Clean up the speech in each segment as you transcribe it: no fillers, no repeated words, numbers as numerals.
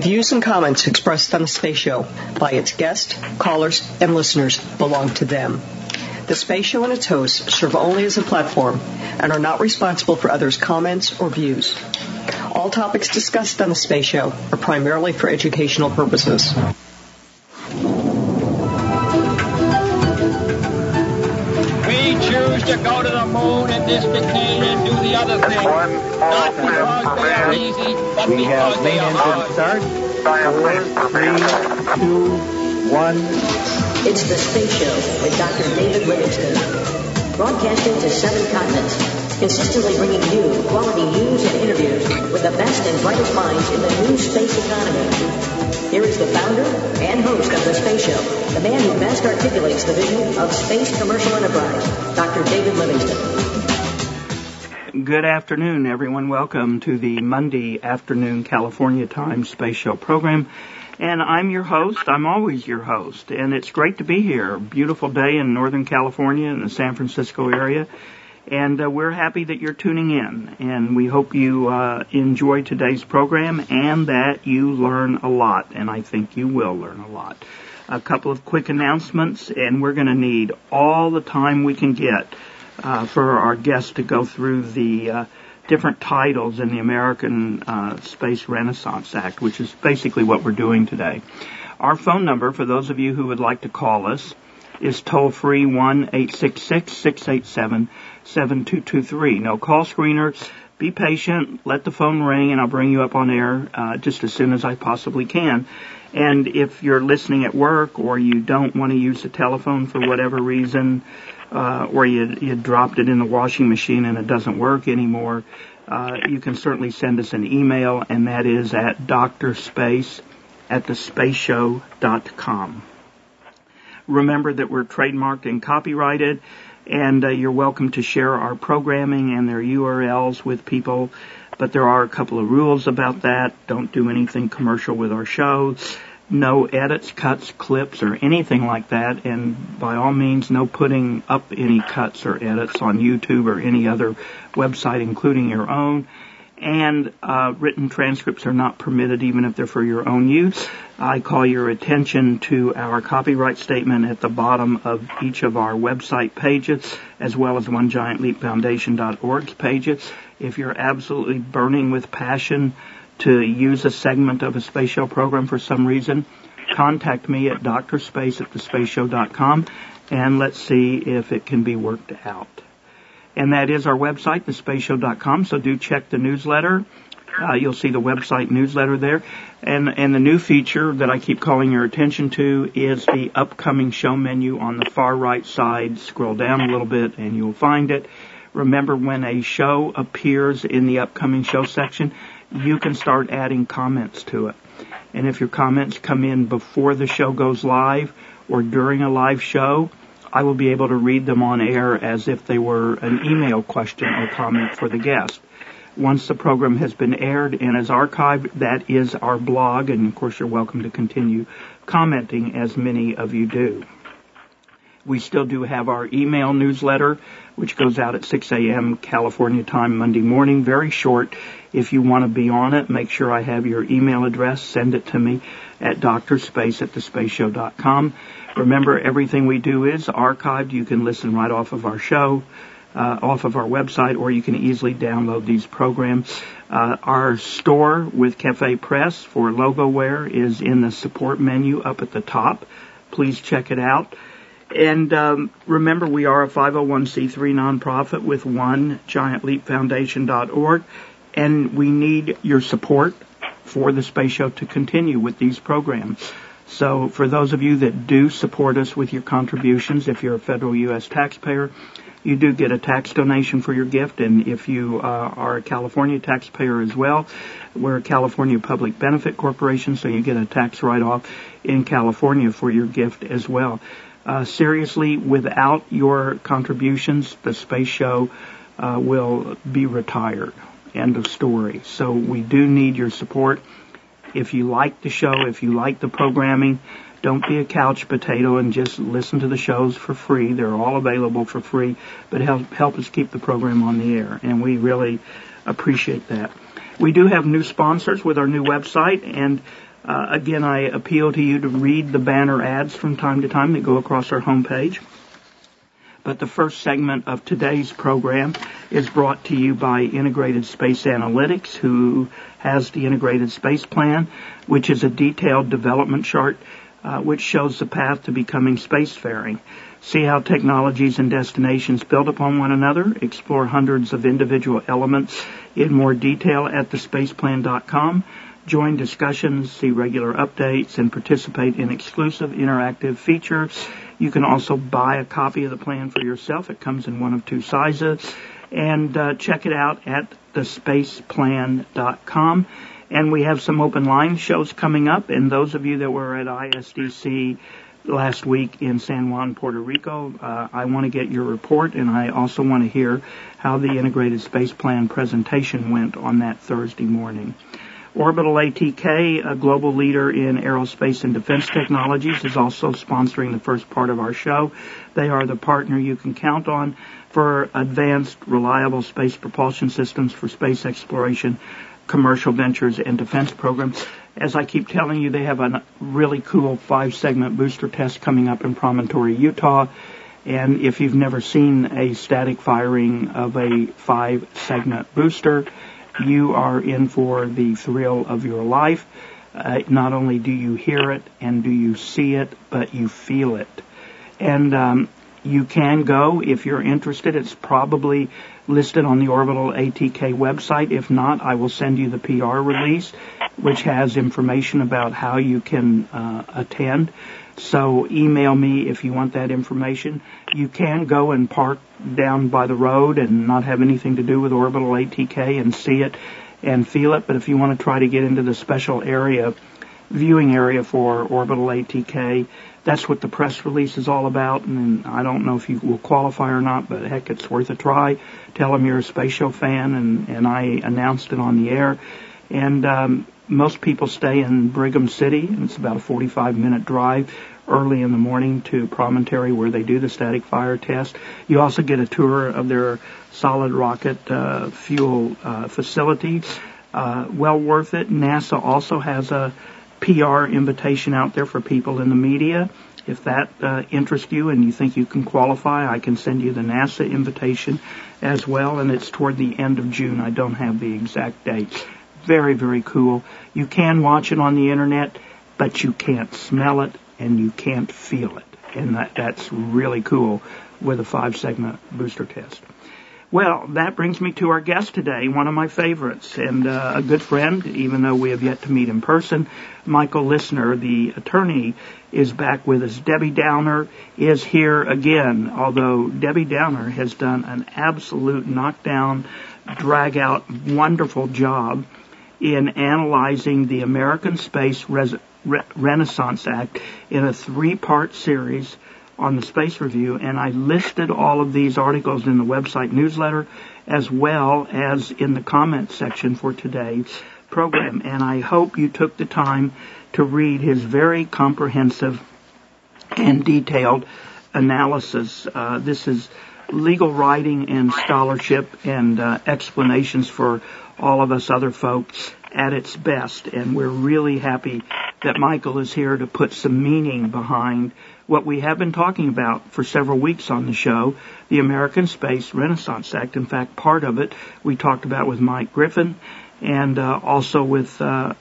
views and comments expressed on the Space Show by its guests, callers, and listeners belong to them. The Space Show and its hosts serve only as a platform and are not responsible for others' comments or views. All topics discussed on the Space Show are primarily for educational purposes. We choose to go to the moon in this decade and do the other thing. Not because they are easy, but we because have they main are hard. engine start. 4, 3, 2, 1. It's the Space Show with Dr. David Livingston. Broadcasting to 7 continents, consistently bringing you quality news and interviews with the best and brightest minds in the new space economy. Here is the founder and host of the Space Show, the man who best articulates the vision of space commercial enterprise, Dr. David Livingston. Good afternoon, everyone. Welcome to the Monday afternoon California time Space Show program. And I'm your host. I'm always your host. And it's great to be here. Beautiful day in Northern California in the San Francisco area. And we're happy that you're tuning in. And we hope you enjoy today's program and that you learn a lot. And I think you will learn a lot. A couple of quick announcements, and we're going to need all the time we can get for our guests to go through the different titles in the American Space Renaissance Act, which is basically what we're doing today. Our phone number, for those of you who would like to call us, is toll-free 1-866-687-7223. No call screener. Be patient. Let the phone ring, and I'll bring you up on air just as soon as I possibly can. And if you're listening at work or you don't want to use the telephone for whatever reason, or you dropped it in the washing machine and it doesn't work anymore, you can certainly send us an email, and that is at drspace@thespaceshow.com. Remember that we're trademarked and copyrighted, and you're welcome to share our programming and their URLs with people, but there are a couple of rules about that. Don't do anything commercial with our show. No edits, cuts, clips, or anything like that, and by all means, no putting up any cuts or edits on YouTube or any other website, including your own. And written transcripts are not permitted, even if they're for your own use. I call your attention to our copyright statement at the bottom of each of our website pages, as well as OneGiantLeapFoundation.org pages. If you're absolutely burning with passion to use a segment of a Space Show program for some reason, contact me at drspace@thespaceshow.com, and let's see if it can be worked out. And that is our website, thespaceshow.com, so do check the newsletter. You'll see the website newsletter there. And the new feature that I keep calling your attention to is the upcoming show menu on the far right side. Scroll down a little bit and you'll find it. Remember, when a show appears in the upcoming show section, you can start adding comments to it. And if your comments come in before the show goes live or during a live show, I will be able to read them on air as if they were an email question or comment for the guest. Once the program has been aired and is archived, that is our blog, and of course you're welcome to continue commenting as many of you do. We still do have our email newsletter, which goes out at 6 a.m. California time Monday morning. Very short. If you want to be on it, make sure I have your email address. Send it to me at drspace@thespaceshow.com. Remember, everything we do is archived. You can listen right off of our show, off of our website, or you can easily download these programs. Our store with Cafe Press for logo wear is in the support menu up at the top. Please check it out. And remember, we are a 501c3 nonprofit with OneGiantLeapFoundation.org, and we need your support for the Space Show to continue with these programs. So for those of you that do support us with your contributions, if you're a federal U.S. taxpayer, you do get a tax donation for your gift, and if you are a California taxpayer as well, we're a California Public Benefit Corporation, so you get a tax write-off in California for your gift as well. Seriously, without your contributions, the Space Show will be retired. End of story. So we do need your support. If you like the show, if you like the programming, don't be a couch potato and just listen to the shows for free. They're all available for free, but help us keep the program on the air, and we really appreciate that. We do have new sponsors with our new website, and Again, I appeal to you to read the banner ads from time to time that go across our homepage. But the first segment of today's program is brought to you by Integrated Space Analytics, who has the Integrated Space Plan, which is a detailed development chart which shows the path to becoming spacefaring. See how technologies and destinations build upon one another. Explore hundreds of individual elements in more detail at thespaceplan.com. Join discussions, see regular updates, and participate in exclusive interactive features. You can also buy a copy of the plan for yourself. It comes in one of two sizes. And check it out at thespaceplan.com. And we have some open line shows coming up. And those of you that were at ISDC last week in San Juan, Puerto Rico, I want to get your report, and I also want to hear how the Integrated Space Plan presentation went on that Thursday morning. Orbital ATK, a global leader in aerospace and defense technologies, is also sponsoring the first part of our show. They are the partner you can count on for advanced, reliable space propulsion systems for space exploration, commercial ventures, and defense programs. As I keep telling you, they have a really cool 5-segment booster test coming up in Promontory, Utah. And if you've never seen a static firing of a 5-segment booster, you are in for the thrill of your life. Not only do you hear it and do you see it, but you feel it. And you can go if you're interested. It's probably listed on the Orbital ATK website. If not, I will send you the PR release, which has information about how you can attend. So email me if you want that information. You can go and park down by the road and not have anything to do with Orbital ATK and see it and feel it. But if you want to try to get into the special area, viewing area for Orbital ATK, that's what the press release is all about. And I don't know if you will qualify or not, but heck, it's worth a try. Tell them you're a Space Show fan, and I announced it on the air. And most people stay in Brigham City, and it's about a 45-minute drive early in the morning to Promontory where they do the static fire test. You also get a tour of their solid rocket fuel facility. Well worth it. NASA also has a PR invitation out there for people in the media. If that interests you and you think you can qualify, I can send you the NASA invitation as well, and it's toward the end of June. I don't have the exact date. Very, very cool. You can watch it on the internet, but you can't smell it and you can't feel it. And that's really cool with a 5-segment booster test. Well, that brings me to our guest today, one of my favorites and a good friend, even though we have yet to meet in person. Michael Lissner, the attorney, is back with us. Debbie Downer is here again, although Debbie Downer has done an absolute knockdown, drag-out, wonderful job in analyzing the American Space Renaissance Act in a 3-part series on the Space Review, and I listed all of these articles in the website newsletter as well as in the comment section for today's program, and I hope you took the time to read his very comprehensive and detailed analysis. This is legal writing and scholarship and explanations for all of us other folks at its best, and we're really happy that Michael is here to put some meaning behind what we have been talking about for several weeks on the show, the American Space Renaissance Act. In fact, part of it we talked about with Mike Griffin and also with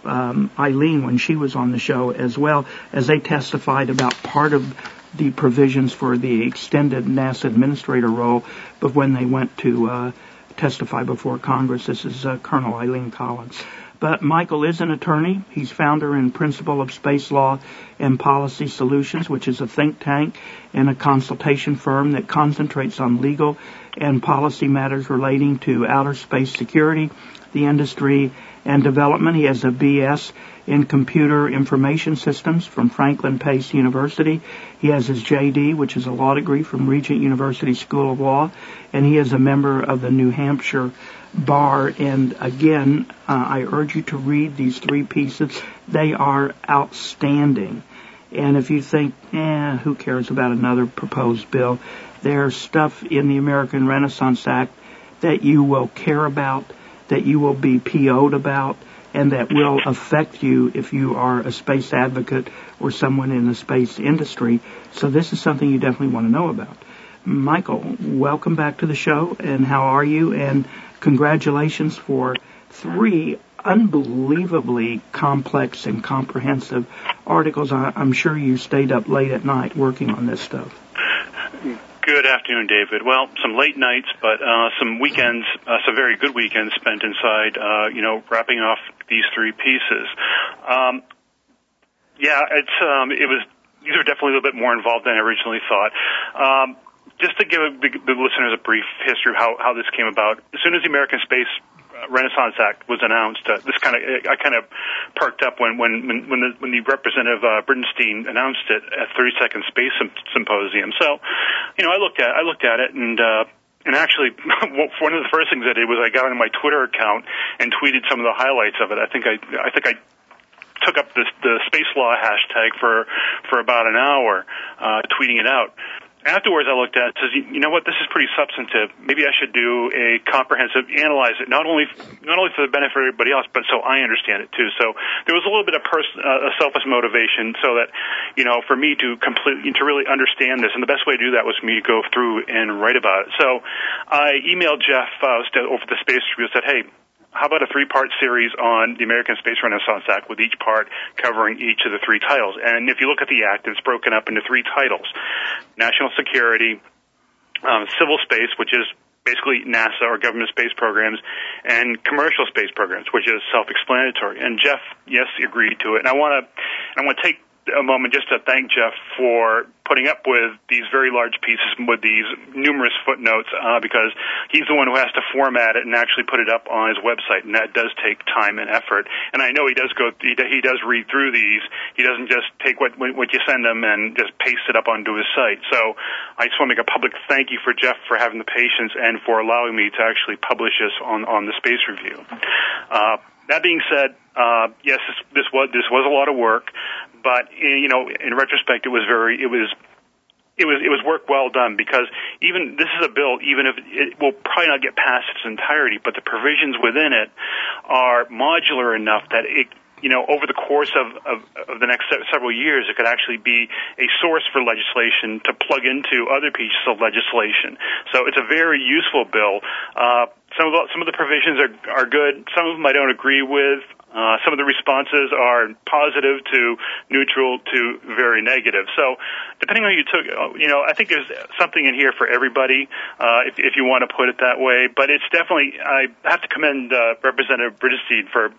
Eileen when she was on the show as well, as they testified about part of the provisions for the extended NASA administrator role, but when they went to testify before Congress. This is Colonel Eileen Collins. But Michael is an attorney. He's founder and principal of Space Law and Policy Solutions, which is a think tank and a consultation firm that concentrates on legal and policy matters relating to outer space security, the industry, and development. He has a BS in Computer Information Systems from Franklin Pace University. He has his JD, which is a law degree from Regent University School of Law, and he is a member of the New Hampshire Bar. And again, I urge you to read these 3 pieces. They are outstanding. And if you think, who cares about another proposed bill, there's stuff in the American Renaissance Act that you will care about, that you will be PO'd about, and that will affect you if you are a space advocate or someone in the space industry. So this is something you definitely want to know about. Michael, welcome back to the show, and how are you? And congratulations for 3 unbelievably complex and comprehensive articles. I'm sure you stayed up late at night working on this stuff. Good afternoon, David. Well, some late nights, but some weekends, some very good weekends spent inside, wrapping off these 3 pieces. These are definitely a little bit more involved than I originally thought. Just to give the listeners a brief history of how this came about, as soon as the American Space Renaissance Act was announced, I kind of perked up when the Representative Bridenstine announced it at 32nd Space Symposium. So, I looked at it and actually one of the first things I did was I got on my Twitter account and tweeted some of the highlights of it. I think I took up the space law hashtag for about an hour, tweeting it out. Afterwards, I looked at it and says, you know what, this is pretty substantive. Maybe I should do a comprehensive, analyze it, not only for the benefit of everybody else, but so I understand it too. So there was a little bit of a selfish motivation, so that, for me to really understand this. And the best way to do that was for me to go through and write about it. So I emailed Jeff Faust over the Space Review and said, hey, how about a 3-part series on the American Space Renaissance Act, with each part covering each of the 3 titles? And if you look at the Act, it's broken up into 3 titles: national security, civil space, which is basically NASA or government space programs, and commercial space programs, which is self-explanatory. And Jeff, yes, agreed to it. And I want to take a moment just to thank Jeff for putting up with these very large pieces with these numerous footnotes, because he's the one who has to format it and actually put it up on his website, and that does take time and effort. And I know he does read through these. He doesn't just take what you send him and just paste it up onto his site. So I just want to make a public thank you for Jeff for having the patience and for allowing me to actually publish this on the Space Review. That being said, yes, this was a lot of work, but in retrospect, it was work well done, because even this is a bill, even if it will probably not get past its entirety, but the provisions within it are modular enough that it, over the course of the next several years, it could actually be a source for legislation to plug into other pieces of legislation. So it's a very useful bill. Some of the provisions are good. Some of them I don't agree with. Some of the responses are positive to neutral to very negative. So depending on who you took, I think there's something in here for everybody, if you want to put it that way. But it's definitely, I have to commend Representative Bridenstine for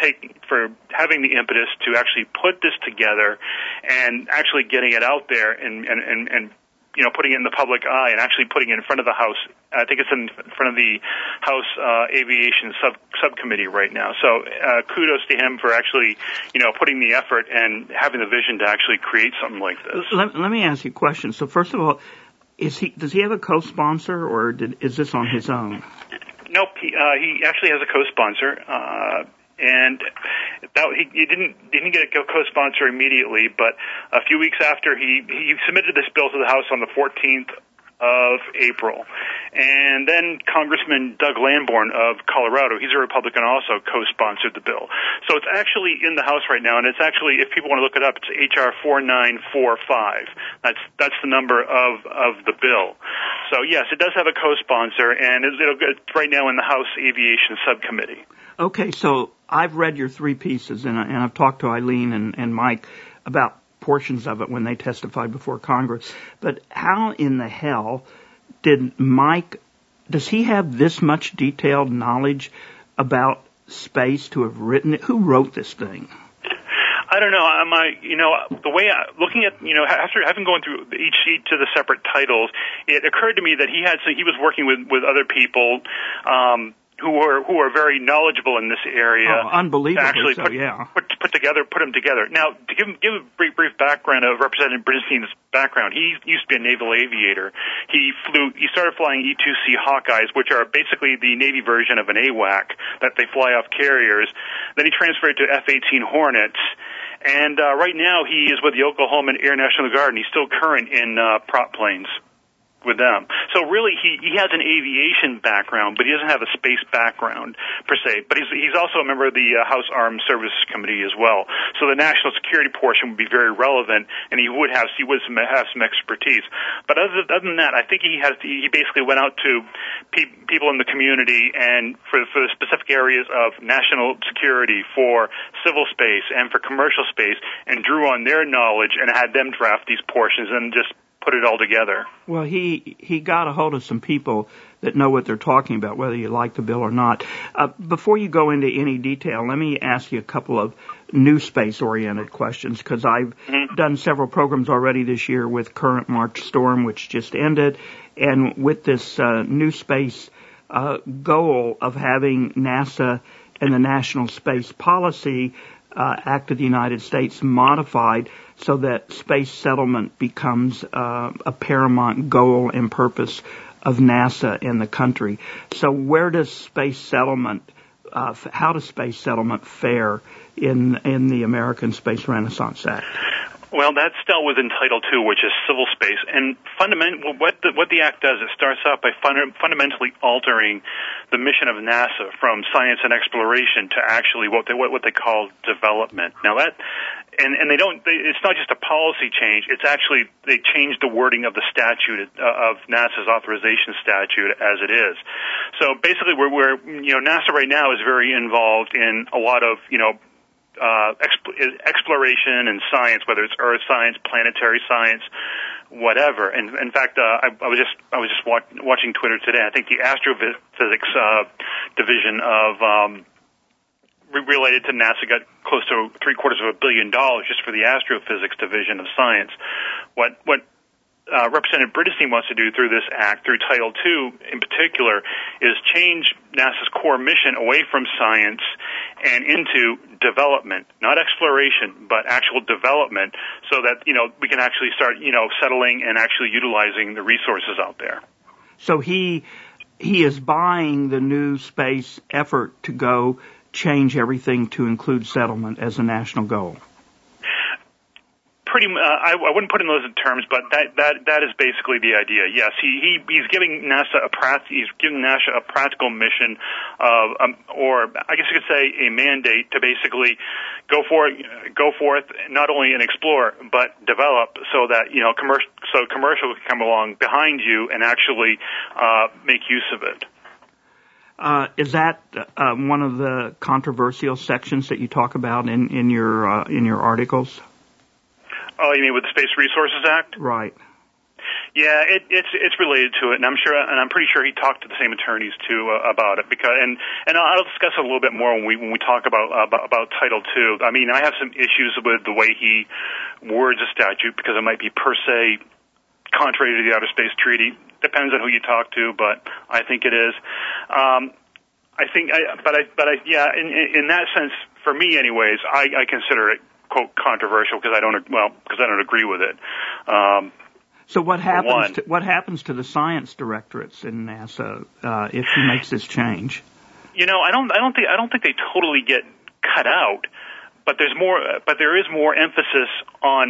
having the impetus to actually put this together and actually getting it out there and putting it in the public eye and actually putting it in front of the House. I think it's in front of the House Aviation Subcommittee right now. So kudos to him for actually, putting the effort and having the vision to actually create something like this. Let me ask you a question. So first of all, does he have a co-sponsor, or is this on his own? Nope. He actually has a co-sponsor. And he didn't get a co-sponsor immediately, but a few weeks after he submitted this bill to the House on the 14th of April. And then Congressman Doug Lamborn of Colorado, he's a Republican, also co-sponsored the bill. So it's actually in the House right now, and it's actually, if people want to look it up, it's H.R. 4945. That's the number of the bill. So yes, it does have a co-sponsor, and it's right now in the House Aviation Subcommittee. Okay, so I've read your 3 pieces, and I've talked to Eileen and Mike about portions of it when they testified before Congress. But how in the hell did Mike, does he have this much detailed knowledge about space to have written it? Who wrote this thing? I don't know. The way looking at, after having gone through each of the separate titles, it occurred to me that he was working with other people, who are very knowledgeable in this area. Oh, unbelievably actually so, yeah. Put them together. Now, to give a brief background of Representative Bridenstine's background, he used to be a naval aviator. He started flying E-2C Hawkeyes, which are basically the Navy version of an AWAC that they fly off carriers. Then he transferred to F-18 Hornets. And right now he is with the Oklahoma Air National Guard, and he's still current in prop planes. with them. So really, he has an aviation background, but he doesn't have a space background per se. But he's also a member of the House Armed Services Committee as well. So the national security portion would be very relevant, and he would have some expertise. But other than that, I think he basically went out to people in the community and for the specific areas of national security, for civil space and for commercial space, and drew on their knowledge and had them draft these portions and just put it all together. Well, he got a hold of some people that know what they're talking about, whether you like the bill or not. Before you go into any detail, let me ask you a couple of new space-oriented questions, because I've done several programs already this year with Current March Storm, which just ended, and with this new space goal of having NASA and the National Space Policy Act of the United States modified so that space settlement becomes a paramount goal and purpose of NASA and the country. So where does space settlement, how does space settlement fare in the American Space Renaissance Act? Well, that's dealt with in Title II, which is civil space. And what the Act does, it starts out by fundamentally altering the mission of NASA from science and exploration to actually what they call development. Now it's not just a policy change, it's actually, they changed the wording of the statute, of NASA's authorization statute as it is. So basically NASA right now is very involved in a lot of, exploration and science, whether it's earth science, planetary science, whatever. And in fact, I was just watching Twitter today. I think the astrophysics division of related to NASA got close to $750 million just for the astrophysics division of science. What Representative Bridestein wants to do through this act, through Title II in particular, is change NASA's core mission away from science and into development, not exploration, but actual development, so that, we can actually start, settling and actually utilizing the resources out there. So he is buying the new space effort to go change everything to include settlement as a national goal. I wouldn't put in those terms, but that is basically the idea. Yes, he's giving NASA a practical mission of, or I guess you could say a mandate to basically go forth, not only and explore, but develop, so that commercial can come along behind you and actually make use of it. Is that one of the controversial sections that you talk about in your articles? Oh, you mean with the Space Resources Act? Right. Yeah, it's related to it, and I'm pretty sure he talked to the same attorneys too about it, and I'll discuss it a little bit more when we talk about Title II. I mean, I have some issues with the way he words a statute, because it might be per se contrary to the Outer Space Treaty. Depends on who you talk to, but I think it is. In that sense, for me, anyways, I consider it, quote, controversial, because I don't agree with it. So what happens to the science directorates in NASA if he makes this change? I don't think they totally get cut out, but there is more emphasis on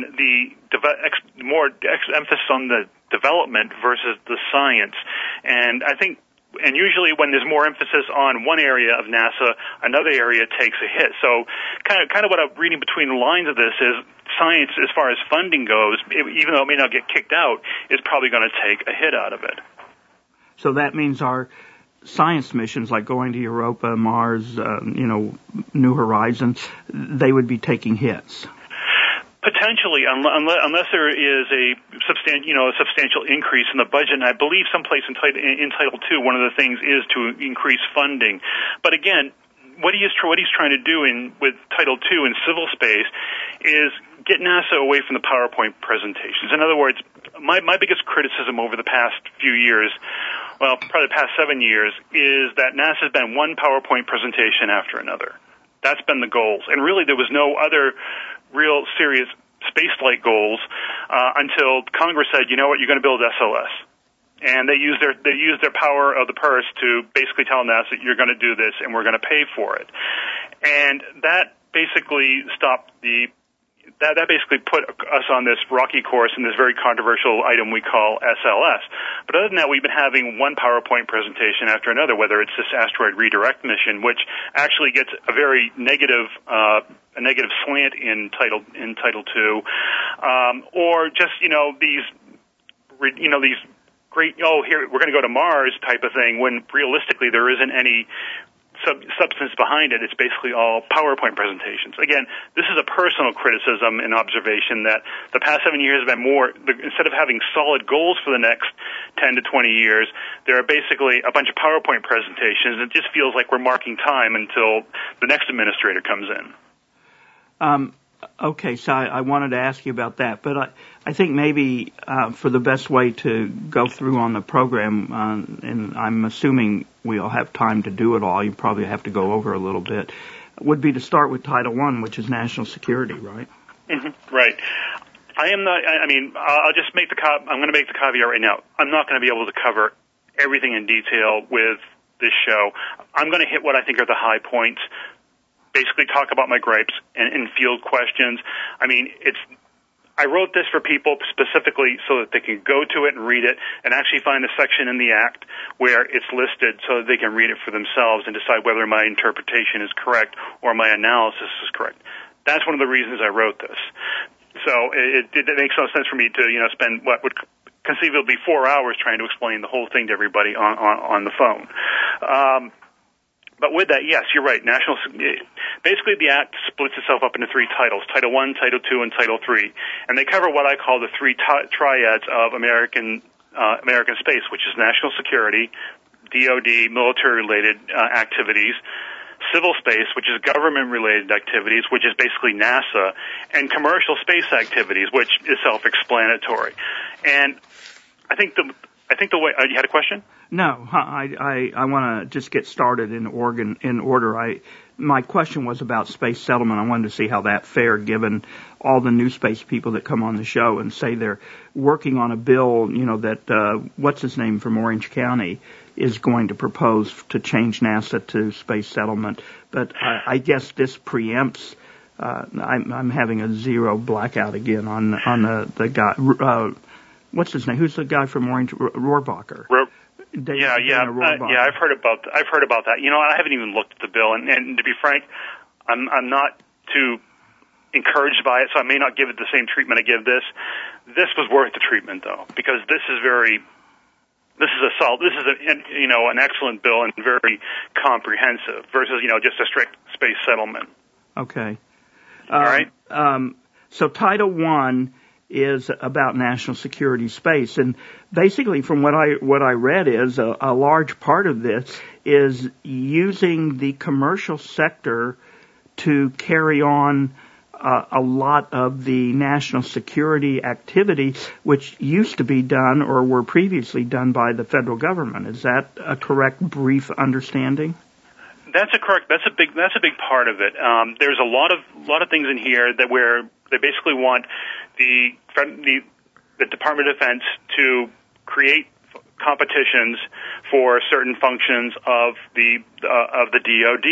emphasis on the development versus the science, and I think. And usually when there's more emphasis on one area of NASA, another area takes a hit. So kind of what I'm reading between the lines of this is science, as far as funding goes, even though it may not get kicked out, is probably going to take a hit out of it. So that means our science missions, like going to Europa, Mars, New Horizons, they would be taking hits. Potentially, unless there is a substantial increase in the budget, and I believe someplace in Title II, one of the things is to increase funding. But again, what he's trying to do with Title II in civil space is get NASA away from the PowerPoint presentations. In other words, my biggest criticism over the past few years, well, probably the past 7 years, is that NASA's been one PowerPoint presentation after another. That's been the goals, and really there was no other real serious spaceflight goals until Congress said, you know what, you're going to build SLS, and they used their power of the purse to basically tell NASA, you're going to do this, and we're going to pay for it, and that basically stopped the that basically put us on this rocky course in this very controversial item we call SLS. But other than that, we've been having one PowerPoint presentation after another, whether it's this asteroid redirect mission, which actually gets a very negative slant in Title II, or just these great here we're going to go to Mars type of thing, when realistically there isn't any substance behind it. It's basically all PowerPoint presentations. Again, this is a personal criticism and observation that the past 7 years have been more, instead of having solid goals for the next 10 to 20 years, there are basically a bunch of PowerPoint presentations. It just feels like we're marking time until the next administrator comes in. Okay, so I wanted to ask you about that, but I think maybe for the best way to go through on the program, and I'm assuming we'll have time to do it all, you probably have to go over a little bit, would be to start with Title I, which is national security, right? Mm-hmm. Right. I am not, I'll just I'm going to make the caveat right now. I'm not going to be able to cover everything in detail with this show. I'm going to hit what I think are the high points, basically talk about my gripes and field questions. I wrote this for people specifically so that they can go to it and read it and actually find a section in the Act where it's listed so that they can read it for themselves and decide whether my interpretation is correct or my analysis is correct. That's one of the reasons I wrote this. So it makes no sense for me to spend what would conceivably be 4 hours trying to explain the whole thing to everybody on the phone. But with that, yes, you're right. Basically, the Act splits itself up into three titles: Title I, Title II, and Title III, and they cover what I call the three triads of American space, which is national security, DoD, military-related activities, civil space, which is government-related activities, which is basically NASA, and commercial space activities, which is self-explanatory. And I think the way you had a question? No, I want to just get started in order. My question was about space settlement. I wanted to see how that fared, given all the new space people that come on the show and say they're working on a bill, that what's his name from Orange County is going to propose to change NASA to space settlement. But I guess this preempts. I'm having a zero blackout again on the guy. What's his name? Who's the guy from Orange? Rohrabacher. Yeah, I've heard about that. I haven't even looked at the bill, and to be frank, I'm not too encouraged by it, so I may not give it the same treatment I give this. This was worth the treatment, though, because this is an excellent bill and very comprehensive versus just a strict space settlement. Okay. All right. So Title I is about national security space, and basically from what I read is a large part of this is using the commercial sector to carry on a lot of the national security activity which used to be done or were previously done by the federal government. Is that a correct brief understanding? That's a big part of it. There's a lot of things in here that where they basically want the Department of Defense to create competitions for certain functions of the DoD,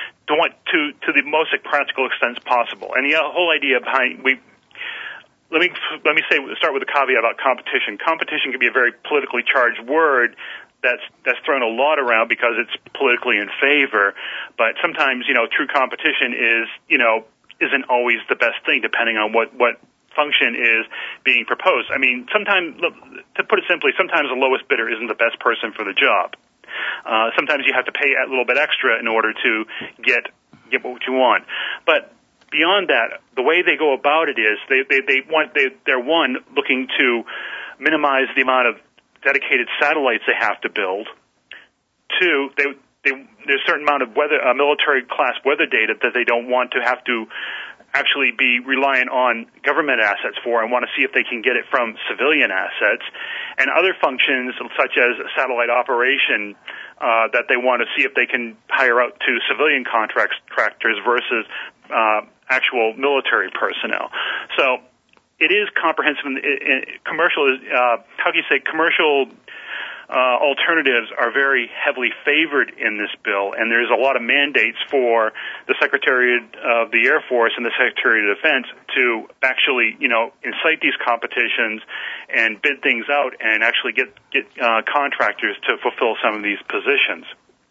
to the most practical extent possible. And the whole idea behind let me start with a caveat about competition. Competition can be a very politically charged word that's thrown a lot around because it's politically in favor. But sometimes true competition isn't always the best thing, depending on what function is being proposed. Sometimes, to put it simply, sometimes the lowest bidder isn't the best person for the job. Sometimes you have to pay a little bit extra in order to get what you want. But beyond that, the way they go about it is they're looking to minimize the amount of dedicated satellites they have to build. Two, there's a certain amount of military class weather data that they don't want to have to actually be reliant on government assets for, and want to see if they can get it from civilian assets, and other functions such as satellite operation that they want to see if they can hire out to civilian contractors versus actual military personnel. So it is comprehensive. Commercial is commercial alternatives are very heavily favored in this bill, and there's a lot of mandates for the Secretary of the Air Force and the Secretary of Defense to actually, incite these competitions and bid things out and actually get contractors to fulfill some of these positions.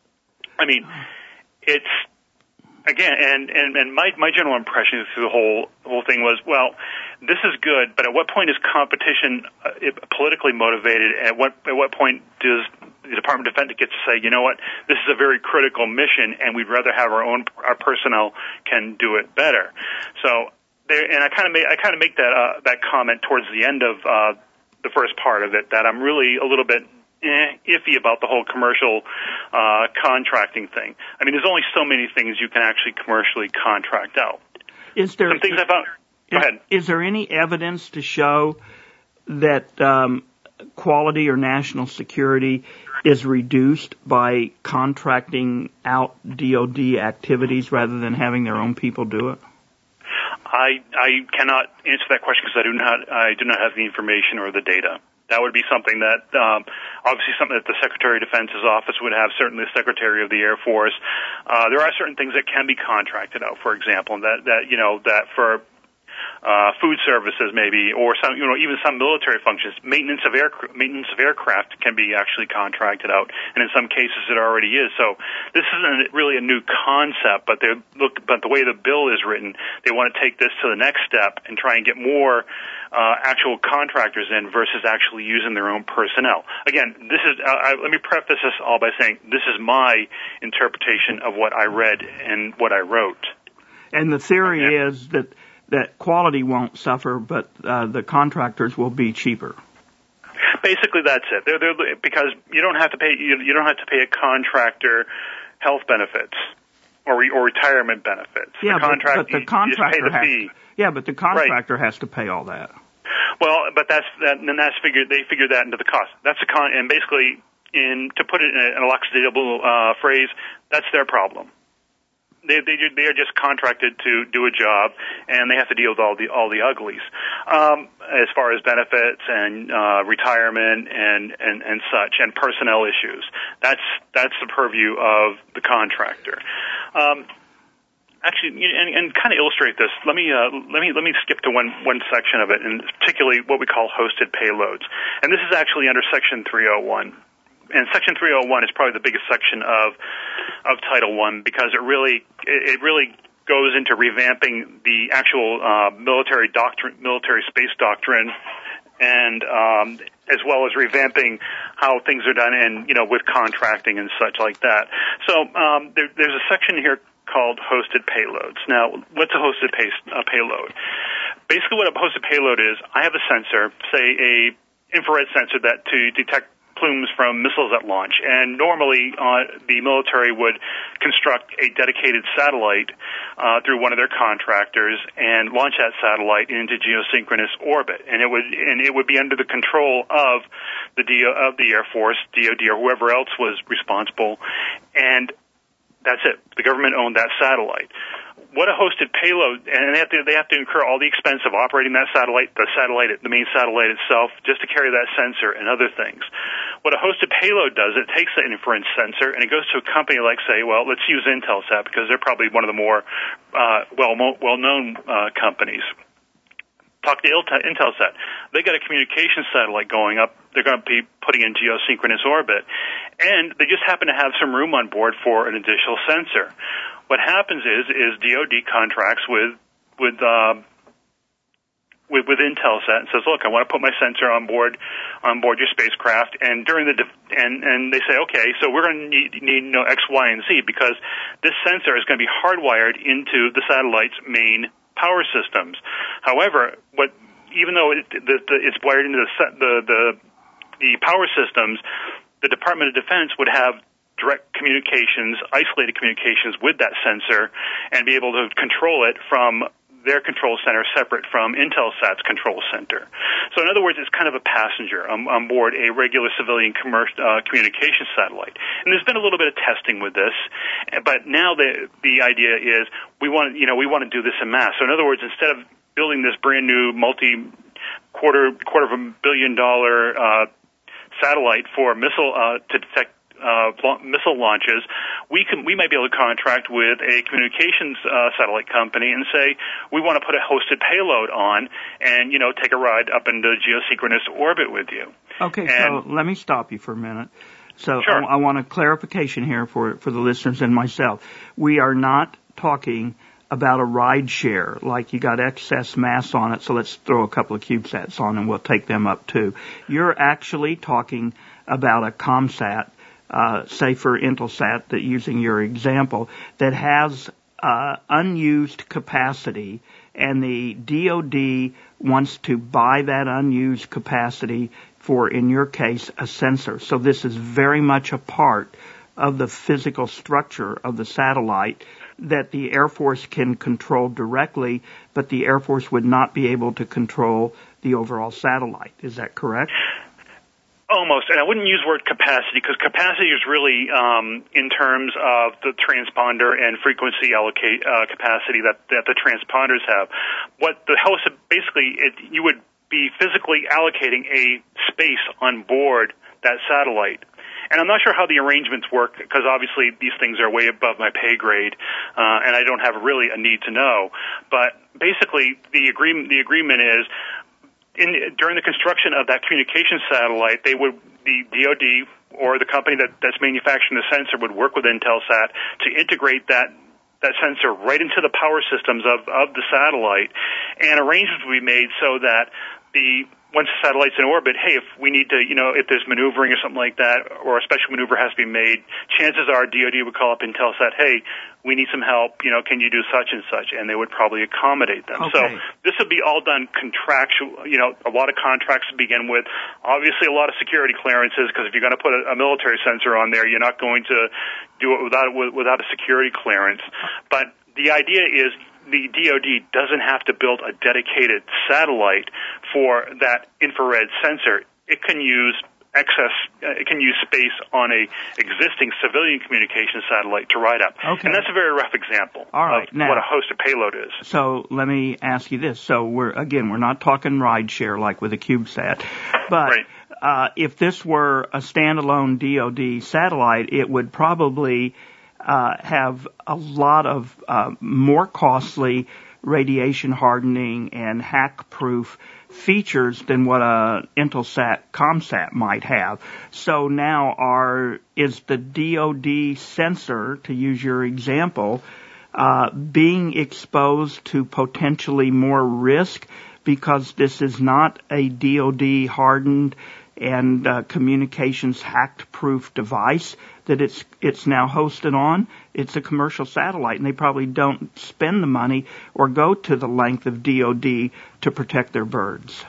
I mean, it's again, and my general impression through the whole thing was, well, this is good, but at what point is competition politically motivated? At what point does the Department of Defense get to say, you know what, this is a very critical mission, and we'd rather have our personnel can do it better? So there, and I kind of make that comment towards the end of the first part of it, that I'm really a little bit iffy about the whole commercial contracting thing. I mean, there's only so many things you can actually commercially contract out. Is there some things I found? Go ahead. Is there any evidence to show that quality or national security is reduced by contracting out DoD activities rather than having their own people do it? I cannot answer that question because I do not have the information or the data. That would be something that, obviously something that the Secretary of Defense's office would have, certainly the Secretary of the Air Force. There are certain things that can be contracted out, for example, that for food services maybe, or some, even some military functions. Maintenance of aircraft can be actually contracted out, and in some cases it already is. So this isn't really a new concept, but the way the bill is written, they want to take this to the next step and try and get more actual contractors in versus actually using their own personnel. Again, this is let me preface this all by saying this is my interpretation of what I read and what I wrote. And the theory is that quality won't suffer, but the contractors will be cheaper. Basically, that's it. They're because you don't have to pay a contractor health benefits or retirement benefits. Yeah, but the contractor has fee. Yeah, but the contractor has to pay all that. Well, but that's figured. They figure that into the cost. That's and basically, to put it in an elucidatable phrase, that's their problem. They are just contracted to do a job, and they have to deal with all the uglies as far as benefits and retirement and such, and personnel issues. That's the purview of the contractor. Actually, and kind of illustrate this, let me skip to one section of it, and particularly what we call hosted payloads. And this is actually under Section 301. And Section 301 is probably the biggest section of Title I because it really goes into revamping the actual military space doctrine, and as well as revamping how things are done, and with contracting and such like that. So there's a section here called hosted payloads. Now, what's a hosted payload? Basically, what a hosted payload is, I have a sensor, say a infrared sensor that to detect plumes from missiles at launch, and normally the military would construct a dedicated satellite through one of their contractors and launch that satellite into geosynchronous orbit, and it would be under the control of the Air Force, DoD, or whoever else was responsible, and that's it. The government owned that satellite. What a hosted payload, and they have to incur all the expense of operating that satellite, the main satellite itself, just to carry that sensor and other things. What a hosted payload does, it takes that inference sensor and it goes to a company like, say, well, let's use Intelsat because they're probably one of the more well-known companies. Talk to Intelsat. They got a communication satellite going up. They're going to be putting in geosynchronous orbit, and they just happen to have some room on board for an additional sensor. What happens is DoD contracts with Intelsat and says, look, I want to put my sensor on board your spacecraft, and during and they say, okay, so we're going to need X, Y, and Z because this sensor is going to be hardwired into the satellite's main power systems. However, even though it's wired into the power systems, the Department of Defense would have direct communications, isolated communications with that sensor, and be able to control it from their control center separate from Intelsat's control center. So in other words, it's kind of a passenger on board a regular civilian communication satellite. And there's been a little bit of testing with this, but now the idea is we want to do this en masse. So in other words, instead of building this brand new quarter of $1 billion satellite for missile to detect missile launches, we might be able to contract with a communications satellite company and say we want to put a hosted payload on and take a ride up into geosynchronous orbit with you. Okay, so let me stop you for a minute. So sure. I want a clarification here for the listeners and myself. We are not talking about a ride share, like you got excess mass on it, so let's throw a couple of CubeSats on and we'll take them up too. You're actually talking about a ComSat, say for Intelsat, that using your example, that has unused capacity, and the DoD wants to buy that unused capacity for, in your case, a sensor. So this is very much a part of the physical structure of the satellite that the Air Force can control directly, but the Air Force would not be able to control the overall satellite. Is that correct? Almost, and I wouldn't use the word capacity, because capacity is really in terms of the transponder and frequency capacity that the transponders have. What the host, basically, you would be physically allocating a space on board that satellite. And I'm not sure how the arrangements work, because obviously these things are way above my pay grade, and I don't have really a need to know. But basically, the agreement is, during the construction of that communication satellite, the DoD or the company that's manufacturing the sensor would work with Intelsat to integrate that sensor right into the power systems of the satellite, and arrangements would be made so that once the satellite's in orbit, hey, if we need to, if there's maneuvering or something like that, or a special maneuver has to be made, chances are DoD would call up Intelsat, hey, we need some help, can you do such and such, and they would probably accommodate them. Okay. So this would be all done contractual, a lot of contracts to begin with, obviously a lot of security clearances, because if you're going to put a military sensor on there, you're not going to do it without a security clearance. But the idea is, the DoD doesn't have to build a dedicated satellite for that infrared sensor. It can use space on a existing civilian communication satellite to ride up. Okay. And that's a very rough example of what a hosted payload is. So let me ask you this. So we're not talking ride share like with a CubeSat, but right. If this were a standalone DoD satellite, it would probably have a lot of more costly radiation hardening and hack-proof features than what a Intelsat ComSat might have. So now is the DoD sensor, to use your example, being exposed to potentially more risk because this is not a DoD hardened and communications hacked-proof device that it's now hosted on? It's a commercial satellite, and they probably don't spend the money or go to the length of DoD to protect their birds.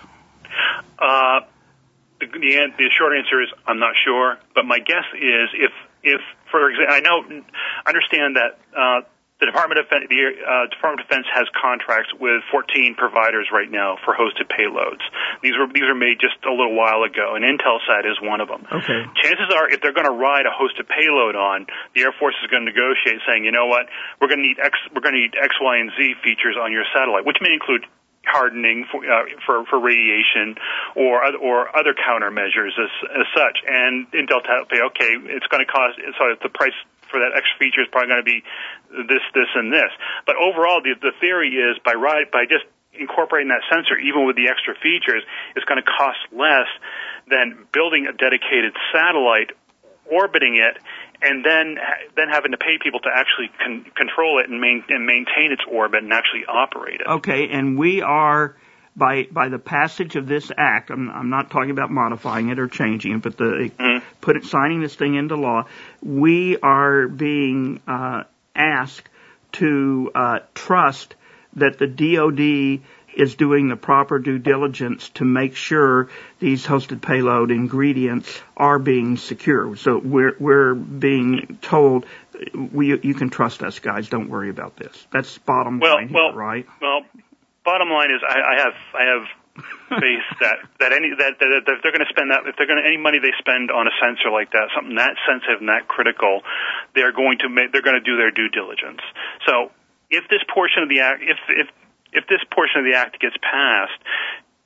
The short answer is I'm not sure, but my guess is if for example, understand that the Department of Defense has contracts with 14 providers right now for hosted payloads. These are made just a little while ago, and Intelsat is one of them. Okay. Chances are, if they're going to ride a hosted payload on, the Air Force is going to negotiate, saying, you know what, we're going to need X, Y, and Z features on your satellite, which may include hardening for radiation or other countermeasures as such. And Intelsat will say, okay, it's going to cost. So the price for that extra feature is probably going to be this, and this. But overall, the theory is by just incorporating that sensor, even with the extra features, it's going to cost less than building a dedicated satellite, orbiting it, and then having to pay people to actually control it and maintain its orbit and actually operate it. Okay, and we are, by the passage of this act, I'm not talking about modifying it or changing it, but signing this thing into law, we are being asked to trust that the DoD is doing the proper due diligence to make sure these hosted payload ingredients are being secure. So we're being told, you can trust us, guys. Don't worry about this. That's bottom line here, right? Well, bottom line is I have faith that if they're going to spend that, any money they spend on a sensor like that, something that sensitive and that critical, they're going to do their due diligence. So if this portion of the act, if this portion of the act gets passed,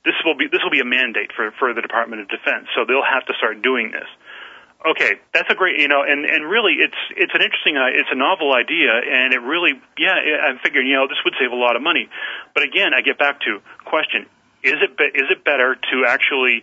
this will be a mandate for the Department of Defense. So they'll have to start doing this. Okay, that's a great, and really it's an interesting, it's a novel idea, and it really, I'm figuring, this would save a lot of money. But again, I get back to question: is it better to actually,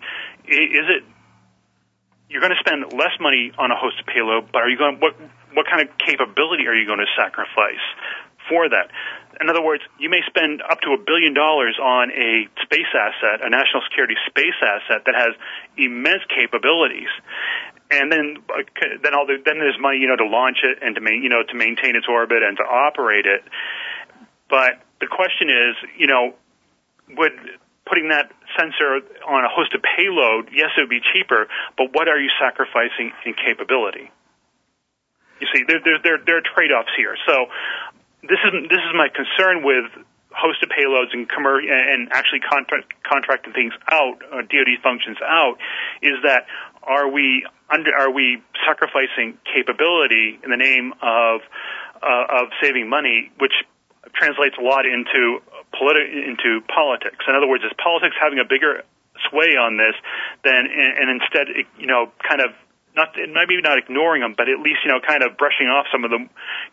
you're going to spend less money on a hosted payload, but what kind of capability are you going to sacrifice for that? In other words, you may spend up to $1 billion on a space asset, a national security space asset that has immense capabilities. And then there's money, to launch it and to maintain its orbit and to operate it. But the question is, would putting that sensor on a hosted payload, yes, it would be cheaper, but what are you sacrificing in capability? You see, there are trade-offs here. So this is my concern with hosted payloads and actually contracting things out, DoD functions out, is that are we sacrificing capability in the name of saving money, which translates a lot into politics. In other words, is politics having a bigger sway on this and instead, kind of maybe not ignoring them, but at least, kind of brushing off some of the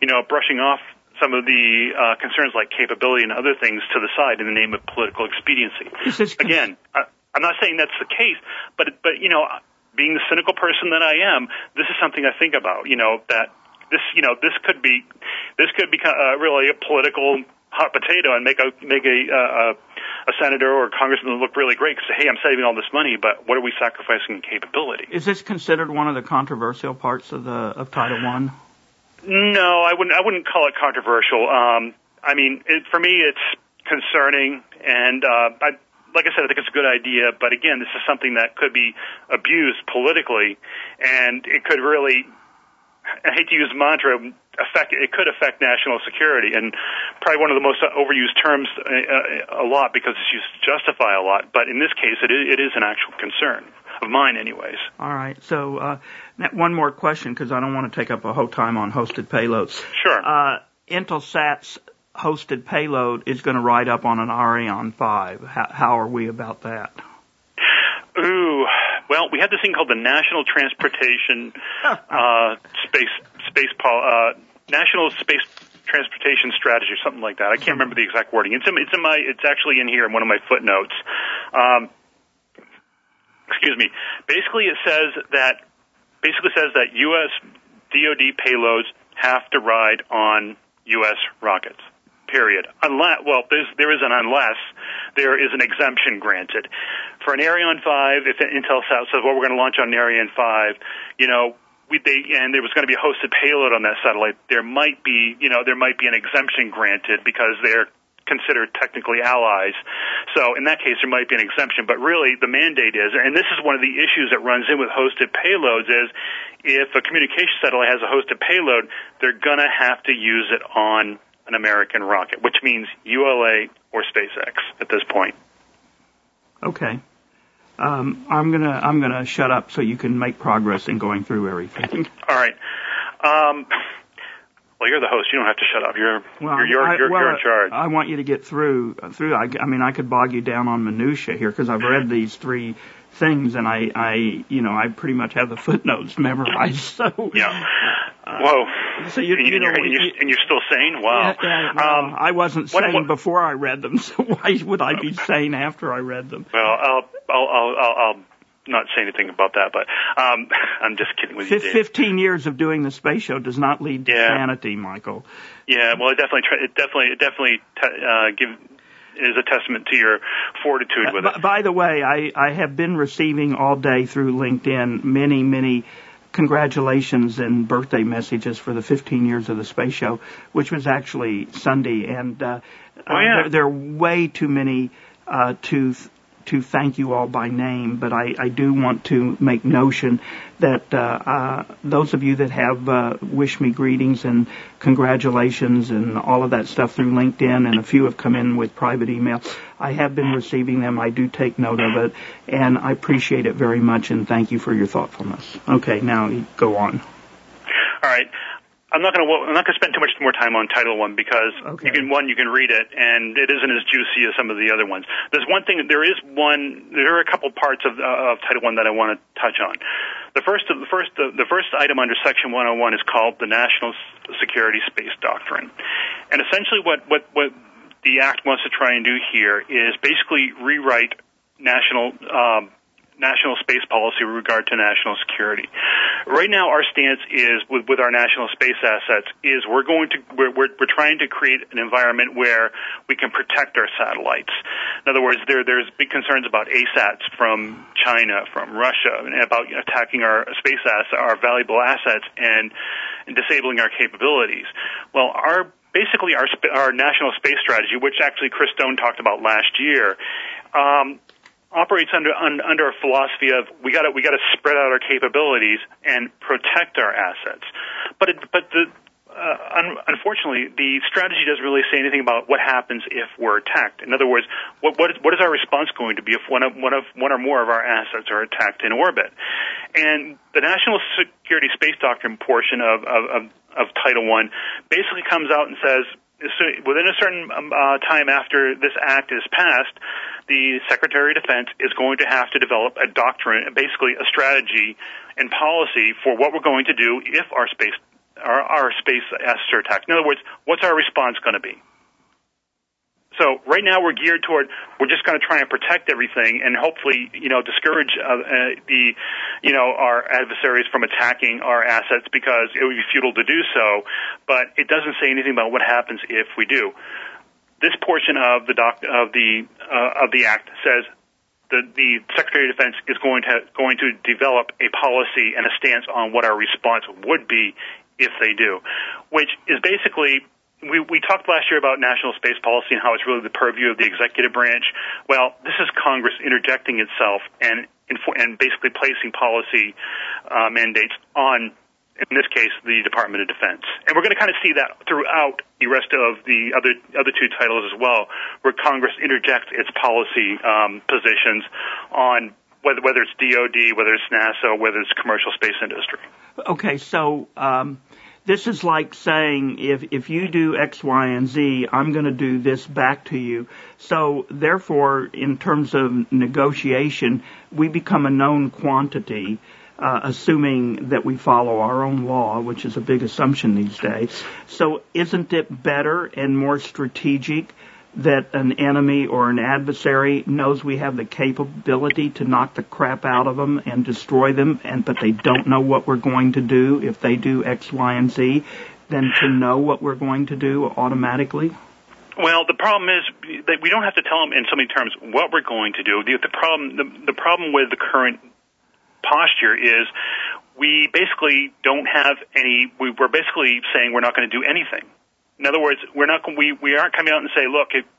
concerns like capability and other things to the side in the name of political expediency. Again, I'm not saying that's the case, but being the cynical person that I am, this is something I think about. That this could be really a political hot potato and make a senator or a congressman look really great because, hey, I'm saving all this money, but what are we sacrificing in capability? Is this considered one of the controversial parts of Title I? No, I wouldn't call it controversial. For me, it's concerning, and like I said, I think it's a good idea. But again, this is something that could be abused politically, and it could really, I hate to use the mantra, it could affect national security, and probably one of the most overused terms a lot because it's used to justify a lot. But in this case, it is an actual concern of mine anyways. All right. So one more question, because I don't want to take up a whole time on hosted payloads. Sure. Intelsat's hosted payload is going to ride up on an Ariane 5. How are we about that? Ooh, well, we have this thing called the National Transportation National Space Transportation Strategy, or something like that. I can't remember the exact wording. It's actually in here in one of my footnotes. Excuse me. Basically, it says that U.S. DoD payloads have to ride on U.S. rockets. Period. There is an unless there is an exemption granted. For an Ariane 5, if Intelsat says, well, we're going to launch on an Ariane 5, and there was going to be a hosted payload on that satellite, there might be an exemption granted because they're considered technically allies. So in that case, there might be an exemption. But really, the mandate is, and this is one of the issues that runs in with hosted payloads, is if a communication satellite has a hosted payload, they're going to have to use it on an American rocket, which means ULA or SpaceX at this point. Okay. I'm gonna shut up so you can make progress in going through everything. All right. Well, you're the host. You don't have to shut up. You're in charge. I want you to get through. I could bog you down on minutia here because I've read these three things and I pretty much have the footnotes memorized. So yeah. Whoa. So you're still sane? Wow. Yeah, I wasn't sane before I read them, so why would I be sane after I read them? Well, I'll not say anything about that, but I'm just kidding with you, Dave. 15 years of doing the space show does not lead to sanity, Michael. Yeah, well, it definitely is a testament to your fortitude with it. By the way, I have been receiving all day through LinkedIn many congratulations and birthday messages for the 15 years of the space show, which was actually Sunday, and there are way too many to thank you all by name, but I do want to make notion that those of you that have wished me greetings and congratulations and all of that stuff through LinkedIn, and a few have come in with private email, I have been receiving them. I do take note of it, and I appreciate it very much, and thank you for your thoughtfulness. Okay, now go on. All right. I'm not going to spend too much more time on Title I because you can read it, and it isn't as juicy as some of the other ones. There are a couple parts of Title I that I want to touch on. The first item under Section 101 is called the National Security Space Doctrine, and essentially what the Act wants to try and do here is basically rewrite national space policy with regard to national security. Right now, our stance is with our national space assets is we're trying to create an environment where we can protect our satellites. In other words, there's big concerns about ASATs from China, from Russia, and about attacking our space assets, our valuable assets, and disabling our capabilities. Well, our national space strategy, which actually Chris Stone talked about last year, operates under a philosophy of we got to spread out our capabilities and protect our assets. Unfortunately, the strategy doesn't really say anything about what happens if we're attacked. In other words, what is our response going to be if one or more of our assets are attacked in orbit? And the National Security Space Doctrine portion of Title I basically comes out and says, within a certain time after this act is passed, the Secretary of Defense is going to have to develop a doctrine, basically a strategy and policy for what we're going to do if our space assets are attacked. In other words, what's our response going to be? So right now we're geared toward we're just going to try and protect everything and hopefully discourage our adversaries from attacking our assets because it would be futile to do so. But it doesn't say anything about what happens if we do. This portion of the act says that the Secretary of Defense is going to develop a policy and a stance on what our response would be if they do, which is basically. We talked last year about national space policy and how it's really the purview of the executive branch. Well, this is Congress interjecting itself and basically placing policy mandates on, in this case, the Department of Defense. And we're going to kind of see that throughout the rest of the other two titles as well, where Congress interjects its policy positions on whether it's DOD, whether it's NASA, whether it's commercial space industry. Okay, so this is like saying if you do X, Y, and Z, I'm going to do this back to you. So therefore, in terms of negotiation, we become a known quantity, assuming that we follow our own law, which is a big assumption these days. So isn't it better and more strategic that an enemy or an adversary knows we have the capability to knock the crap out of them and destroy them, but they don't know what we're going to do if they do X, Y, and Z, than to know what we're going to do automatically? Well, the problem is that we don't have to tell them in so many terms what we're going to do. The problem with the current posture is we basically don't have any. We're basically saying we're not going to do anything. In other words, we aren't coming out and say, look, if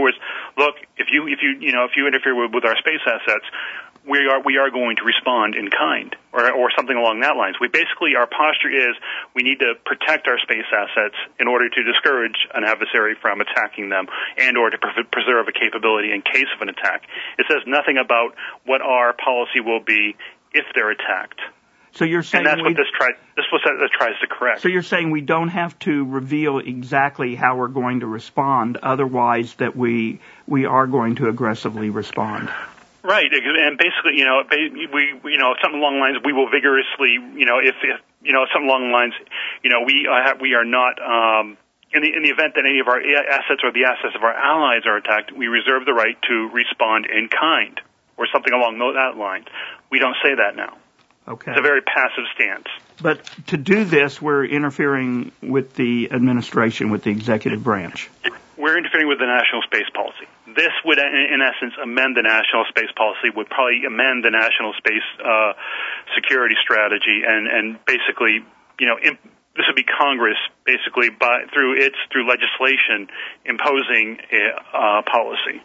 you interfere with our space assets, we are going to respond in kind or something along that lines. Our posture is we need to protect our space assets in order to discourage an adversary from attacking them and or to preserve a capability in case of an attack. It says nothing about what our policy will be if they're attacked. So you're saying, and that's what this tries to correct. So you're saying we don't have to reveal exactly how we're going to respond, otherwise that we are going to aggressively respond. Right, and basically, something along the lines, we will vigorously, if something along the lines, we are not. In the event that any of our assets or the assets of our allies are attacked, we reserve the right to respond in kind or something along that line. We don't say that now. Okay. It's a very passive stance. But to do this, we're interfering with the administration, with the executive branch. We're interfering with the national space policy. This would, in essence, amend the national space policy, would probably amend the national space security strategy, and basically, this would be Congress, basically, through legislation, imposing a policy.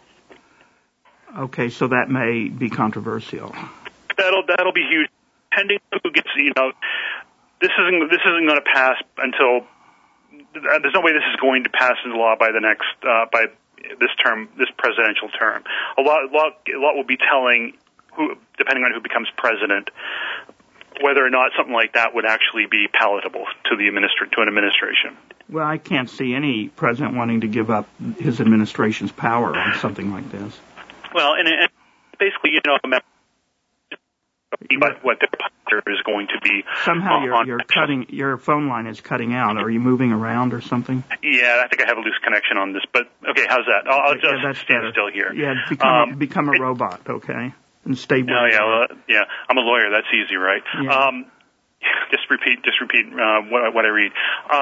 Okay, so that may be controversial. That'll be huge. Depending on who gets, this isn't going to pass until. There's no way this is going to pass into law by the next by this presidential term. A lot will be telling who, depending on who becomes president, whether or not something like that would actually be palatable to an administration. Well, I can't see any president wanting to give up his administration's power on something like this. Well, and basically, what the posture is going to be. Somehow your phone line is cutting out. Are you moving around or something? Yeah, I think I have a loose connection on this, but okay, how's that? I'll just stand still here. Yeah, become a robot, okay? And stay. Yeah, I'm a lawyer. That's easy, right? Yeah. Just repeat what I read.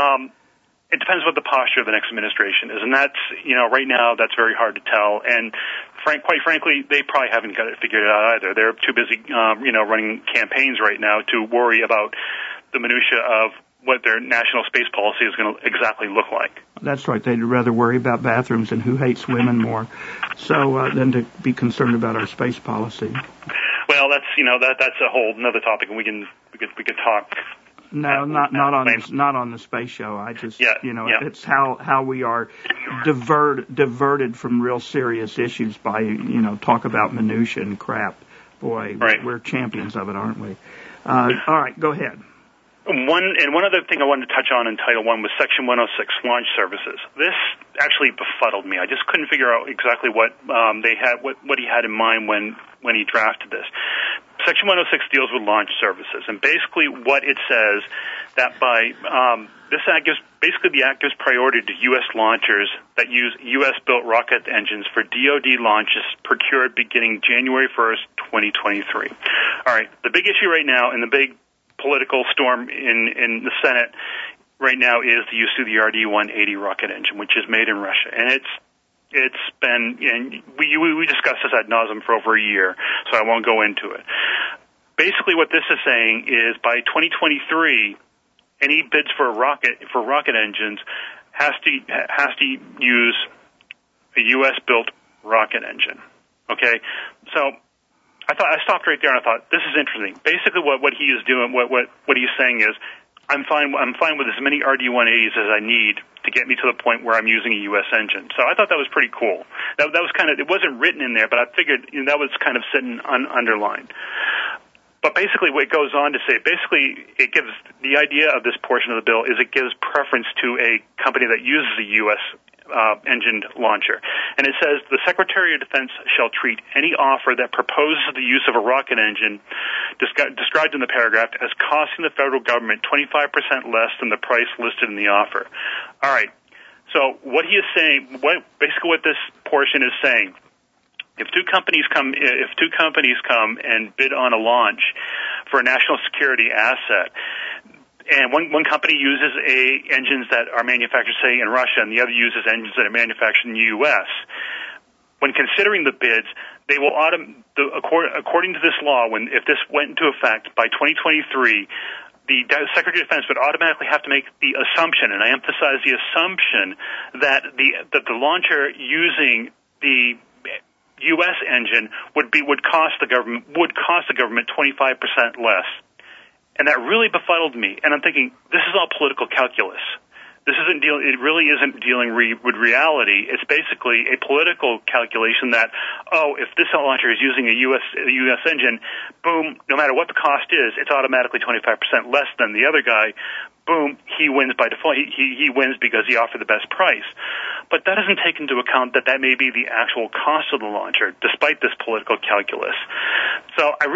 It depends what the posture of the next administration is, and that's, right now that's very hard to tell. And quite frankly, they probably haven't got it figured out either. They're too busy, running campaigns right now to worry about the minutia of what their national space policy is going to exactly look like. That's right. They'd rather worry about bathrooms and who hates women more, than to be concerned about our space policy. Well, that's a whole another topic, and we could talk. No, not on the space show. I just, it's how we are diverted from real serious issues by, talk about minutia and crap. Boy, right. We're champions of it, aren't we? All right, go ahead. One other thing I wanted to touch on in Title I was Section 106, launch services. This actually befuddled me. I just couldn't figure out exactly what what he had in mind when he drafted this. Section 106 deals with launch services, and basically what it says that by this act gives the act gives priority to U.S. launchers that use U.S.-built rocket engines for DoD launches procured beginning January 1st, 2023. All right, the big issue right now, and the big political storm in the Senate right now, is the use of the RD-180 rocket engine, which is made in Russia, and it's been, and we discussed this ad nauseum for over a year, so I won't go into it. Basically, what this is saying is by 2023, any bids for rocket engines has to use a U.S.-built rocket engine. Okay, so I stopped right there and I thought, this is interesting. Basically, what he is doing, what he's saying is, I'm fine with as many RD-180s as I need to get me to the point where I'm using a U.S. engine. So I thought that was pretty cool. That was kind of, it wasn't written in there, but I figured that was kind of sitting underlined. But basically what it goes on to say, it gives, the idea of this portion of the bill is it gives preference to a company that uses a U.S. Engined launcher. And it says the Secretary of Defense shall treat any offer that proposes the use of a rocket engine described in the paragraph as costing the federal government 25% less than the price listed in the offer. All right. So what he is saying, what this portion is saying, if two companies come and bid on a launch for a national security asset, and one company uses engines that are manufactured, say, in Russia, and the other uses engines that are manufactured in the U.S., when considering the bids, they will according to this law, if this went into effect by 2023, the Secretary of Defense would automatically have to make the assumption, and I emphasize the assumption, that the launcher using the U.S. engine would cost the government 25% less. And that really befuddled me. And I'm thinking, this is all political calculus. It really isn't dealing with reality. It's basically a political calculation that, if this launcher is using a U.S. engine, boom, no matter what the cost is, it's automatically 25% less than the other guy. Boom, he wins by default. He wins because he offered the best price. But that doesn't take into account that may be the actual cost of the launcher, despite this political calculus. So I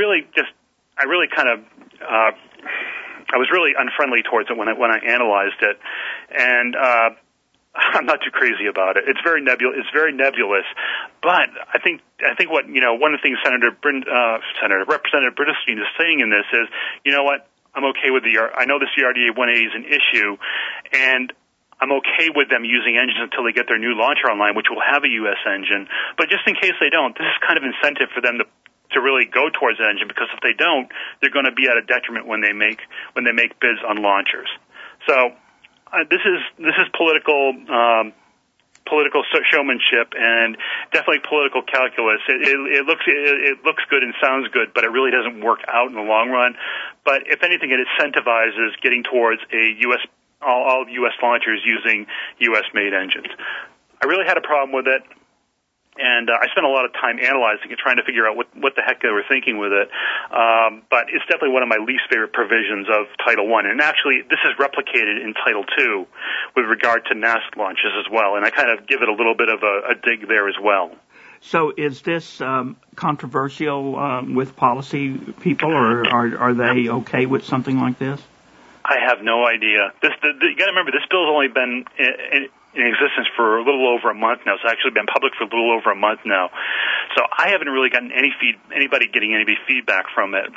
was really unfriendly towards it when I analyzed it, and I'm not too crazy about it. It's very nebulous, but I think what one of the things Representative Bernstein is saying in this is, what, I'm okay with I know this RDA-180 is an issue, and I'm okay with them using engines until they get their new launcher online, which will have a U.S. engine. But just in case they don't, this is kind of incentive for them to really go towards an engine, because if they don't, they're going to be at a detriment when they make bids on launchers. So this is political showmanship and definitely political calculus. It looks good and sounds good, but it really doesn't work out in the long run. But if anything, it incentivizes getting towards all U.S. launchers using U.S. made engines. I really had a problem with it. And I spent a lot of time analyzing it, trying to figure out what the heck they were thinking with it. But it's definitely one of my least favorite provisions of Title I. And actually, this is replicated in Title II with regard to NASA launches as well. And I kind of give it a little bit of a dig there as well. So is this controversial with policy people, or are they okay with something like this? I have no idea. You got to remember, this bill's only been in existence for a little over a month now. It's actually been public for a little over a month now. So I haven't really gotten anybody getting any feedback from it.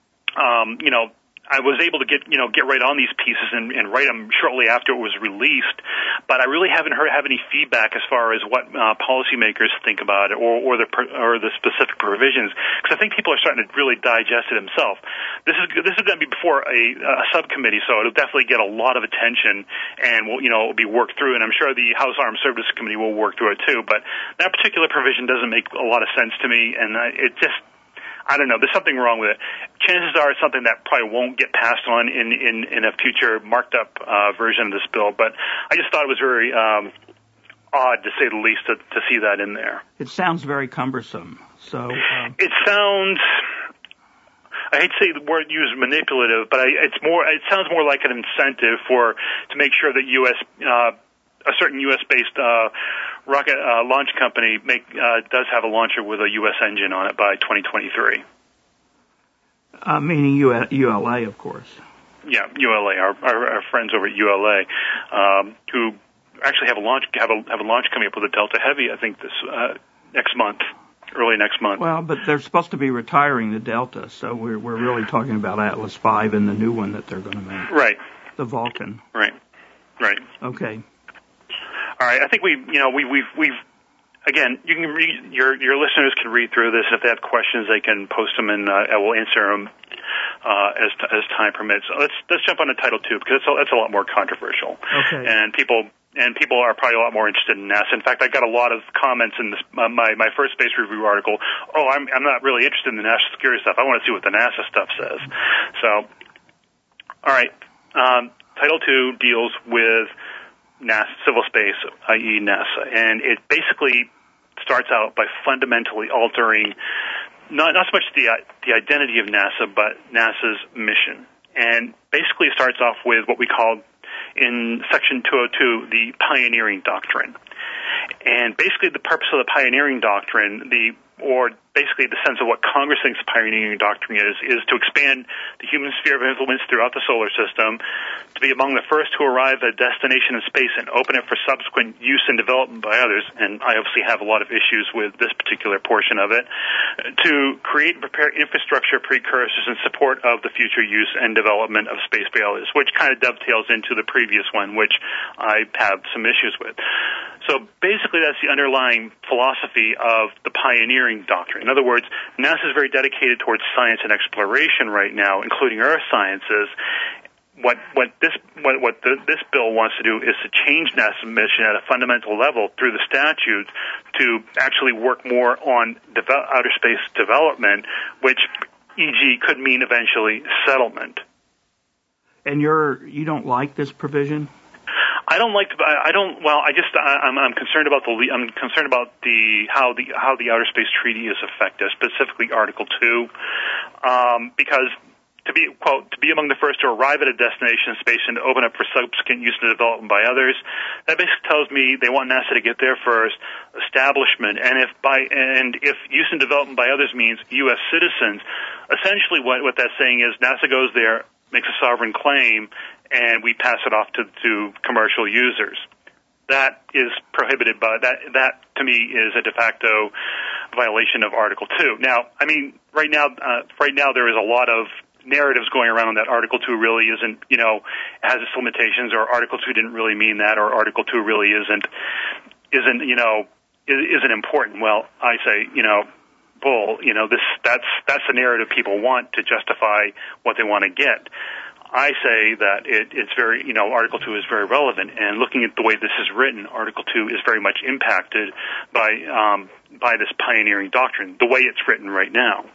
I was able to get right on these pieces and write them shortly after it was released, but I really haven't have any feedback as far as what policymakers think about it or the specific provisions, because I think people are starting to really digest it themselves. This is going to be before a subcommittee, so it'll definitely get a lot of attention and it'll be worked through. And I'm sure the House Armed Services Committee will work through it too. But that particular provision doesn't make a lot of sense to me, and I don't know. There's something wrong with it. Chances are it's something that probably won't get passed on in a future marked up version of this bill. But I just thought it was very odd, to say the least, to see that in there. It sounds very cumbersome. So it sounds. I hate to say the word used manipulative, but it sounds more like an incentive to make sure that a certain U.S.-based rocket launch company does have a launcher with a U.S. engine on it by 2023. Meaning ULA, of course. Yeah, ULA. Our friends over at ULA, who actually have a launch coming up with a Delta Heavy, I think this early next month. Well, but they're supposed to be retiring the Delta, so we're really talking about Atlas V and the new one that they're going to make. Right. The Vulcan. Right. Okay. All right. I think we've again, you can read, your listeners can read through this. If they have questions, they can post them, and I will answer them as time permits. Let's jump on to Title II, because it's a lot more controversial. Okay. And people are probably a lot more interested in NASA. In fact, I got a lot of comments in this my first Space Review article. Oh, I'm not really interested in the national security stuff. I want to see what the NASA stuff says. So, all right. Title II deals with NASA, civil space, i.e. NASA, and it basically starts out by fundamentally altering not so much the identity of NASA, but NASA's mission. And basically it starts off with what we call in Section 202 the pioneering doctrine. And basically the purpose of the pioneering doctrine, basically the sense of what Congress thinks the pioneering doctrine is to expand the human sphere of influence throughout the solar system, to be among the first to arrive at a destination in space and open it for subsequent use and development by others, and I obviously have a lot of issues with this particular portion of it, to create and prepare infrastructure precursors in support of the future use and development of space by others, which kind of dovetails into the previous one, which I have some issues with. So basically that's the underlying philosophy of the pioneering doctrine. In other words, NASA is very dedicated towards science and exploration right now, including earth sciences. What this bill wants to do is to change NASA's mission at a fundamental level through the statutes to actually work more on outer space development, which, e.g., could mean eventually settlement. And you don't like this provision? I'm concerned about how the Outer Space Treaty is effective, specifically Article 2, because to be among the first to arrive at a destination in space and to open up for subsequent use and development by others, that basically tells me they want NASA to get there first, establishment, and if use and development by others means U.S. citizens, essentially what that's saying is NASA goes there, makes a sovereign claim, and we pass it off to commercial users. That is prohibited by that to me is a de facto violation of Article 2. Now, I mean, right now there is a lot of narratives going around that Article 2 really isn't, has its limitations, or Article 2 didn't really mean that, or Article 2 really isn't important. Well, I say, bull. That's the narrative people want to justify what they want to get. I say that it's very, Article 2 is very relevant, and looking at the way this is written, Article 2 is very much impacted by this pioneering doctrine, the way it's written right now.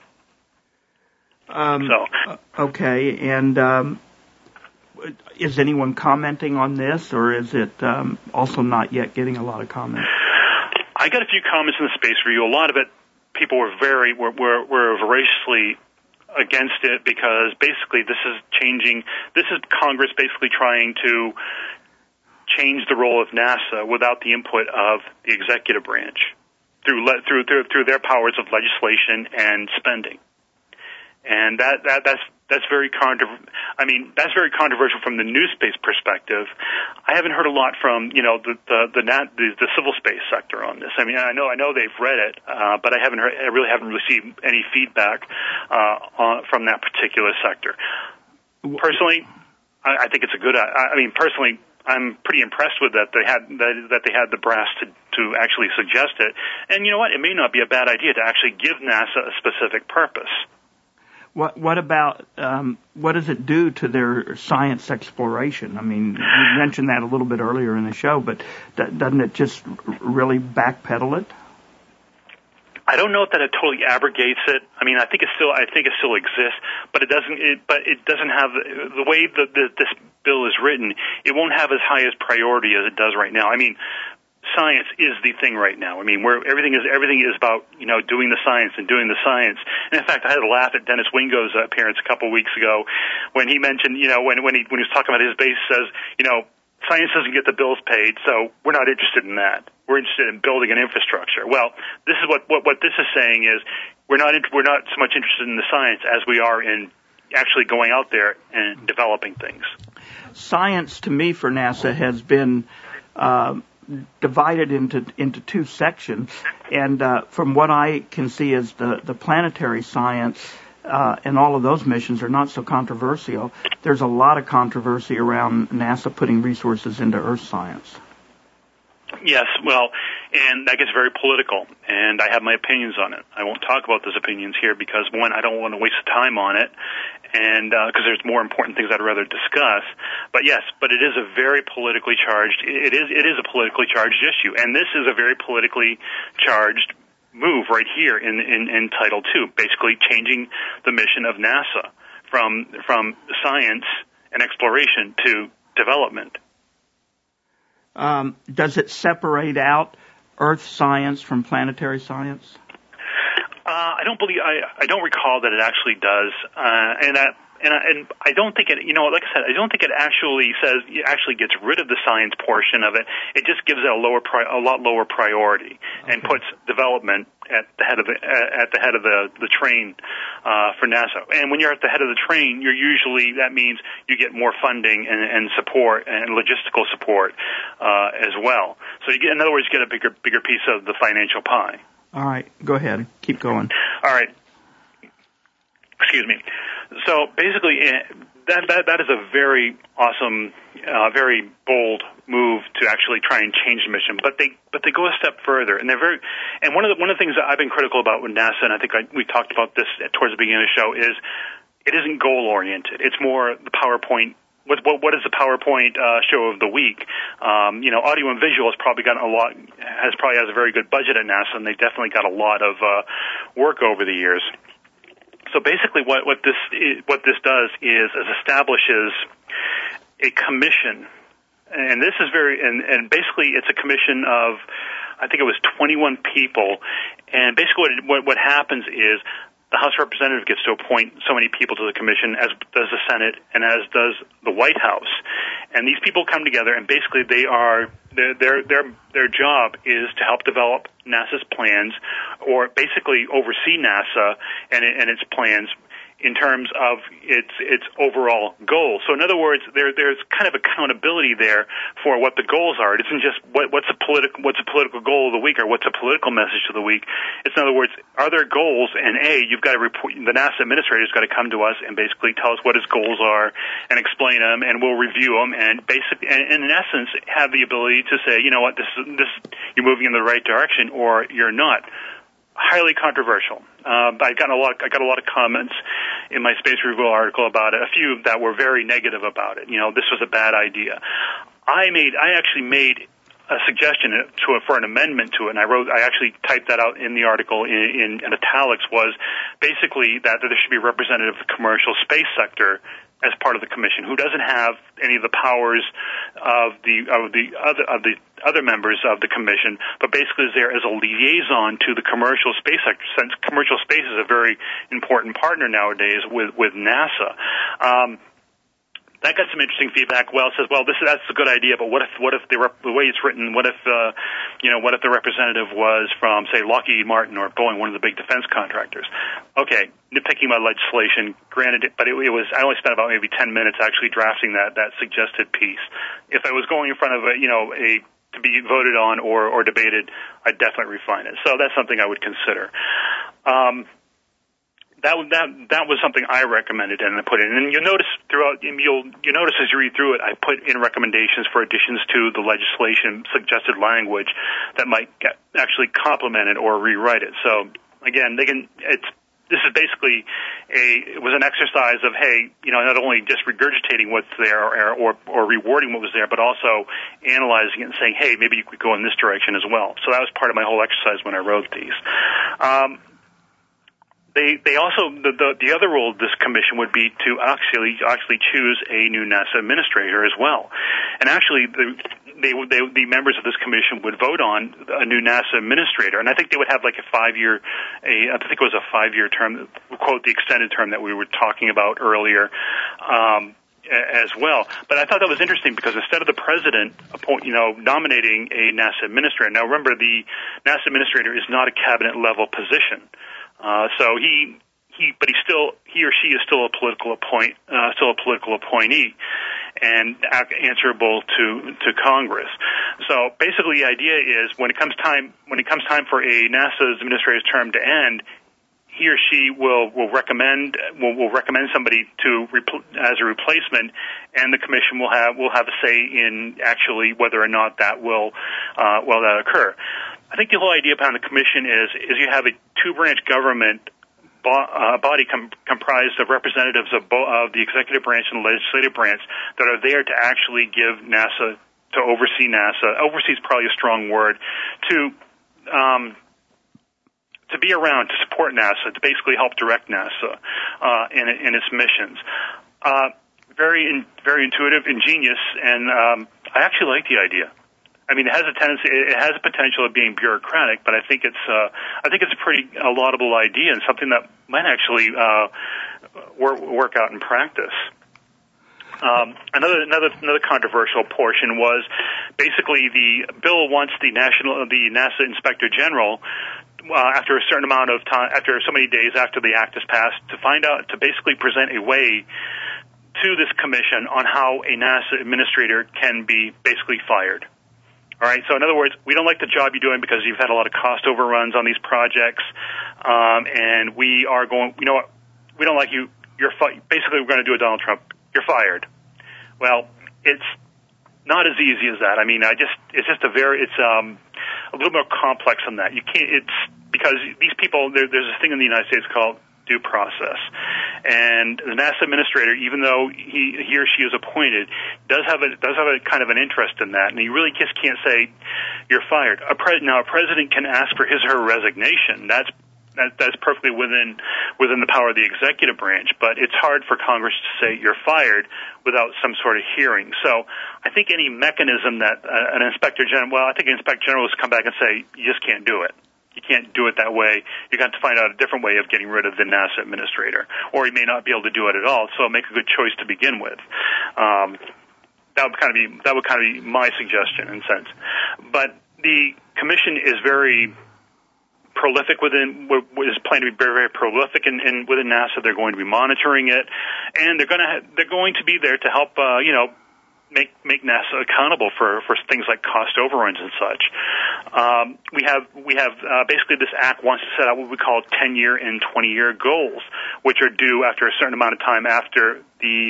Okay, and is anyone commenting on this, or is it also not yet getting a lot of comments? I got a few comments in the Space Review. A lot of it, people were voraciously against it because basically this is Congress basically trying to change the role of NASA without the input of the executive branch through their powers of legislation and spending. And that's very that's very controversial from the new space perspective. I haven't heard a lot from the civil space sector on this. I mean, I know they've read it, but I really haven't received any feedback from that particular sector. Personally, I think it's a good. Personally, I'm pretty impressed with that they had the brass to actually suggest it. And you know what? It may not be a bad idea to actually give NASA a specific purpose. What about what does it do to their science exploration? I mean, you mentioned that a little bit earlier in the show, but doesn't it just really backpedal it? I don't know if that it totally abrogates it. I mean, I think it still exists, but it doesn't have the way that this bill is written. It won't have as high as priority as it does right now. I mean, science is the thing right now. I mean, everything is about doing the science and doing the science. And in fact, I had a laugh at Dennis Wingo's appearance a couple of weeks ago when he mentioned when he was talking about his base, says science doesn't get the bills paid, so we're not interested in that. We're interested in building an infrastructure. Well, this is what this is saying is we're not so much interested in the science as we are in actually going out there and developing things. Science, to me, for NASA has been divided into two sections, and from what I can see is the planetary science and all of those missions are not so controversial. There's a lot of controversy around NASA putting resources into Earth science. Yes, well, and that gets very political, and I have my opinions on it. I won't talk about those opinions here because, one, I don't want to waste time on it, and because there's more important things I'd rather discuss. But yes, it is a very politically charged. It is a politically charged issue, and this is a very politically charged move right here in Title II, basically changing the mission of NASA from science and exploration to development. Does it separate out Earth science from planetary science? I don't recall that it actually does, and I don't think it. Like I said, I don't think it actually gets rid of the science portion of it. It just gives it a lot lower priority, and puts development at the head of the train for NASA. And when you're at the head of the train, that means you get more funding and support and logistical support as well. So in other words, you get a bigger piece of the financial pie. All right, go ahead. Keep going. All right. Excuse me. So basically, that is a very awesome, very bold move to actually try and change the mission. But they go a step further, and and one of the things that I've been critical about with NASA, and I think we talked about this towards the beginning of the show, is it isn't goal oriented. It's more the PowerPoint. What is the PowerPoint show of the week? Audio and visual has probably has a very good budget at NASA, and they definitely got a lot of work over the years. So basically, what this does is establishes a commission, and this is and basically it's a commission of, I think it was 21 people, and basically what happens is the House of Representatives gets to appoint so many people to the commission, as does the Senate and as does the White House. And these people come together, and basically their job is to help develop NASA's plans, or basically oversee NASA and its plans in terms of its overall goals. So in other words, there's kind of accountability there for what the goals are. It isn't just what's a political goal of the week or what's a political message of the week. It's, in other words, are there goals? And you've got to report. The NASA administrator's got to come to us and basically tell us what his goals are and explain them, and we'll review them and in essence have the ability to say, you know what, this you're moving in the right direction or you're not. Highly controversial. I got a lot of comments in my Space Review article about it. A few that were very negative about it. This was a bad idea. I actually made a suggestion for an amendment to it, and I actually typed that out in the article in italics. Was basically that there should be a representative of the commercial space sector as part of the commission, who doesn't have any of the powers of the other members of the commission, but basically is there as a liaison to the commercial space sector, since commercial space is a very important partner nowadays with NASA. That got some interesting feedback. Well, it says, well, that's a good idea, but what if the way it's written, what if the representative was from, say, Lockheed Martin or Boeing, one of the big defense contractors? Okay, nitpicking my legislation, granted, but it was, I only spent about maybe 10 minutes actually drafting that suggested piece. If I was going in front of to be voted on or debated, I'd definitely refine it. So that's something I would consider. That was something I recommended and I put in. And you'll notice as you read through it, I put in recommendations for additions to the legislation, suggested language that might actually complement it or rewrite it. So again, this is basically it was an exercise of, hey, not only just regurgitating what's there or rewarding what was there, but also analyzing it and saying, hey, maybe you could go in this direction as well. So that was part of my whole exercise when I wrote these. They also, the other role of this commission would be to actually choose a new NASA administrator as well. And actually, the members of this commission would vote on a new NASA administrator, and I think they would have like I think it was a 5-year term, quote, the extended term that we were talking about earlier, as well. But I thought that was interesting because instead of the president nominating a NASA administrator, now remember the NASA administrator is not a cabinet level position. So he or she is still a political appointee, and answerable to Congress. So basically, the idea is when it comes time for a NASA's administrator's term to end, he or she will recommend somebody as a replacement, and the commission will have a say in actually whether or not that will that occur. I think the whole idea behind the commission is you have a two-branch government body comprised of representatives of the executive branch and the legislative branch that are there to actually give NASA, to oversee NASA. Oversee is probably a strong word. To be around, to support NASA, to basically help direct NASA in its missions. Very intuitive, ingenious, and I actually like the idea. I mean, it has a potential of being bureaucratic, but I think it's a pretty laudable idea and something that might actually work out in practice. Another controversial portion was basically the bill wants the NASA Inspector General after a certain amount of time, after so many days after the act is passed, to basically present a way to this commission on how a NASA administrator can be basically fired. All right. So in other words, we don't like the job you're doing because you've had a lot of cost overruns on these projects, and we are going. You know what? We don't like you. Basically, we're going to do a Donald Trump. You're fired. Well, it's not as easy as that. I mean, it's a little more complex than that. You can't. It's because these people. There's this thing in the United States called due process. And the NASA administrator, even though he or she is appointed, does have a kind of an interest in that, and he really just can't say you're fired. Now, a president can ask for his or her resignation. That's perfectly within the power of the executive branch, but it's hard for Congress to say you're fired without some sort of hearing. So I think any mechanism that an inspector general, I think an inspector general will come back and say you just can't do it. You can't do it that way. You got to find out a different way of getting rid of the NASA administrator, or you may not be able to do it at all. So make a good choice to begin with. That would kind of be my suggestion in a sense. But the commission is very prolific is planned to be very, very prolific within NASA. They're going to be monitoring it, and they're going to be there to help make NASA accountable for things like cost overruns and such. We have basically this act wants to set out what we call 10-year and 20-year goals, which are due after a certain amount of time after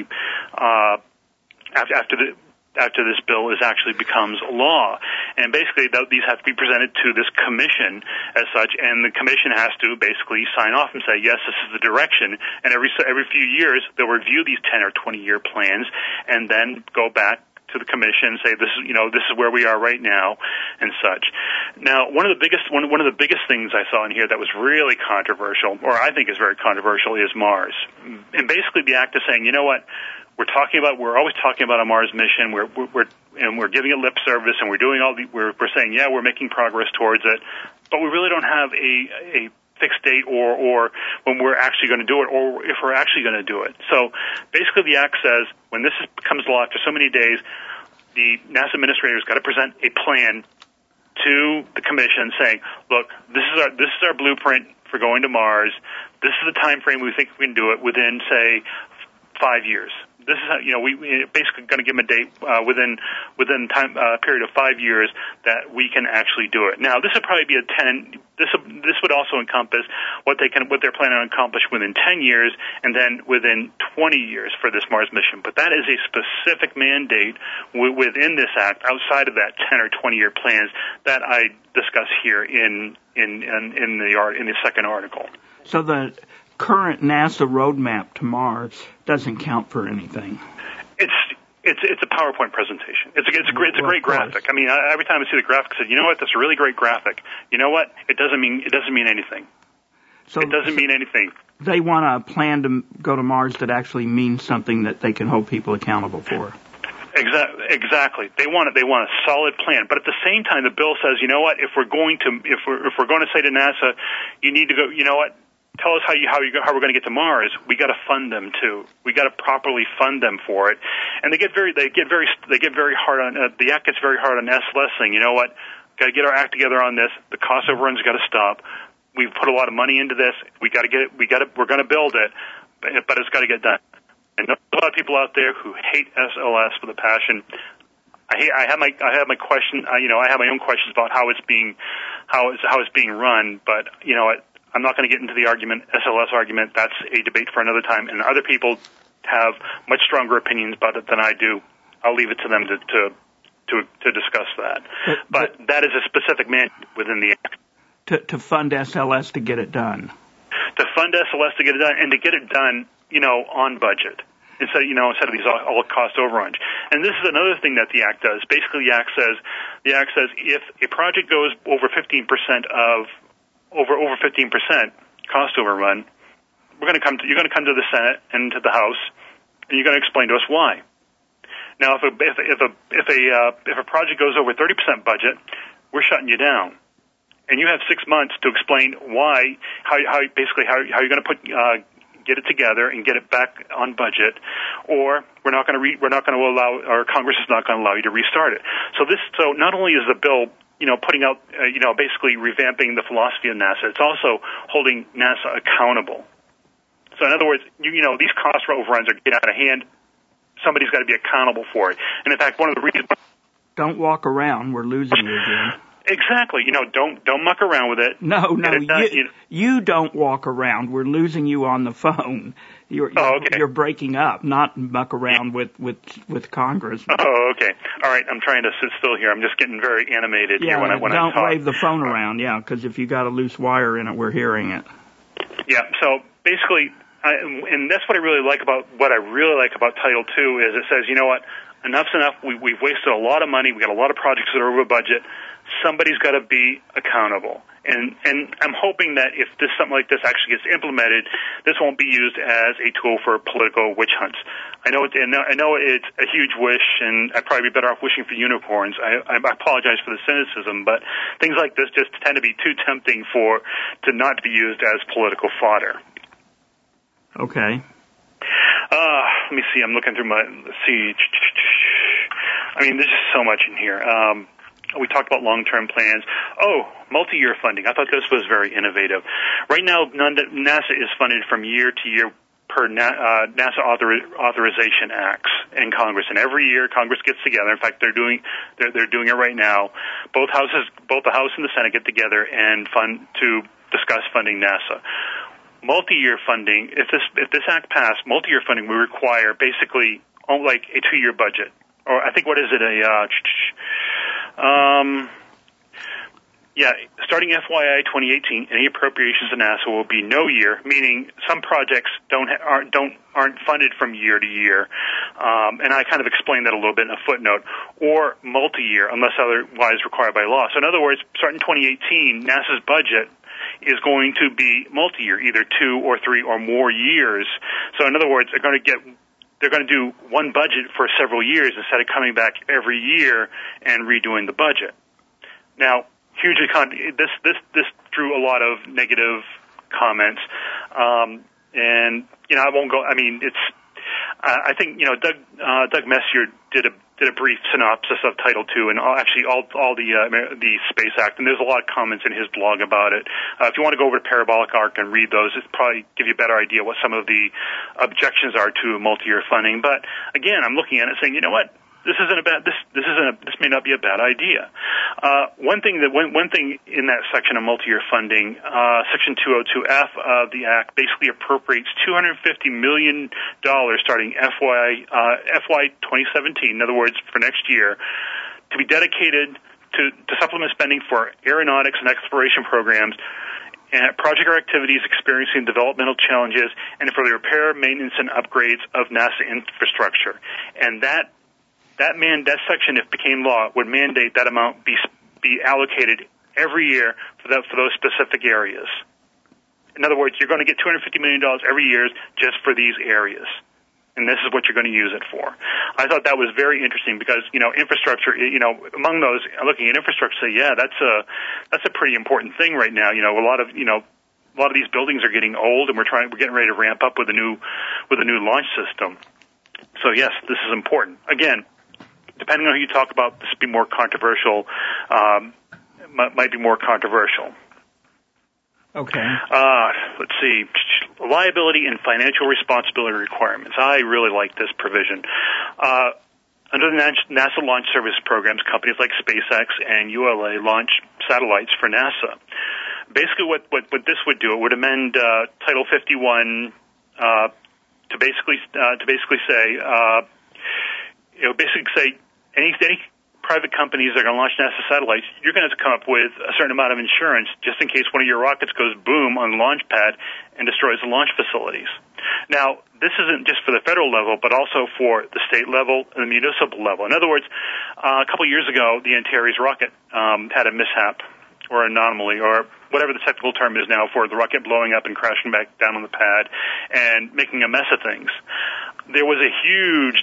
this bill actually becomes law. And basically these have to be presented to this commission as such, and the commission has to basically sign off and say, yes, this is the direction. And every few years they'll review these 10 or 20-year plans and then go back to the commission and say, this is where we are right now and such. Now, one of the biggest things I saw in here that was really controversial, or I think is very controversial, is Mars. And basically the act is saying, you know what, we're always talking about a Mars mission. We're giving it lip service, and we're doing we're saying, yeah, we're making progress towards it, but we really don't have a fixed date or when we're actually going to do it, or if we're actually going to do it. So basically the Act says when this comes law after so many days, the NASA administrator's got to present a plan to the commission saying, look, this is our blueprint for going to Mars. This is the time frame we think we can do it within, say, 5 years. This is how, we basically going to give them a date within time period of 5 years that we can actually do it. Now, this would probably be This would also encompass what they're planning on accomplish within 10 years, and then within 20 years for this Mars mission. But that is a specific mandate within this Act, outside of that 10 or 20-year plans that I discuss here in the second article. So the current NASA roadmap to Mars doesn't count for anything. It's a PowerPoint presentation. It's a great graphic. I mean, every time I see the graphic, I say, you know what? That's a really great graphic. You know what? It doesn't mean anything. So it doesn't mean anything. They want a plan to go to Mars that actually means something that they can hold people accountable for. Exactly. They want a solid plan. But at the same time, the bill says, you know what? If we're going to say to NASA, you need to go. You know what? Tell us how we're going to get to Mars. We got to fund them too. We got to properly fund them for it. And they get very hard on the Act gets very hard on SLS saying, you know what? Got to get our act together on this. The cost overruns got to stop. We've put a lot of money into this. We got to get it. We're going to build it, but it's got to get done. And there's a lot of people out there who hate SLS with a passion. I have my question. I have my own questions about how it's being run. But you know what? I'm not going to get into the SLS argument. That's a debate for another time. And other people have much stronger opinions about it than I do. I'll leave it to them to discuss that. But that is a specific mandate within the Act. To fund SLS to get it done. To fund SLS to get it done, and to get it done, on budget. Instead of these all cost overruns. And this is another thing that the Act does. Basically, the Act says if a project goes over 15% over 15% cost overrun, you're going to come to the Senate and to the House, and you're going to explain to us why. Now, if a project goes over 30% budget, we're shutting you down, and you have 6 months to explain why, how you're going to get it together and get it back on budget, or we're not going to allow, or Congress is not going to allow you to restart it. So not only is the bill putting out, basically revamping the philosophy of NASA, it's also holding NASA accountable. So in other words, these cost overruns are getting out of hand. Somebody's got to be accountable for it. And in fact, one of the reasons... Don't walk around. We're losing you again. Exactly. Don't muck around with it. No, you don't walk around. We're losing you on the phone. You're breaking up, not muck around with Congress. Oh, okay. All right. I'm trying to sit still here. I'm just getting very animated here when I talk. Don't wave the phone around, because if you got a loose wire in it, we're hearing it. Yeah. So basically, and that's what I really like about Title II is it says, you know what, enough's enough. We've wasted a lot of money. We got a lot of projects that are over budget. Somebody's got to be accountable. And I'm hoping that if something like this actually gets implemented, this won't be used as a tool for political witch hunts. I know it's a huge wish, and I'd probably be better off wishing for unicorns. I apologize for the cynicism, but things like this just tend to be too tempting to not be used as political fodder. Okay. Let me see. I'm looking through I mean, there's just so much in here. We talked about long-term plans. Oh, multi-year funding. I thought this was very innovative. Right now, NASA is funded from year to year per NASA authorization acts in Congress, and every year Congress gets together. In fact, they're doing it right now. Both the House and the Senate get together and discuss funding NASA. Multi-year funding. If this act passed, multi-year funding would require basically like a 2-year budget, or I think what is it starting FYI 2018, any appropriations to NASA will be no year, meaning some projects aren't funded from year to year, and I kind of explained that a little bit in a footnote, or multi-year unless otherwise required by law. So in other words, starting 2018, NASA's budget is going to be multi-year, either 2 or 3 or more years. So in other words, they're going to get they're going to do one budget for several years instead of coming back every year and redoing the budget. Now, this drew a lot of negative comments, and I won't go. I mean, I think Doug Messier did a brief synopsis of Title II and all the Space Act, and there's a lot of comments in his blog about it. If you want to go over to Parabolic Arc and read those, it'll probably give you a better idea what some of the objections are to multi-year funding. But again, I'm looking at it saying, you know what? This may not be a bad idea. One thing in that section of multi-year funding, Section 202F of the Act basically appropriates $250 million starting FY 2017, in other words, for next year, to be dedicated to supplement spending for aeronautics and exploration programs and project or activities experiencing developmental challenges, and for the repair, maintenance, and upgrades of NASA infrastructure. And that section, if it became law, would mandate that amount be allocated every year for those specific areas. In other words, you're going to get $250 million every year just for these areas, and this is what you're going to use it for. I thought that was very interesting because infrastructure. Among those looking at infrastructure, say, yeah, that's a pretty important thing right now. A lot of these buildings are getting old, and we're getting ready to ramp up with a new launch system. So yes, this is important. Again, depending on who you talk about, this would be more controversial. Might be more controversial. Okay. Let's see. Liability and financial responsibility requirements. I really like this provision. Under the NASA Launch Service programs, companies like SpaceX and ULA launch satellites for NASA. Basically, what this would do, it would amend Title 51 to basically say any private companies that are going to launch NASA satellites, you're going to have to come up with a certain amount of insurance just in case one of your rockets goes boom on the launch pad and destroys the launch facilities. Now, this isn't just for the federal level, but also for the state level and the municipal level. In other words, a couple of years ago, the Antares rocket had a mishap or anomaly or whatever the technical term is now for the rocket blowing up and crashing back down on the pad and making a mess of things. There was a huge,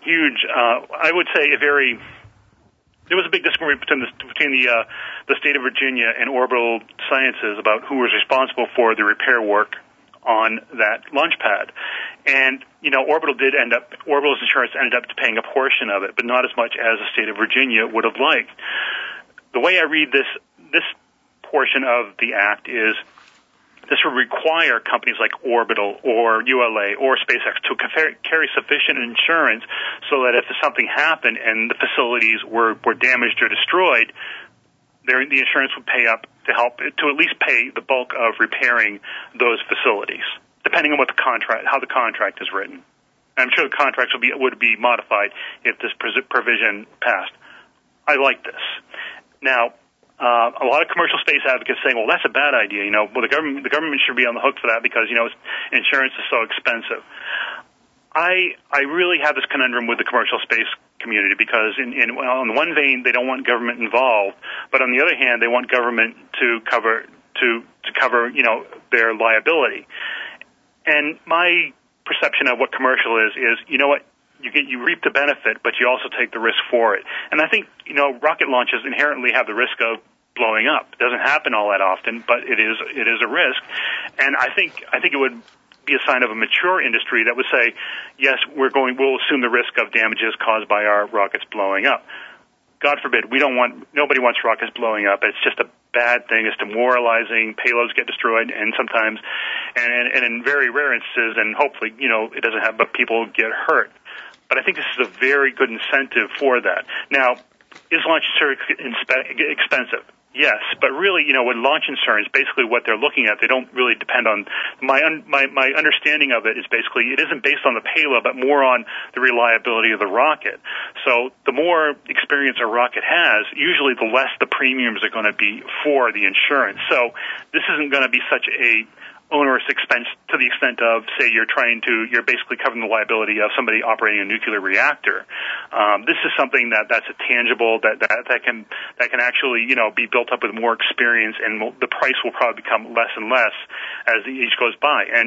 I would say there was a big disagreement between the state of Virginia and Orbital Sciences about who was responsible for the repair work on that launch pad. And, Orbital's insurance ended up paying a portion of it, but not as much as the state of Virginia would have liked. The way I read this portion of the Act is this would require companies like Orbital or ULA or SpaceX to carry sufficient insurance so that if something happened and the facilities were damaged or destroyed, the insurance would pay up to help to at least pay the bulk of repairing those facilities, depending on how the contract is written. I'm sure the contracts would be modified if this provision passed. I like this. Now, a lot of commercial space advocates saying, well, that's a bad idea. The government should be on the hook for that because, insurance is so expensive. I really have this conundrum with the commercial space community because on one vein, they don't want government involved, but on the other hand, they want government to cover their liability. And my perception of what commercial is you reap the benefit, but you also take the risk for it. And I think, rocket launches inherently have the risk of blowing up. It doesn't happen all that often, but it is a risk. And I think it would be a sign of a mature industry that would say, yes, we'll assume the risk of damages caused by our rockets blowing up. God forbid, nobody wants rockets blowing up. It's just a bad thing. It's demoralizing. Payloads get destroyed, and sometimes, and in very rare instances, and hopefully, it doesn't have, but people get hurt. But I think this is a very good incentive for that. Now, is launch insurance expensive? Yes, but really, with launch insurance, basically what they're looking at, they don't really depend on my understanding of it is basically it isn't based on the payload, but more on the reliability of the rocket. So the more experience a rocket has, usually the less the premiums are going to be for the insurance. So this isn't going to be such a onerous expense to the extent of, say, you're basically covering the liability of somebody operating a nuclear reactor. This is something that's a tangible that can actually be built up with more experience, and the price will probably become less and less as each goes by. And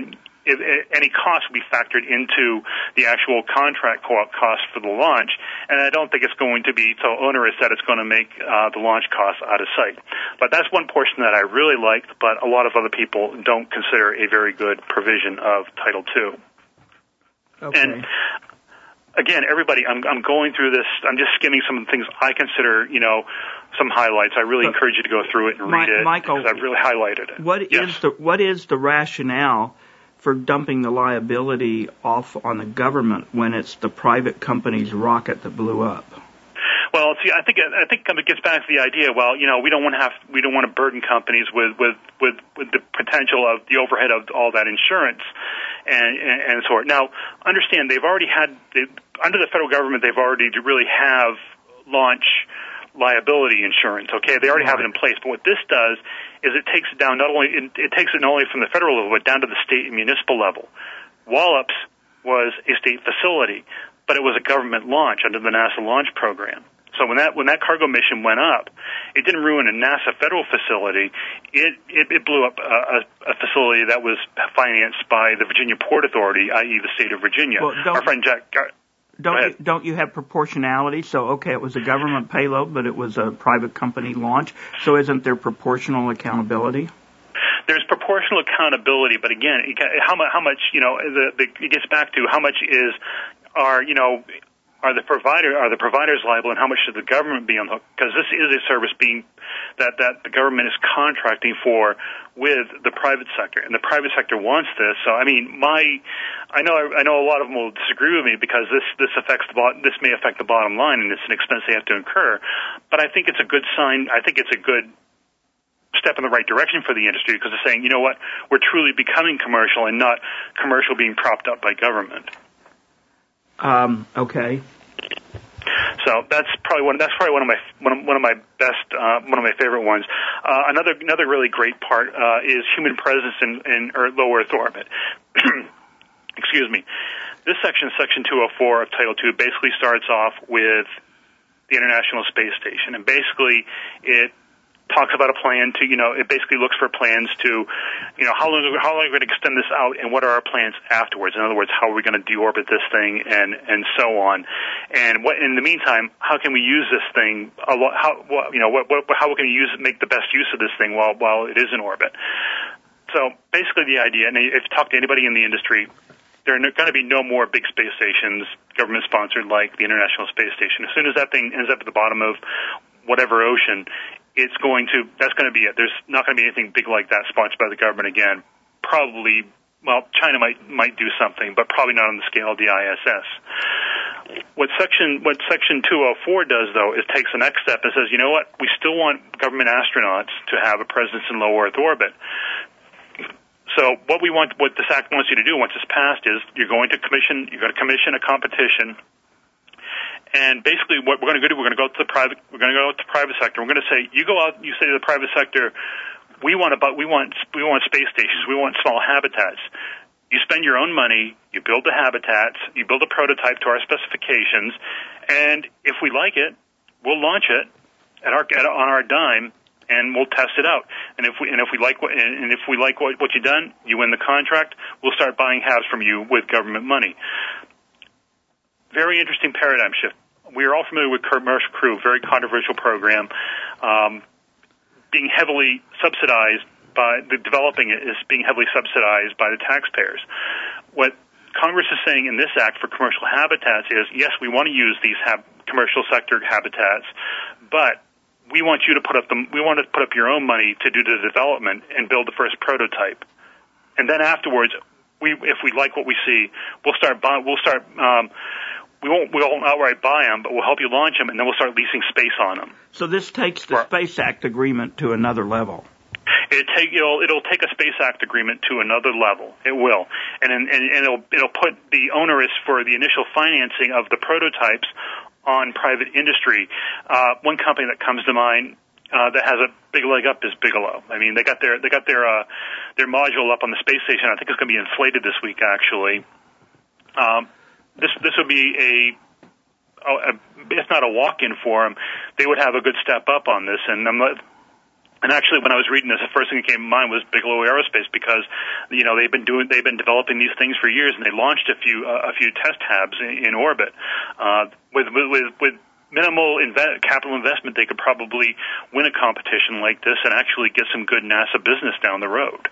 any cost will be factored into the actual contract cost for the launch, and I don't think it's going to be so onerous that it's going to make the launch costs out of sight. But that's one portion that I really liked, but a lot of other people don't consider a very good provision of Title II. Okay. And again, everybody, I'm going through this. I'm just skimming some of the things I consider, some highlights. I really encourage you to go through it and read it, Michael, because I've really highlighted it. What is the rationale for dumping the liability off on the government when it's the private company's rocket that blew up? Well, see, I think it gets back to the idea. Well, we don't want to burden companies with the potential of the overhead of all that insurance and so on. Now, understand they've already under the federal government, they've already really have launch liability insurance. Okay, they already have it in place. But what this does is it takes it down not only from the federal level but down to the state and municipal level. Wallops was a state facility, but it was a government launch under the NASA launch program. So when that cargo mission went up, it didn't ruin a NASA federal facility. It blew up a facility that was financed by the Virginia Port Authority, i.e. the state of Virginia. Well, our friend Jack. Don't you have proportionality? So, okay, it was a government payload, but it was a private company launch. So isn't there proportional accountability? There's proportional accountability, but again, how much, it gets back to how much are the providers liable, and how much should the government be on the hook? Because this is a service that the government is contracting for with the private sector, and the private sector wants this. So, I mean, I know a lot of them will disagree with me because this may affect the bottom line, and it's an expense they have to incur. But I think it's a good sign. I think it's a good step in the right direction for the industry, because it's saying, you know what, we're truly becoming commercial and not commercial being propped up by government. Okay. So that's probably one of my favorite ones. Another really great part is human presence in low Earth orbit. Excuse me. This section 204 of Title II, basically starts off with the International Space Station, and basically it talks about a plan to, it basically looks for plans to, how long are we going to extend this out, and what are our plans afterwards? In other words, how are we going to deorbit this thing, and so on. And what in the meantime, how can we use this thing? How can we make the best use of this thing while it is in orbit? So basically, the idea, and if you talk to anybody in the industry, there are going to be no more big space stations, government-sponsored, like the International Space Station. As soon as that thing ends up at the bottom of whatever ocean, that's going to be it. There's not going to be anything big like that sponsored by the government again. Probably, China might do something, but probably not on the scale of the ISS. What Section 204 does, though, is takes the next step and says, you know what, we still want government astronauts to have a presence in low Earth orbit. So what this act wants you to do once it's passed is you're going to commission a competition. And basically, what we're going to do, we're going to go to the private sector. We're going to say, you go out, you say to the private sector, we want space stations, we want small habitats. You spend your own money, you build the habitats, you build a prototype to our specifications, and if we like it, we'll launch it on our dime, and we'll test it out. And if we like what you've done, you win the contract. We'll start buying halves from you with government money. Very interesting paradigm shift. We are all familiar with Commercial Crew, very controversial program, being heavily subsidized by developing it is being heavily subsidized by the taxpayers. What Congress is saying in this act for commercial habitats is, yes, we want to use these commercial sector habitats, but we want you to put up your own money to do the development and build the first prototype, and then afterwards, if we like what we see, we won't outright buy them, but we'll help you launch them, and then we'll start leasing space on them. So this takes the Space Act agreement to another level. It'll take a Space Act agreement to another level. It will, and it'll put the onerous for the initial financing of the prototypes on private industry. One company that comes to mind that has a big leg up is Bigelow. I mean, they got their module up on the space station. I think it's going to be inflated this week, actually. This would be if not a walk-in for them, they would have a good step up on this. And And actually, when I was reading this, the first thing that came to mind was Bigelow Aerospace, because they've been developing these things for years, and they launched a few test tabs in orbit. With minimal capital investment, they could probably win a competition like this and actually get some good NASA business down the road.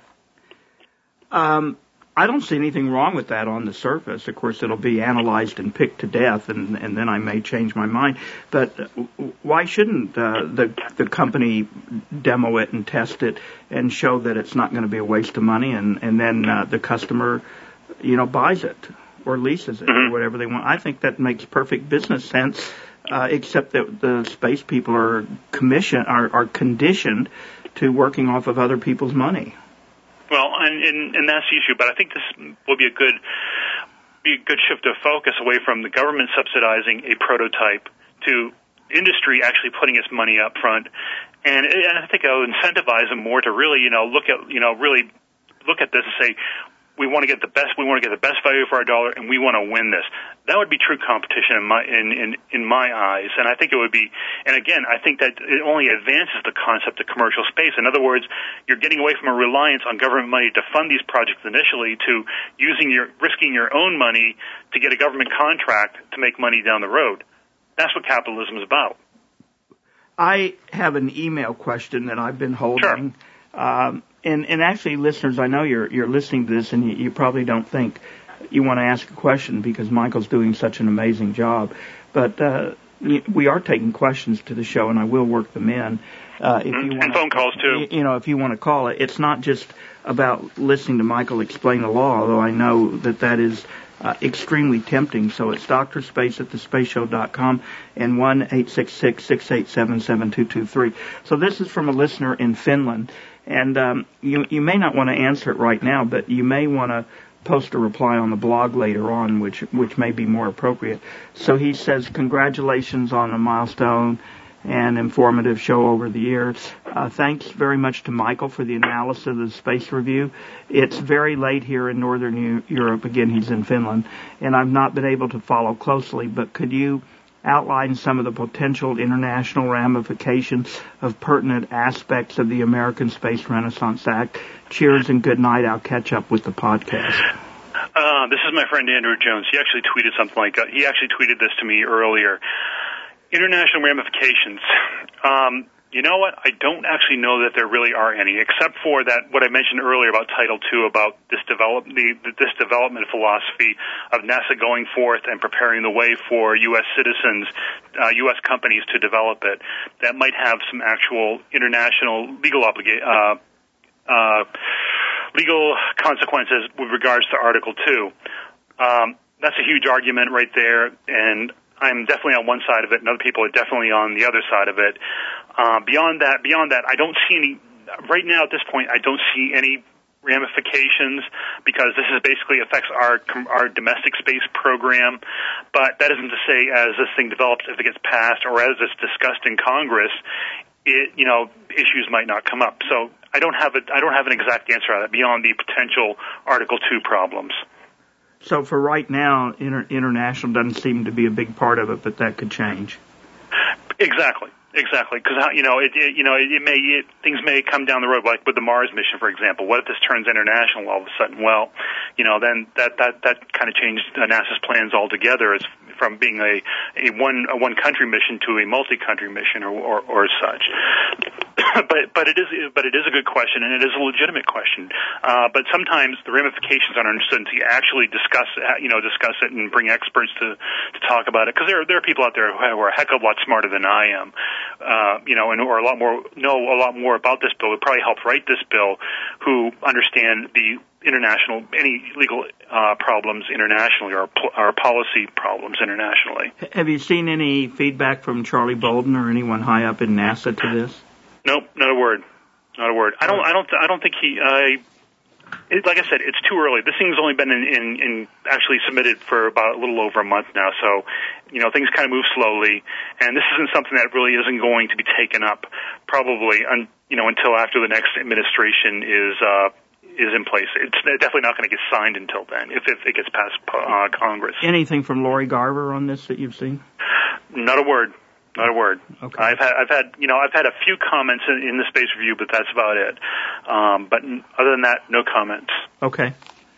I don't see anything wrong with that on the surface. Of course, it'll be analyzed and picked to death, and then I may change my mind. But why shouldn't the company demo it and test it and show that it's not going to be a waste of money, and then the customer, buys it or leases it or whatever they want? I think that makes perfect business sense, except that the space people are conditioned to working off of other people's money. Well, and that's the issue. But I think this will be a good shift of focus away from the government subsidizing a prototype to industry actually putting its money up front, and I think it'll incentivize them more to really look at this and say, we want to get the best value for our dollar, and we want to win this. That would be true competition in my eyes, and I think it would be. And again, I think that it only advances the concept of commercial space. In other words, you're getting away from a reliance on government money to fund these projects initially to risking your own money to get a government contract to make money down the road. That's what capitalism is about. I have an email question that I've been holding. Sure. And actually, listeners, I know you're listening to this, and you probably don't think you want to ask a question because Michael's doing such an amazing job. But we are taking questions to the show, and I will work them in. If you want, and phone calls too. If you want to call it, it's not just about listening to Michael explain the law, although I know that is extremely tempting. So it's drspace@thespaceshow.com and 1-866-687-7223. So this is from a listener in Finland. And you may not want to answer it right now, but you may want to post a reply on the blog later on, which may be more appropriate. So he says, congratulations on a milestone and informative show over the years. Thanks very much to Michael for the analysis of the Space Review. It's very late here in Northern Europe. Again, he's in Finland, and I've not been able to follow closely, but could you outline some of the potential international ramifications of pertinent aspects of the American Space Renaissance Act? Cheers and good night. I'll catch up with the podcast. This is my friend Andrew Jones. He actually tweeted something like that. He actually tweeted this to me earlier. International ramifications. You know what? I don't actually know that there really are any, except for that what I mentioned earlier about Title II, about this development philosophy of NASA going forth and preparing the way for U.S. citizens, U.S. companies to develop it. That might have some actual international legal consequences with regards to Article 2. That's a huge argument right there, and I'm definitely on one side of it, and other people are definitely on the other side of it. Beyond that, I don't see any, right now at this point, I don't see any ramifications because this is basically affects our domestic space program. But that isn't to say as this thing develops, if it gets passed or as it's discussed in Congress, issues might not come up. So I don't have an exact answer on that beyond the potential Article 2 problems. So for right now, international doesn't seem to be a big part of it, but that could change. Exactly, because things may come down the road, like with the Mars mission, for example. What if this turns international all of a sudden? Well, then that kind of changed NASA's plans altogether, as from being a one country mission to a multi-country mission or such. But it is a good question, and it is a legitimate question. But sometimes the ramifications aren't understood until you actually discuss it and bring experts to talk about it. Because there are people out there who are a heck of a lot smarter than I am, or know a lot more about this bill. Who probably helped write this bill, who understand the any legal problems internationally or policy problems internationally. Have you seen any feedback from Charlie Bolden or anyone high up in NASA to this? Nope, not a word. Not a word. I don't think he. Like I said, it's too early. This thing's only been in actually submitted for about a little over a month now. So, things kind of move slowly, and this isn't something that really isn't going to be taken up probably, until after the next administration is in place. It's definitely not going to get signed until then, if it gets past Congress. Anything from Lori Garver on this that you've seen? Not a word. Not a word. Okay. I've had a few comments in the space review, but that's about it. But other than that, no comments. Okay.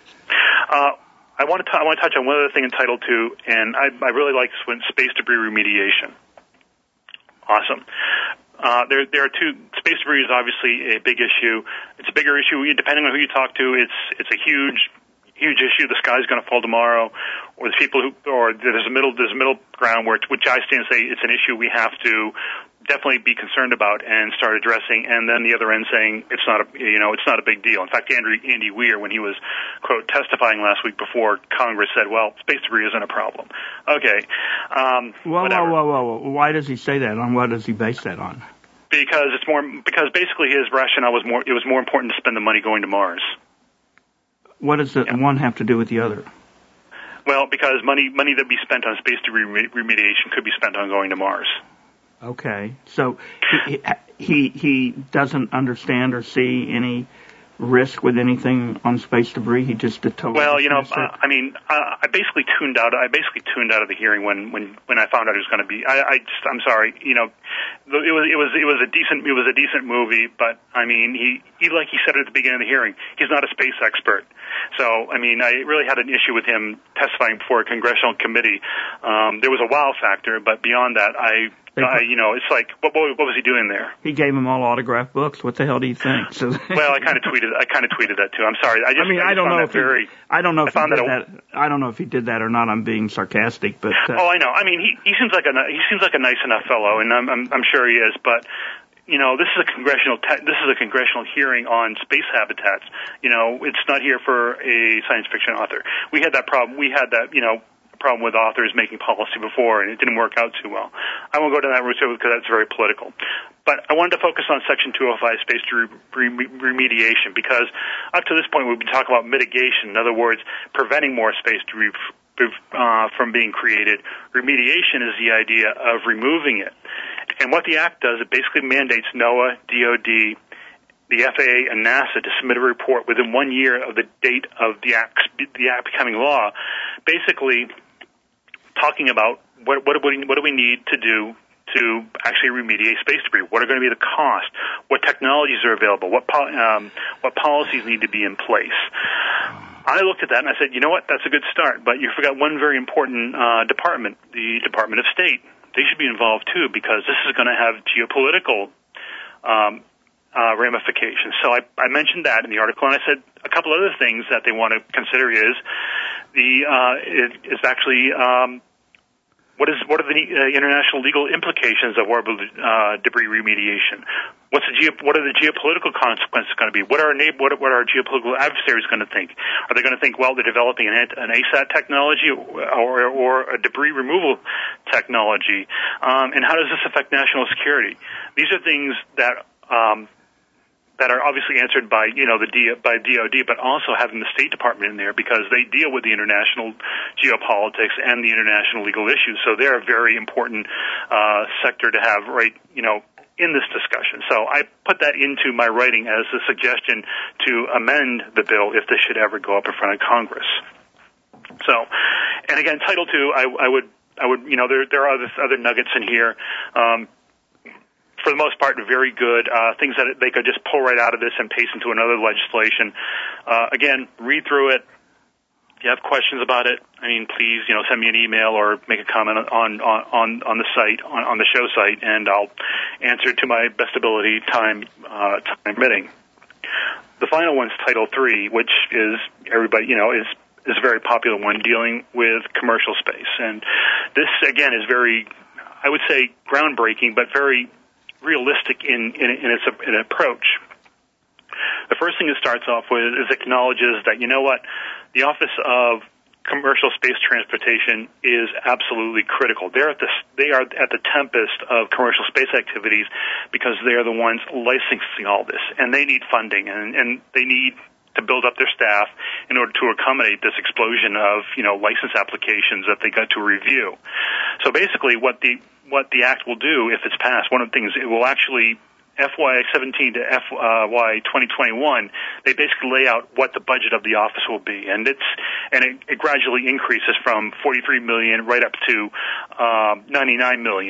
I want to touch on one other thing in Title II, and I really like this one: space debris remediation. Awesome. There are two. Space debris is obviously a big issue. It's a bigger issue depending on who you talk to. It's a huge issue. The sky's going to fall tomorrow, or there's people there's a middle ground which I stand and say it's an issue we have to definitely be concerned about and start addressing. And then the other end saying it's not a big deal. In fact, Andy Weir, when he was quote testifying last week before Congress, said, "Well, space debris isn't a problem." Okay. Whoa. Why does he say that? On what does he base that on? Because basically his rationale was it was more important to spend the money going to Mars. What does the one have to do with the other? Well, because money that we spent on space debris remediation could be spent on going to Mars. Okay, so he doesn't understand or see any risk with anything on space debris. He just totally. Well, I basically tuned out. I basically tuned out of the hearing when I found out it was going to be. I'm sorry. It was a decent movie, but I mean, he like he said at the beginning of the hearing, he's not a space expert. So I mean, I really had an issue with him testifying before a congressional committee. There was a wow factor, but beyond that, it's like, what was he doing there? He gave them all autographed books. What the hell do you think? So, well, I kind of tweeted that too. I'm sorry. I don't know if he did that or not. I'm being sarcastic, but. Oh, I know. I mean, he seems like a nice enough fellow, and I'm sure he is. But this is a congressional hearing on space habitats. It's not here for a science fiction author. We had that problem. Problem with authors making policy before, and it didn't work out too well. I won't go down that route because that's very political. But I wanted to focus on Section 205, space remediation, because up to this point we've been talking about mitigation. In other words, preventing more space debris from being created. Remediation is the idea of removing it. And what the Act does, it basically mandates NOAA, DOD, the FAA, and NASA to submit a report within 1 year of the date of the Act becoming law, basically talking about what do we need to do to actually remediate space debris? What are going to be the costs? What technologies are available? What policies need to be in place? I looked at that and I said, you know what, that's a good start, but you forgot one very important department, the Department of State. They should be involved too, because this is going to have geopolitical ramifications. So I mentioned that in the article, and I said a couple other things that they want to consider is what are the international legal implications of orbital debris remediation? What are the geopolitical consequences going to be? What are our geopolitical adversaries going to think? Are they going to think, well, they're developing an ASAT technology or a debris removal technology? And how does this affect national security? These are things that are obviously answered by by DOD, but also having the State Department in there because they deal with the international geopolitics and the international legal issues. So they're a very important sector to have in this discussion. So I put that into my writing as a suggestion to amend the bill if this should ever go up in front of Congress. So, and again, Title II, I would there are other nuggets in here. For the most part, very good. Things that they could just pull right out of this and paste into another legislation. Again, read through it. If you have questions about it, please, send me an email or make a comment on the site, on the show site, and I'll answer to my best ability, time permitting. The final one's Title III, which is everybody, is a very popular one dealing with commercial space. And this, again, is very, I would say, groundbreaking, but very realistic in its approach. The first thing it starts off with is acknowledges that, the Office of Commercial Space Transportation is absolutely critical. They are at the tempest of commercial space activities because they are the ones licensing all this, and they need funding, and they need to build up their staff in order to accommodate this explosion of, license applications that they got to review. So basically what the Act will do, if it's passed, one of the things, it will actually, FY17 to FY 2021, they basically lay out what the budget of the office will be. And it gradually increases from $43 million right up to $99 million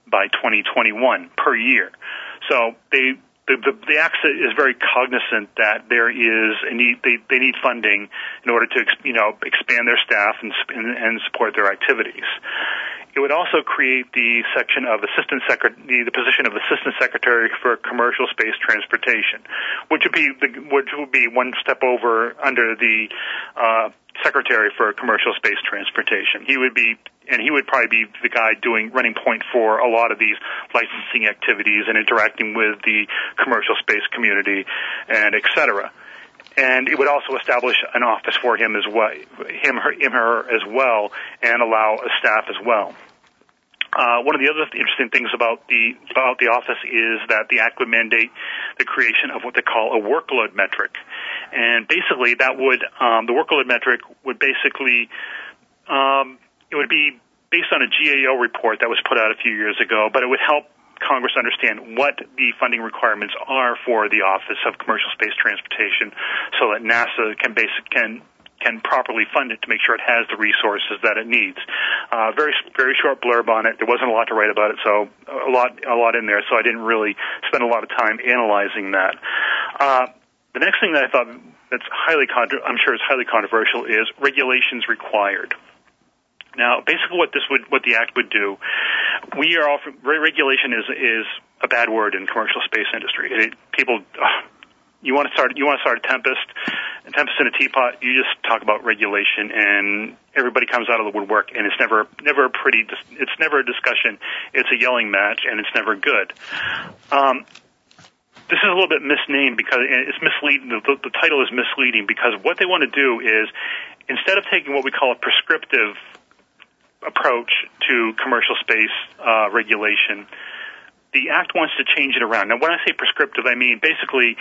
by 2021 per year. So the ACSA is very cognizant that there is a need. They need funding in order to expand their staff and support their activities. It would also create the section of the position of Assistant Secretary for Commercial Space Transportation, which would be one step over under the Secretary for Commercial Space Transportation. He would probably be the guy running point for a lot of these licensing activities and interacting with the commercial space community, and et cetera. And it would also establish an office for him as well, her as well, and allow a staff as well. One of the other interesting things about the office is that the Act would mandate the creation of what they call a workload metric, and basically that would the workload metric would basically it would be based on a GAO report that was put out a few years ago, but it would help Congress understand what the funding requirements are for the Office of Commercial Space Transportation, so that NASA can properly fund it to make sure it has the resources that it needs. Very short blurb on it. There wasn't a lot to write about it, so a lot in there. So I didn't really spend a lot of time analyzing that. The next thing that I thought that's I'm sure is highly controversial is regulations required. Now, basically, what the Act would do, regulation is a bad word in commercial space industry. You want to start a tempest in a teapot. You just talk about regulation, and everybody comes out of the woodwork, and it's never a discussion. It's a yelling match, and it's never good. This is a little bit misnamed because it's misleading. The title is misleading because what they want to do is, instead of taking what we call a prescriptive approach to commercial space regulation, the Act wants to change it around. Now, when I say prescriptive, I mean basically,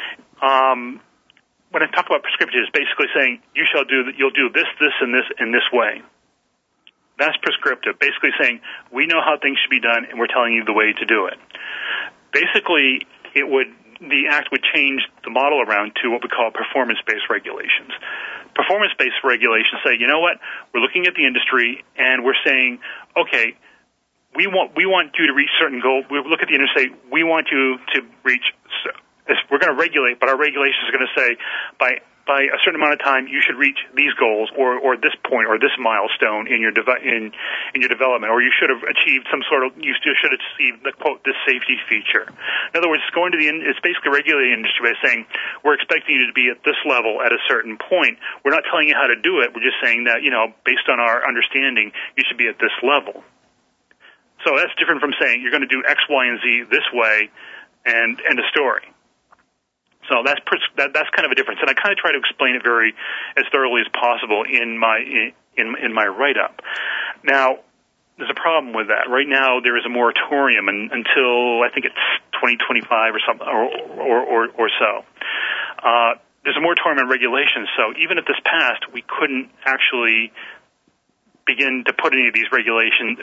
when I talk about prescriptive, it's basically saying you'll do this, and this way. That's prescriptive. Basically saying we know how things should be done, and we're telling you the way to do it. Basically, the Act would change the model around to what we call performance-based regulations. Performance-based regulations say, you know what, we're looking at the industry and we're saying, okay, we want you to reach certain goals. We look at the industry and say, we want you to reach. We're going to regulate, but our regulations are going to say by a certain amount of time you should reach these goals or this point or this milestone in your development, or you should have achieved you should achieve the quote this safety feature. In other words, it's basically regulating the industry by saying we're expecting you to be at this level at a certain point. We're not telling you how to do it. We're just saying that based on our understanding, you should be at this level. So that's different from saying you're going to do X, Y, and Z this way, and end of story. So that's kind of a difference, and I kind of try to explain it as thoroughly as possible in my write-up. Now, there's a problem with that. Right now, there is a moratorium until I think it's 2025 or something, or so. There's a moratorium on regulations, so even if this passed, we couldn't actually begin to put any of these regulations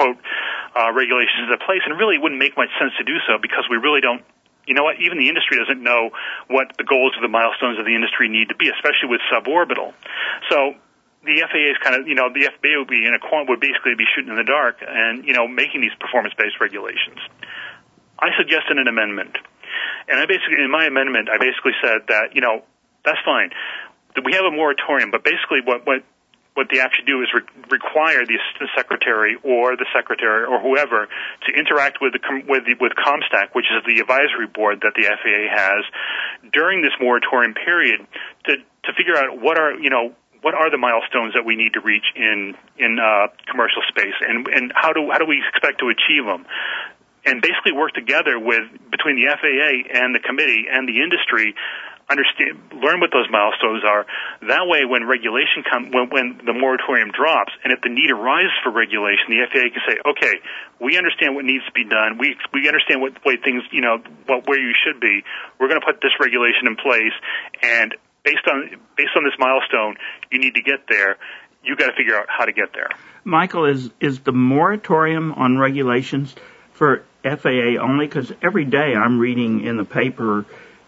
into place, and really it wouldn't make much sense to do so because we really don't. You know what? Even the industry doesn't know what the goals or the milestones of the industry need to be, especially with suborbital. So the FAA is the FAA would basically be shooting in the dark and making these performance-based regulations. I suggested an amendment, and in my amendment I basically said that that's fine. That we have a moratorium, but basically what the Act should do is require the Assistant Secretary or the Secretary or whoever to interact with ComStack, which is the advisory board that the FAA has, during this moratorium period to figure out what are the milestones that we need to reach in commercial space, and how do we expect to achieve them, and basically work together between the FAA and the committee and the industry. Learn what those milestones are. That way, when regulation when the moratorium drops, and if the need arises for regulation, the FAA can say, "Okay, we understand what needs to be done. We understand what way things, where you should be. We're going to put this regulation in place, and based on this milestone, you need to get there. You got to figure out how to get there." Michael, is the moratorium on regulations for FAA only? Because every day I'm reading in the paper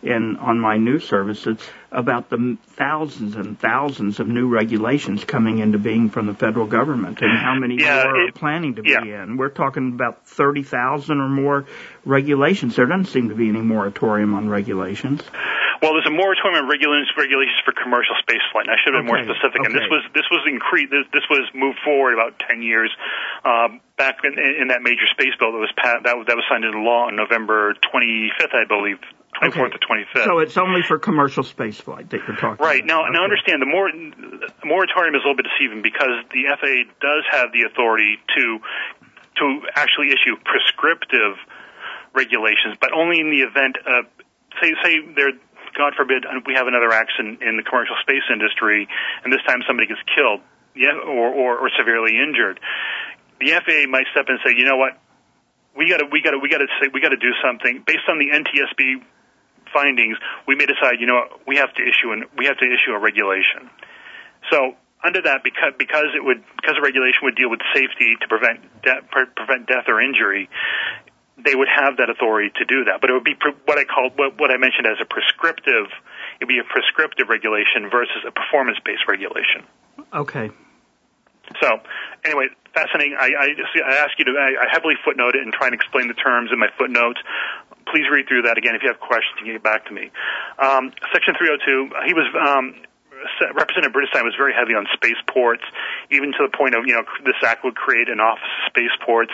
on my news services about the thousands and thousands of new regulations coming into being from the federal government, and how many more are planning to be in. We're talking about 30,000 or more regulations. There doesn't seem to be any moratorium on regulations. Well, there's a moratorium on regulations for commercial spaceflight. I should have been more specific. Okay. And this was increased. This was moved forward about 10 years back in that major space bill that was that was signed into law on November 25th, I believe. 24th to 25th. So it's only for commercial spaceflight that you're talking right. about. Now understand, the moratorium is a little bit deceiving because the FAA does have the authority to actually issue prescriptive regulations, but only in the event of, say there, God forbid, we have another accident in the commercial space industry, and this time somebody gets killed, or severely injured. The FAA might step in and say, you know what, we got to do something based on the NTSB findings. We may decide, you know what, we have to issue a regulation. So under that, because a regulation would deal with safety to prevent death or injury, they would have that authority to do that. But it would be what I mentioned as a prescriptive. It'd be a prescriptive regulation versus a performance-based regulation. Okay. So, anyway, fascinating. I ask you to. I heavily footnote it and try and explain the terms in my footnotes. Please read through that again. If you have questions, you can get back to me. Section 302. He was. Representative Bridgestein was very heavy on spaceports, even to the point of, this act would create an office of spaceports.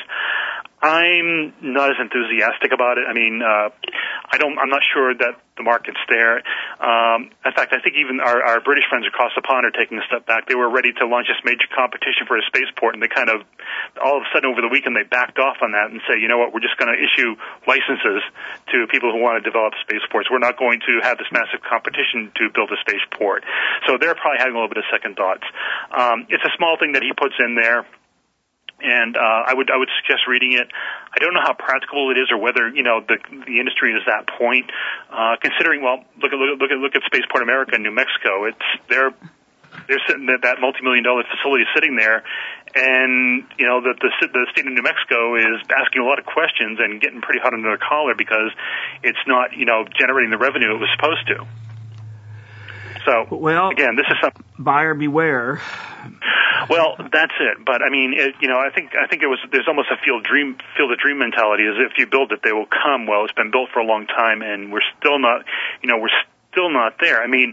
I'm not as enthusiastic about it. I mean, I'm not sure that the market's there. In fact, I think even our British friends across the pond are taking a step back. They were ready to launch this major competition for a spaceport, and they kind of, all of a sudden over the weekend, they backed off on that and say, you know what, we're just going to issue licenses to people who want to develop spaceports. We're not going to have this massive competition to build a spaceport. So they're probably having a little bit of second thoughts. It's a small thing that he puts in there. And I would suggest reading it. I don't know how practical it is, or whether the industry is that point. Considering, well, look at Spaceport America in New Mexico. They're sitting at that multi-million-dollar facility sitting there, and the state of New Mexico is asking a lot of questions and getting pretty hot under their collar because it's not generating the revenue it was supposed to. So, again, this is something. Buyer beware. Well, that's it. But I mean, I think there's almost a field of dream mentality. As if you build it, they will come. Well, it's been built for a long time, and we're still not there. I mean,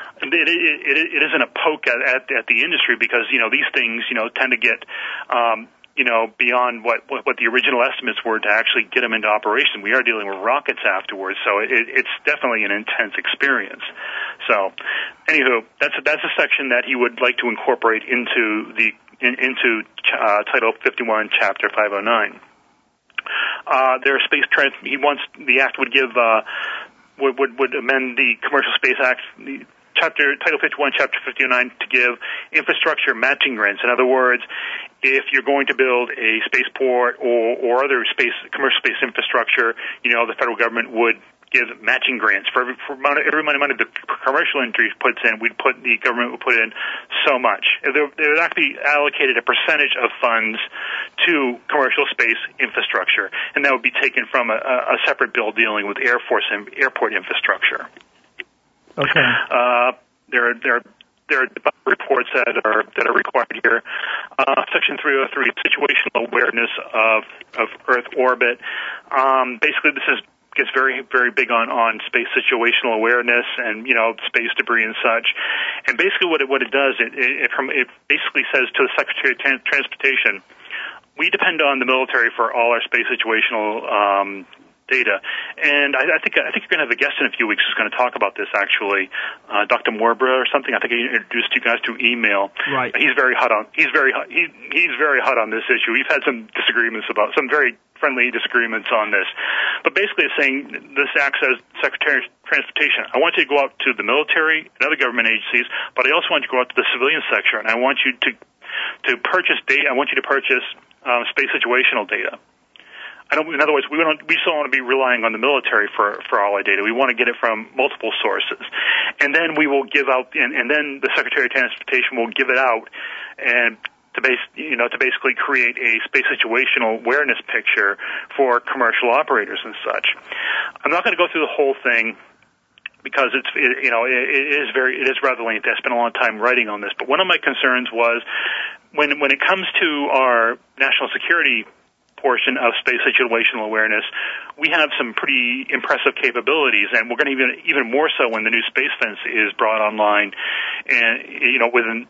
it isn't a poke at the industry because these things tend to get beyond what the original estimates were to actually get them into operation. We are dealing with rockets afterwards, so it's definitely an intense experience. So, anywho, that's a section that he would like to incorporate into Title 51, Chapter 509. He wants the act would give would amend the Commercial Space Act. Title 51, Chapter 59, to give infrastructure matching grants. In other words, if you're going to build a spaceport or other commercial space infrastructure, the federal government would give matching grants for every amount of the commercial industry puts in. The government would put in so much. There would actually be allocated a percentage of funds to commercial space infrastructure, and that would be taken from a separate bill dealing with airport infrastructure. Okay. There are reports that are required here. Section 303, situational awareness of Earth orbit. Basically, this gets very, very big on space situational awareness and space debris and such. And basically, what it does, it basically says to the Secretary of Transportation, we depend on the military for all our space situational data. And I think you're going to have a guest in a few weeks who's going to talk about this, actually. Dr. Morbra or something. I think he introduced you guys through email. Right. He's very hot on this issue. We've had some very friendly disagreements on this. But basically it's saying this acts as Secretary of Transportation. I want you to go out to the military and other government agencies, but I also want you to go out to the civilian sector, and I want you to purchase data. I want you to purchase space situational data. In other words, we still want to be relying on the military for all our data. We want to get it from multiple sources, and then we will give out, and then the Secretary of Transportation will give it out, and to basically create a space situational awareness picture for commercial operators and such. I'm not going to go through the whole thing. because it is rather lengthy. I spent a long time writing on this. But one of my concerns was when it comes to our national security portion of space situational awareness, we have some pretty impressive capabilities, and we're going to even more so when the new Space Fence is brought online, and within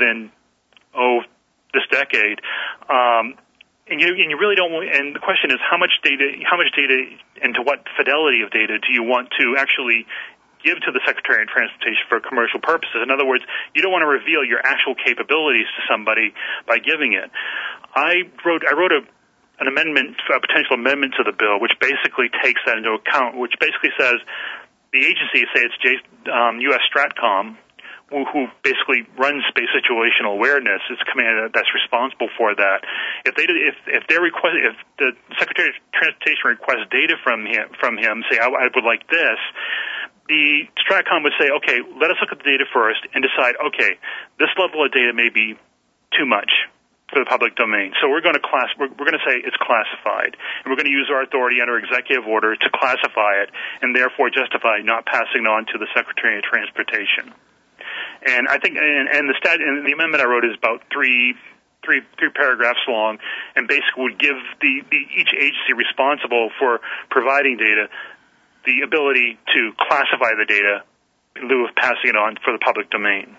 this decade. And you really don't. And the question is, how much data, and to what fidelity of data do you want to actually give to the Secretary of Transportation for commercial purposes? In other words, you don't want to reveal your actual capabilities to somebody by giving it. I wrote an amendment, a potential amendment to the bill, which basically takes that into account, which basically says the agency, say it's U.S. Stratcom, who basically runs space situational awareness, it's a command that's responsible for that. If the Secretary of Transportation requests data from him, say I would like this, the Stratcom would say, okay, let us look at the data first and decide, okay, this level of data may be too much for the public domain. So we're going to say it's classified, and we're going to use our authority under executive order to classify it, and therefore justify not passing it on to the Secretary of Transportation. And I think, and the amendment I wrote is about three paragraphs long, and basically would give each agency responsible for providing data the ability to classify the data in lieu of passing it on for the public domain.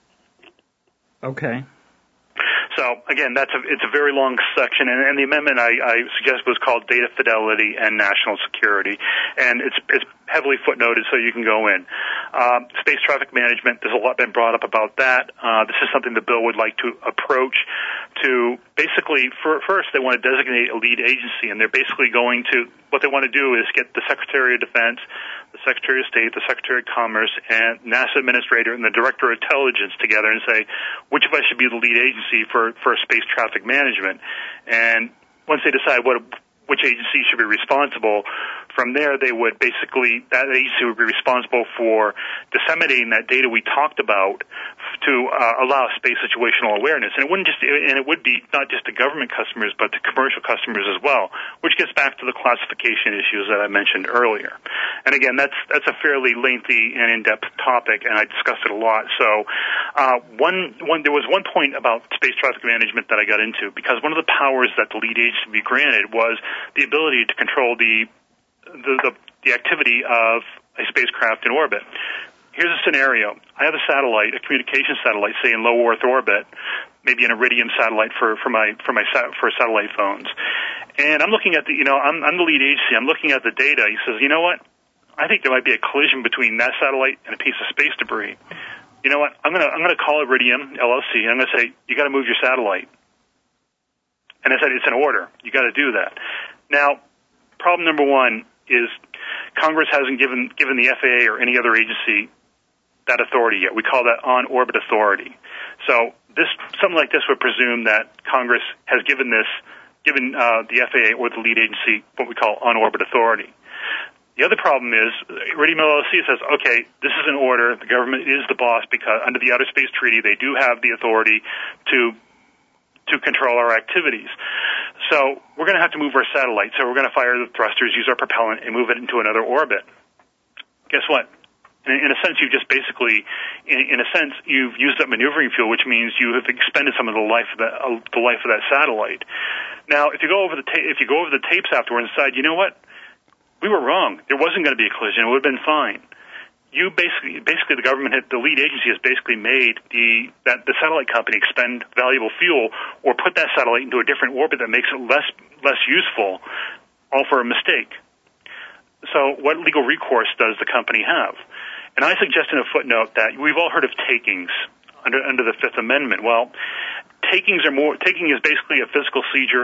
Okay. So again, it's a very long section, and the amendment I suggest was called Data Fidelity and National Security, and it's heavily footnoted, so you can go in. Space traffic management, there's a lot been brought up about that. This is something the bill would like to approach to basically, first they want to designate a lead agency, and they're basically what they want to do is get the Secretary of Defense, the Secretary of State, the Secretary of Commerce, and NASA Administrator and the Director of Intelligence together and say, which of us should be the lead agency for space traffic management? And once they decide which agency should be responsible, from there that agency would be responsible for disseminating that data we talked about to allow space situational awareness. And it would be not just to government customers, but to commercial customers as well, which gets back to the classification issues that I mentioned earlier. And again, that's a fairly lengthy and in-depth topic, and I discussed it a lot. So there was one point about space traffic management that I got into, because one of the powers that the lead agency be granted was the ability to control the activity of a spacecraft in orbit. Here's a scenario. I have a communication satellite, say in low Earth orbit, maybe an Iridium satellite for satellite phones. And I'm looking at I'm the lead agency. I'm looking at the data. He says, you know what? I think there might be a collision between that satellite and a piece of space debris. You know what? I'm gonna call Iridium LLC. And I'm gonna say, you got to move your satellite. And I said, it's an order. You got to do that. Now, problem number one is Congress hasn't given the FAA or any other agency that authority yet. We call that on-orbit authority. So something like this would presume that Congress has given the FAA or the lead agency what we call on-orbit authority. The other problem is Iridium LLC says, okay, this is an order. The government is the boss because under the Outer Space Treaty, they do have the authority to control our activities. So we're going to have to move our satellite. So we're going to fire the thrusters, use our propellant, and move it into another orbit. Guess what? In a sense, you've just basically, you've used up maneuvering fuel, which means you have expended some of the life of that satellite. Now, if you go over the tapes afterwards and decide, you know what, we were wrong. There wasn't going to be a collision. It would have been fine. You basically the government, the lead agency has basically made the satellite company expend valuable fuel or put that satellite into a different orbit that makes it less useful, all for a mistake. So what legal recourse does the company have? And I suggest in a footnote that we've all heard of takings under the Fifth Amendment. Well, taking is basically a physical seizure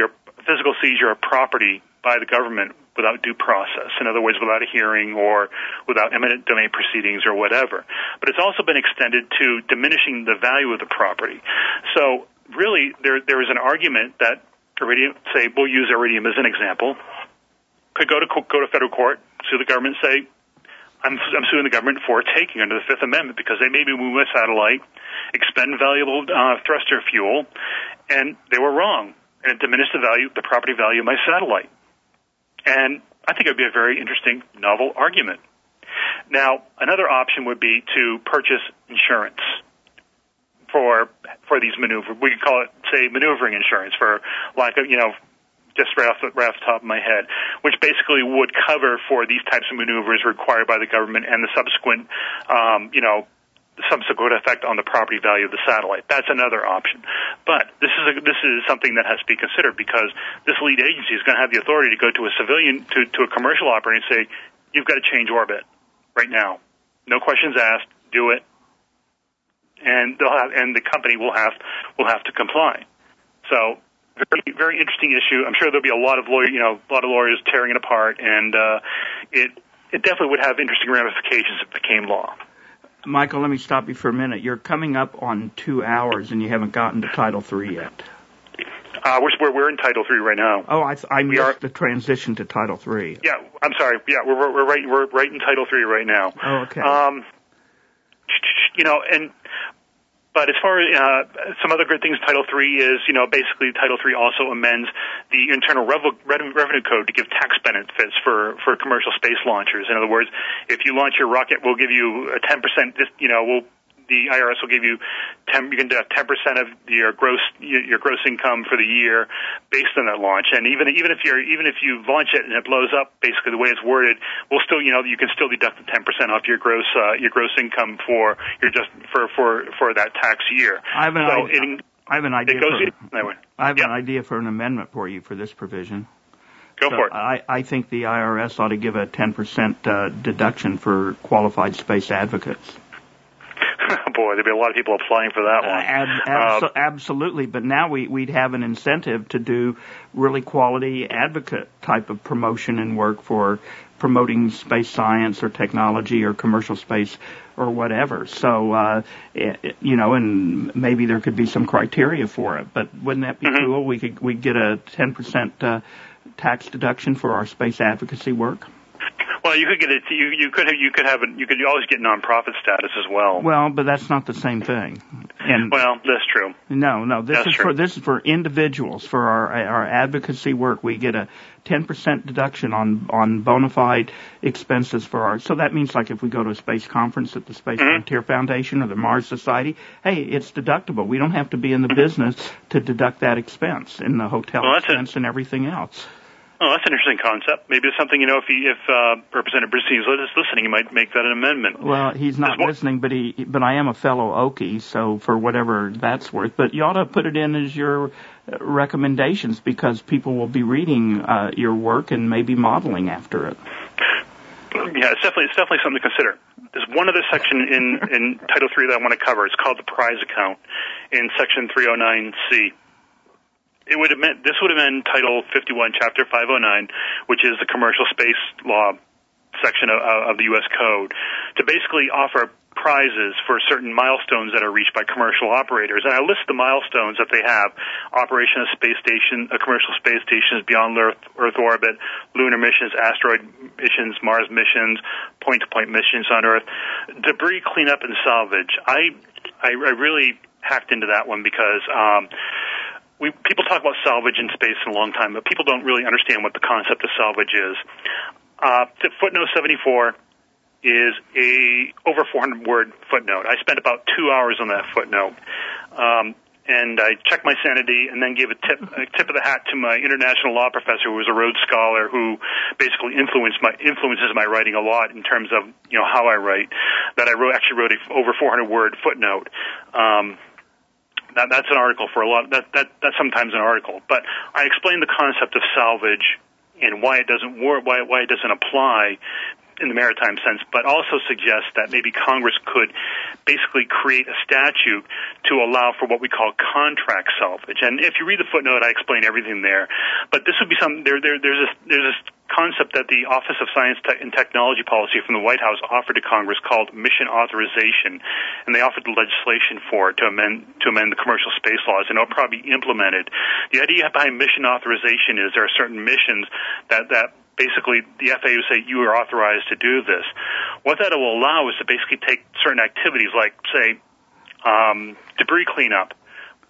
of property by the government without due process. In other words, without a hearing or without eminent domain proceedings or whatever. But it's also been extended to diminishing the value of the property. So really, there is an argument that Iridium, say, we'll use Iridium as an example, could go to federal court, sue the government, say, I'm suing the government for taking under the Fifth Amendment because they made me move my satellite, expend valuable thruster fuel, and they were wrong, and it diminished the property value of my satellite. And I think it would be a very interesting, novel argument. Now, another option would be to purchase insurance for these maneuvers. We could call it, say, maneuvering insurance for lack of, just right off the top of my head, which basically would cover for these types of maneuvers required by the government and the subsequent, subsequent effect on the property value of the satellite. That's another option. But this is something that has to be considered, because this lead agency is going to have the authority to go to a civilian, to a commercial operator and say, you've got to change orbit right now. No questions asked. Do it. And the company will have to comply. So, very, very interesting issue. I'm sure there'll be a lot of lawyers tearing it apart, and it definitely would have interesting ramifications if it became law. Michael, let me stop you for a minute. You're coming up on 2 hours, and you haven't gotten to Title III yet. We're in Title III right now. Oh, I missed the transition to Title III. Yeah, I'm sorry. Yeah, we're right in Title III right now. Oh, okay. But as far as some other good things, Title III is, basically Title III also amends the Internal Revenue Code to give tax benefits for commercial space launchers. In other words, if you launch your rocket, we'll give you a 10%. The IRS will give you you can have 10% of your gross income for the year based on that launch. And even if you launch it and it blows up, basically the way it's worded, we'll still you can still deduct the 10% off your gross income for that tax year. I have an idea for an amendment for you for this provision. Go for it. I think the IRS ought to give a 10% deduction for qualified space advocates. Boy, there'd be a lot of people applying for that one. Absolutely, but now we'd have an incentive to do really quality advocate type of promotion and work for promoting space science or technology or commercial space or whatever. So, and maybe there could be some criteria for it. But wouldn't that be cool? We'd get a 10% tax deduction for our space advocacy work. Well, you could get it. You could always get nonprofit status as well. Well, but that's not the same thing. Well, that's true. No. This is for individuals. For our advocacy work, we get a 10% deduction on bona fide expenses for our. So that means, like, if we go to a space conference at the Space Frontier Foundation or the Mars Society, hey, it's deductible. We don't have to be in the business to deduct that expense in the hotel expense and everything else. Oh, that's an interesting concept. Maybe it's something, if Representative Brissine is listening, he might make that an amendment. Well, he's not listening, but I am a fellow Okie, so for whatever that's worth. But you ought to put it in as your recommendations, because people will be reading your work and maybe modeling after it. Yeah, it's definitely something to consider. There's one other section in Title III that I want to cover. It's called the prize account in Section 309C. This would amend Title 51, Chapter 509, which is the commercial space law section of the U.S. Code, to basically offer prizes for certain milestones that are reached by commercial operators. And I list the milestones that they have: operation of commercial space stations beyond Earth orbit, lunar missions, asteroid missions, Mars missions, point-to-point missions on Earth, debris cleanup and salvage. I really hacked into that one because people talk about salvage in space in a long time, but people don't really understand what the concept of salvage is. Footnote 74 is a over 400-word footnote. I spent about 2 hours on that footnote, and I checked my sanity and then gave a tip of the hat to my international law professor, who was a Rhodes Scholar, who basically influences my writing a lot in terms of how I write. That I actually wrote a over 400-word footnote. That's an article for a lot. That's sometimes an article, but I explained the concept of salvage and why it doesn't work, why it doesn't apply in the maritime sense, but also suggests that maybe Congress could basically create a statute to allow for what we call contract salvage. And if you read the footnote, I explain everything there. But this would be something. There's this concept that the Office of Science and Technology Policy from the White House offered to Congress called mission authorization, and they offered the legislation for it to amend the commercial space laws, and it'll probably be implemented. The idea behind mission authorization is there are certain missions that basically the FAA will say you are authorized to do this. What that will allow is to basically take certain activities like, say, debris cleanup,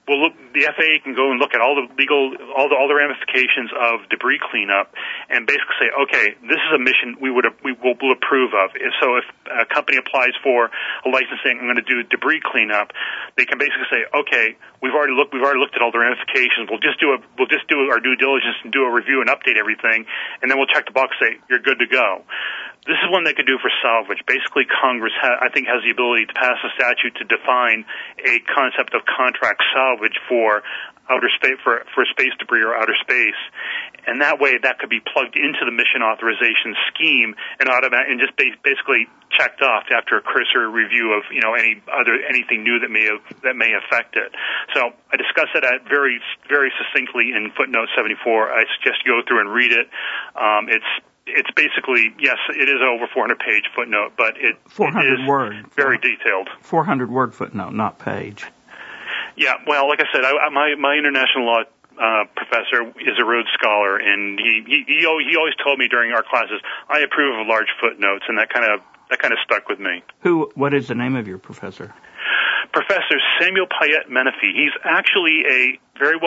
the FAA can go and look at all the ramifications of debris cleanup, and basically say, okay, this is a mission we will approve of. So if a company applies for a licensing, I'm going to do debris cleanup, they can basically say, okay, we've already looked at all the ramifications. We'll just do our due diligence and do a review and update everything, and then we'll check the box, say you're good to go. This is one they could do for salvage. Basically, Congress, I think, has the ability to pass a statute to define a concept of contract salvage for outer space, for space debris or outer space, and that way that could be plugged into the mission authorization scheme and just basically checked off after a cursory review of anything new that may affect it. So I discussed that very very succinctly in footnote 74. I suggest you go through and read it. It's basically, yes, it is an over 400-page footnote, but it is word. Very detailed. 400-word footnote, not page. Yeah, well, like I said, my international law professor is a Rhodes Scholar, and he always told me during our classes, I approve of large footnotes, and that kind of stuck with me. What is the name of your professor? Professor Samuel Payette Menifee. He's actually he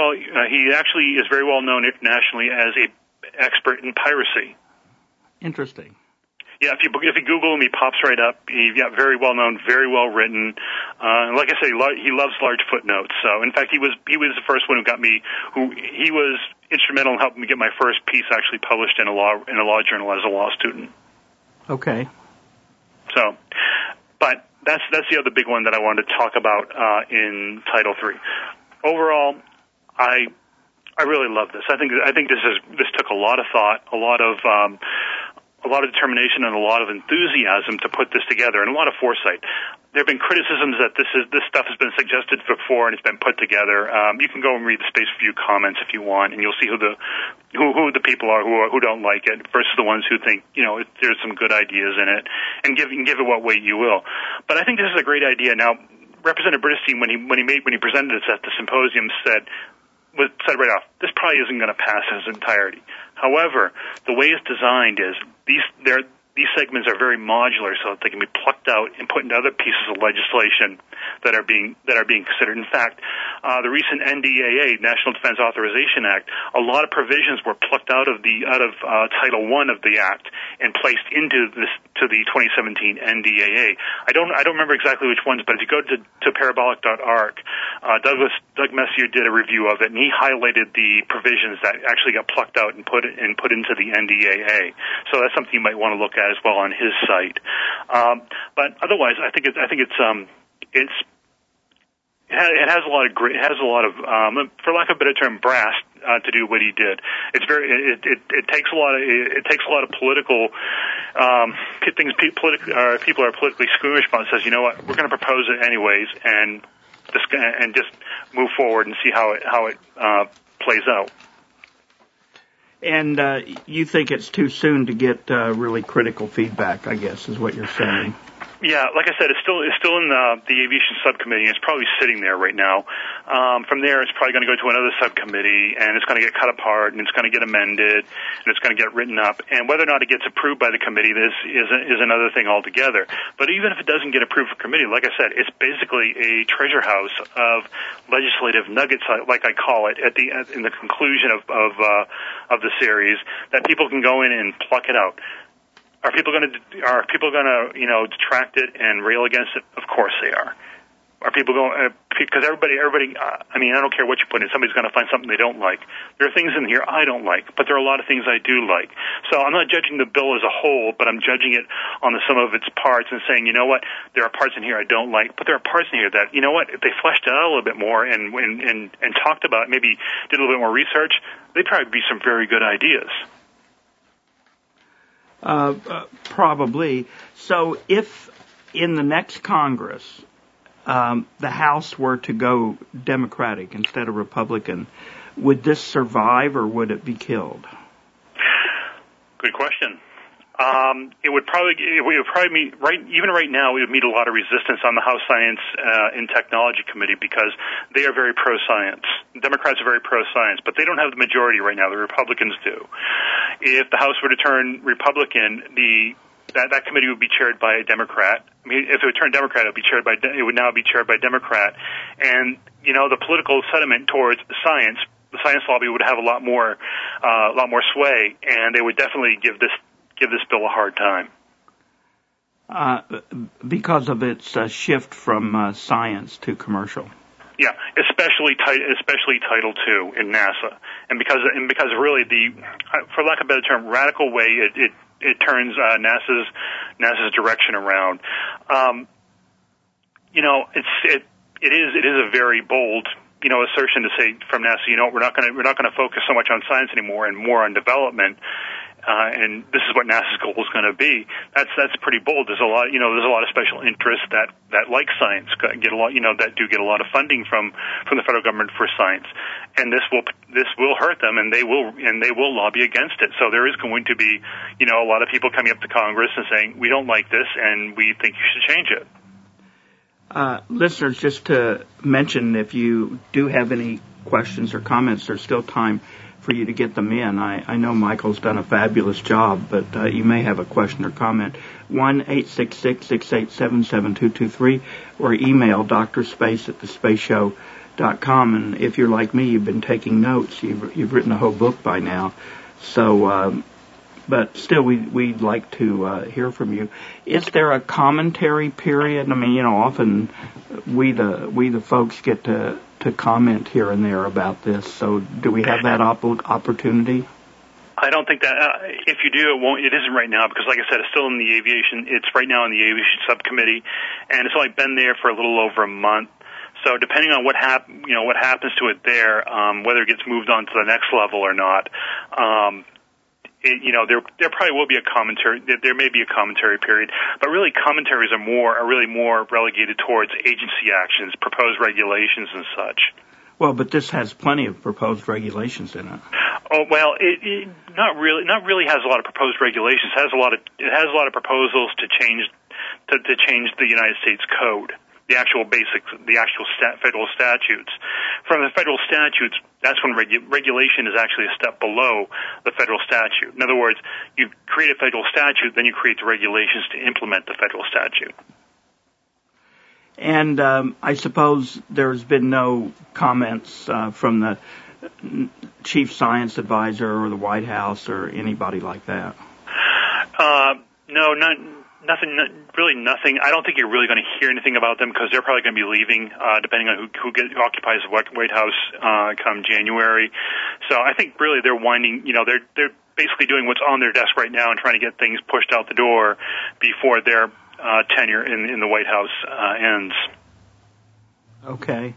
is very well known internationally as a expert in piracy. Interesting. Yeah, if you Google him, he pops right up. He's very well known, very well written. Like I say, he loves large footnotes. So, in fact, he was the first one he was instrumental in helping me get my first piece actually published in a law journal as a law student. Okay. So, but that's the other big one that I wanted to talk about in Title III. Overall, I really love this. I think this took a lot of thought, a lot of determination, and a lot of enthusiasm to put this together, and a lot of foresight. There have been criticisms that this stuff has been suggested before and it's been put together. You can go and read the Space Review comments if you want, and you'll see who the people are who don't like it versus the ones who think there's some good ideas in it, and give it what weight you will. But I think this is a great idea. Now, Representative Bernstein, when he presented this at the symposium, said right off, this probably isn't going to pass in its entirety. However, the way it's designed is these segments are very modular, so that they can be plucked out and put into other pieces of legislation that are being considered. In fact, the recent NDAA, National Defense Authorization Act, a lot of provisions were plucked out of Title I of the Act and placed into the 2017 NDAA. I don't remember exactly which ones, but if you go to parabolic.org, Doug Messier did a review of it, and he highlighted the provisions that actually got plucked out and put into the NDAA. So that's something you might want to look at as well on his site. But otherwise, I think it has a lot of for lack of a better term, brass to do what he did. It takes a lot of political things. People are politically squeamish about. Says, you know what, we're going to propose it anyways, and just move forward and see how it plays out. And you think it's too soon to get really critical feedback, I guess, is what you're saying. Yeah, like I said, it's still in the aviation subcommittee. It's probably sitting there right now. From there, it's probably going to go to another subcommittee, and it's going to get cut apart, and it's going to get amended, and it's going to get written up. And whether or not it gets approved by the committee is another thing altogether. But even if it doesn't get approved for committee, like I said, it's basically a treasure house of legislative nuggets, like I call it, in the conclusion of the series, that people can go in and pluck it out. Are people going to detract it and rail against it? Of course they are. Are people going because everybody? I mean, I don't care what you put in. Somebody's going to find something they don't like. There are things in here I don't like, but there are a lot of things I do like. So I'm not judging the bill as a whole, but I'm judging it on the sum of its parts and saying, you know what, there are parts in here I don't like, but there are parts in here that, you know what, if they fleshed it out a little bit more and talked about it, maybe did a little bit more research, they'd probably be some very good ideas. Probably. So if in the next Congress the House were to go Democratic instead of Republican, would this survive or would it be killed? Good question. It would probably meet even right now. It would meet a lot of resistance on the House Science and Technology Committee because they are very pro-science. Democrats are very pro-science, but they don't have the majority right now. The Republicans do. If the House were to turn Republican, the that committee would be chaired by a Democrat. I mean, if it would turn Democrat, it would now be chaired by a Democrat. And, the political sentiment towards science, the science lobby would have a lot more sway, and they would definitely give this bill a hard time. Because of its shift from science to commercial. Yeah, especially Title II in NASA, and because really for lack of a better term, radical way it turns NASA's direction around. It is a very bold assertion to say from NASA, we're not going to focus so much on science anymore and more on development. And this is what NASA's goal is going to be. That's pretty bold. There's a lot of special interests that like science get a lot, that do get a lot of funding from the federal government for science, and this will hurt them, and they will lobby against it. So there is going to be, a lot of people coming up to Congress and saying, we don't like this, and we think you should change it. Listeners, just to mention, if you do have any questions or comments, there's still time for you to get them in. I know Michael's done a fabulous job, but you may have a question or comment. 1-866-687-7223 or email drspace@thespaceshow.com. And if you're like me, you've been taking notes. You've written a whole book by now. So, but still, we'd like to hear from you. Is there a commentary period? I mean, often we the folks get to comment here and there about this. So do we have that opportunity? I don't think that if you do, it isn't right now, because like I said, it's still in the aviation. It's right now in the aviation subcommittee, and it's only been there for a little over a month. So depending on what happens to it there, whether it gets moved on to the next level or not, there probably will be a commentary. There may be a commentary period, but really commentaries are really more relegated towards agency actions, proposed regulations, and such. Well, but this has plenty of proposed regulations in it. Oh well, it not really has a lot of proposed regulations. It has a lot of proposals to change the United States Code. The actual federal statutes. From the federal statutes, that's when regulation is actually a step below the federal statute. In other words, you create a federal statute, then you create the regulations to implement the federal statute. And I suppose there's been no comments from the chief science advisor or the White House or anybody like that? No, nothing. I don't think you're really going to hear anything about them, because they're probably going to be leaving, depending on who occupies the White House come January. So I think really they're winding. They're basically doing what's on their desk right now and trying to get things pushed out the door before their tenure in the White House ends. Okay.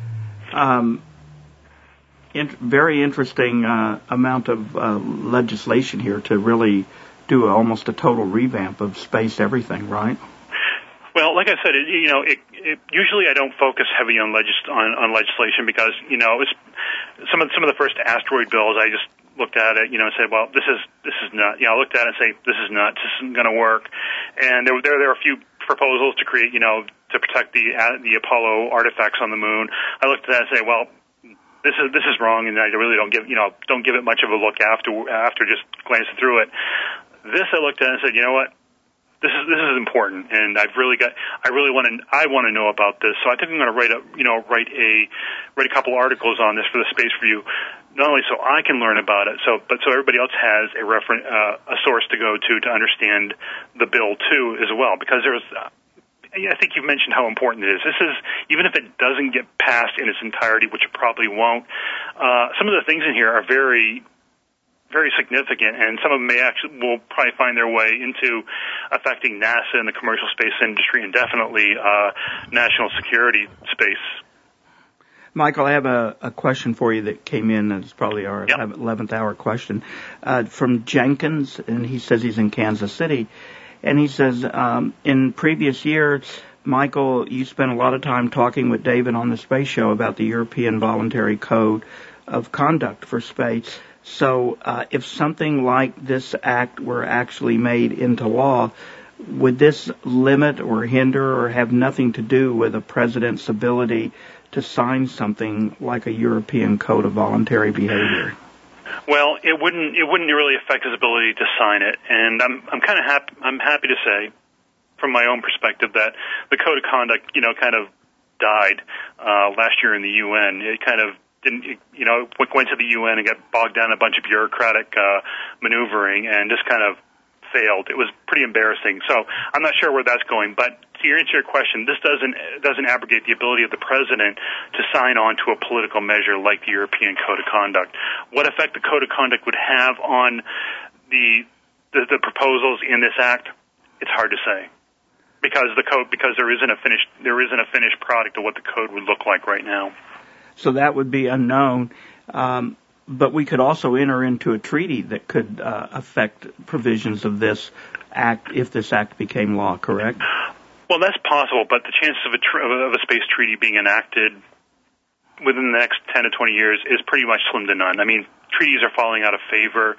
Very interesting amount of legislation here to really do almost a total revamp of space everything, right? Well, like I said, usually I don't focus heavy on legislation, because it's some of the first asteroid bills. I just looked at it, and said, well, this is nuts. I looked at it and say, this is nuts. This isn't going to work. And there are a few proposals to create, to protect the Apollo artifacts on the moon. I looked at that and say, well, this is wrong, and I really don't give it much of a look after just glancing through it. This I looked at and said, you know what? This is important, and I want to know about this. So I think I'm going to write a couple articles on this for the Space Review, not only so I can learn about it, but so everybody else has a source to go to understand the bill too as well. Because I think you've mentioned how important it is. This is, even if it doesn't get passed in its entirety, which it probably won't, some of the things in here are very, very significant, and some of them will probably find their way into affecting NASA and the commercial space industry, and definitely national security space. Michael, I have a question for you that came in. It's probably our 11th hour question from Jenkins, and he says he's in Kansas City. And he says, in previous years, Michael, you spent a lot of time talking with David on the Space Show about the European Voluntary Code of Conduct for Space. So if something like this act were actually made into law, would this limit or hinder or have nothing to do with a president's ability to sign something like a European Code of Voluntary Behavior? Well, it wouldn't really affect his ability to sign it, and I'm happy to say, from my own perspective, that the code of conduct, kind of died last year in the UN. It kind of didn't, went to the UN and got bogged down in a bunch of bureaucratic maneuvering and just kind of failed. It was pretty embarrassing. So I'm not sure where that's going, but to answer your question, this doesn't abrogate the ability of the president to sign on to a political measure like the European Code of Conduct. What effect the Code of Conduct would have on the proposals in this act, it's hard to say, because there isn't a finished product of what the code would look like right now. So that would be unknown. But we could also enter into a treaty that could affect provisions of this act if this act became law, correct? Well, that's possible, but the chances of a space treaty being enacted within the next 10 to 20 years is pretty much slim to none. I mean, treaties are falling out of favor.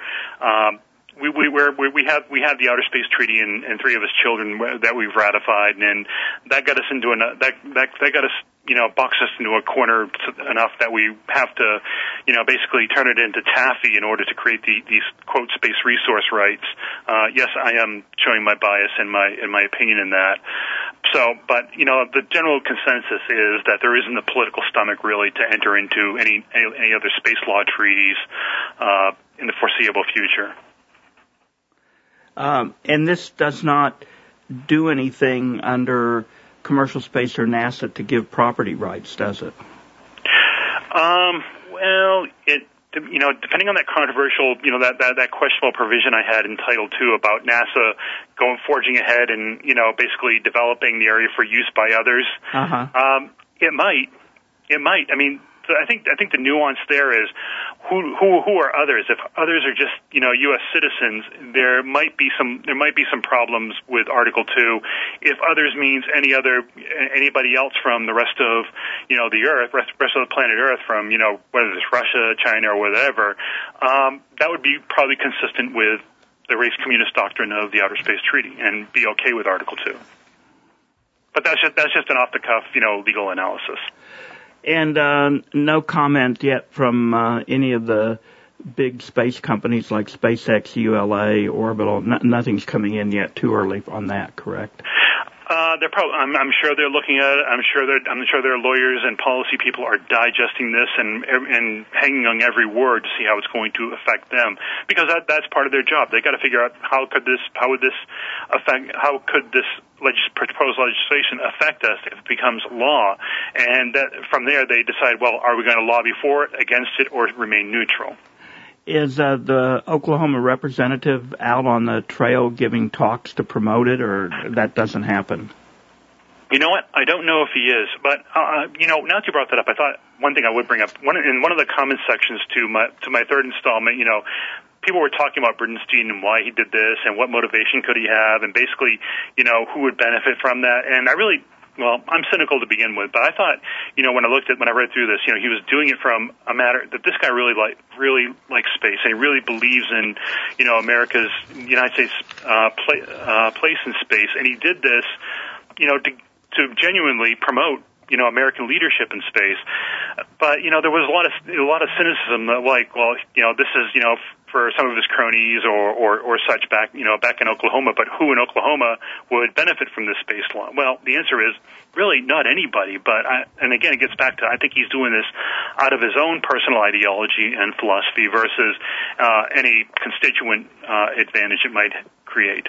We have the Outer Space Treaty and three of its children that we've ratified, and that got us into box us into a corner enough that we have to, basically turn it into taffy in order to create these quote space resource rights. Yes, I am showing my bias in my opinion in that. So, but the general consensus is that there isn't the political stomach really to enter into any other space law treaties in the foreseeable future. And this does not do anything under commercial space or NASA to give property rights, does it? Well, depending on that controversial, that questionable provision I had in Title II about NASA forging ahead and, basically developing the area for use by others, it might. I mean, I think the nuance there is who are others? If others are just U.S. citizens, there might be some problems with Article 2. If others means anybody else from the rest of the Earth, rest of the planet Earth, from whether it's Russia, China, or whatever, that would be probably consistent with the race communist doctrine of the Outer Space Treaty and be okay with Article 2. But that's just an off the cuff legal analysis. And no comment yet from any of the big space companies like SpaceX, ULA, Orbital. Nothing's coming in yet. Too early on that, correct? They're probably. I'm sure they're looking at it. I'm sure their lawyers and policy people are digesting this and hanging on every word to see how it's going to affect them, because that's part of their job. They got to figure out how could this proposed legislation affect us if it becomes law, and from there they decide, well, are we going to lobby for it, against it, or remain neutral? Is the Oklahoma representative out on the trail giving talks to promote it, or that doesn't happen? You know what? I don't know if he is, but now that you brought that up, I thought one thing I would bring up. In one of the comment sections to my third installment, people were talking about Bernstein and why he did this and what motivation could he have, and basically, who would benefit from that. And I'm cynical to begin with, but I thought, when I read through this, he was doing it from a matter that this guy really likes space, and he really believes in, America's, United States place in space, and he did this, to genuinely promote, American leadership in space. But there was a lot of cynicism that, this is, for some of his cronies or such back in Oklahoma, but who in Oklahoma would benefit from this space law? Well, the answer is really not anybody, and again, it gets back to, I think he's doing this out of his own personal ideology and philosophy versus any constituent advantage it might create.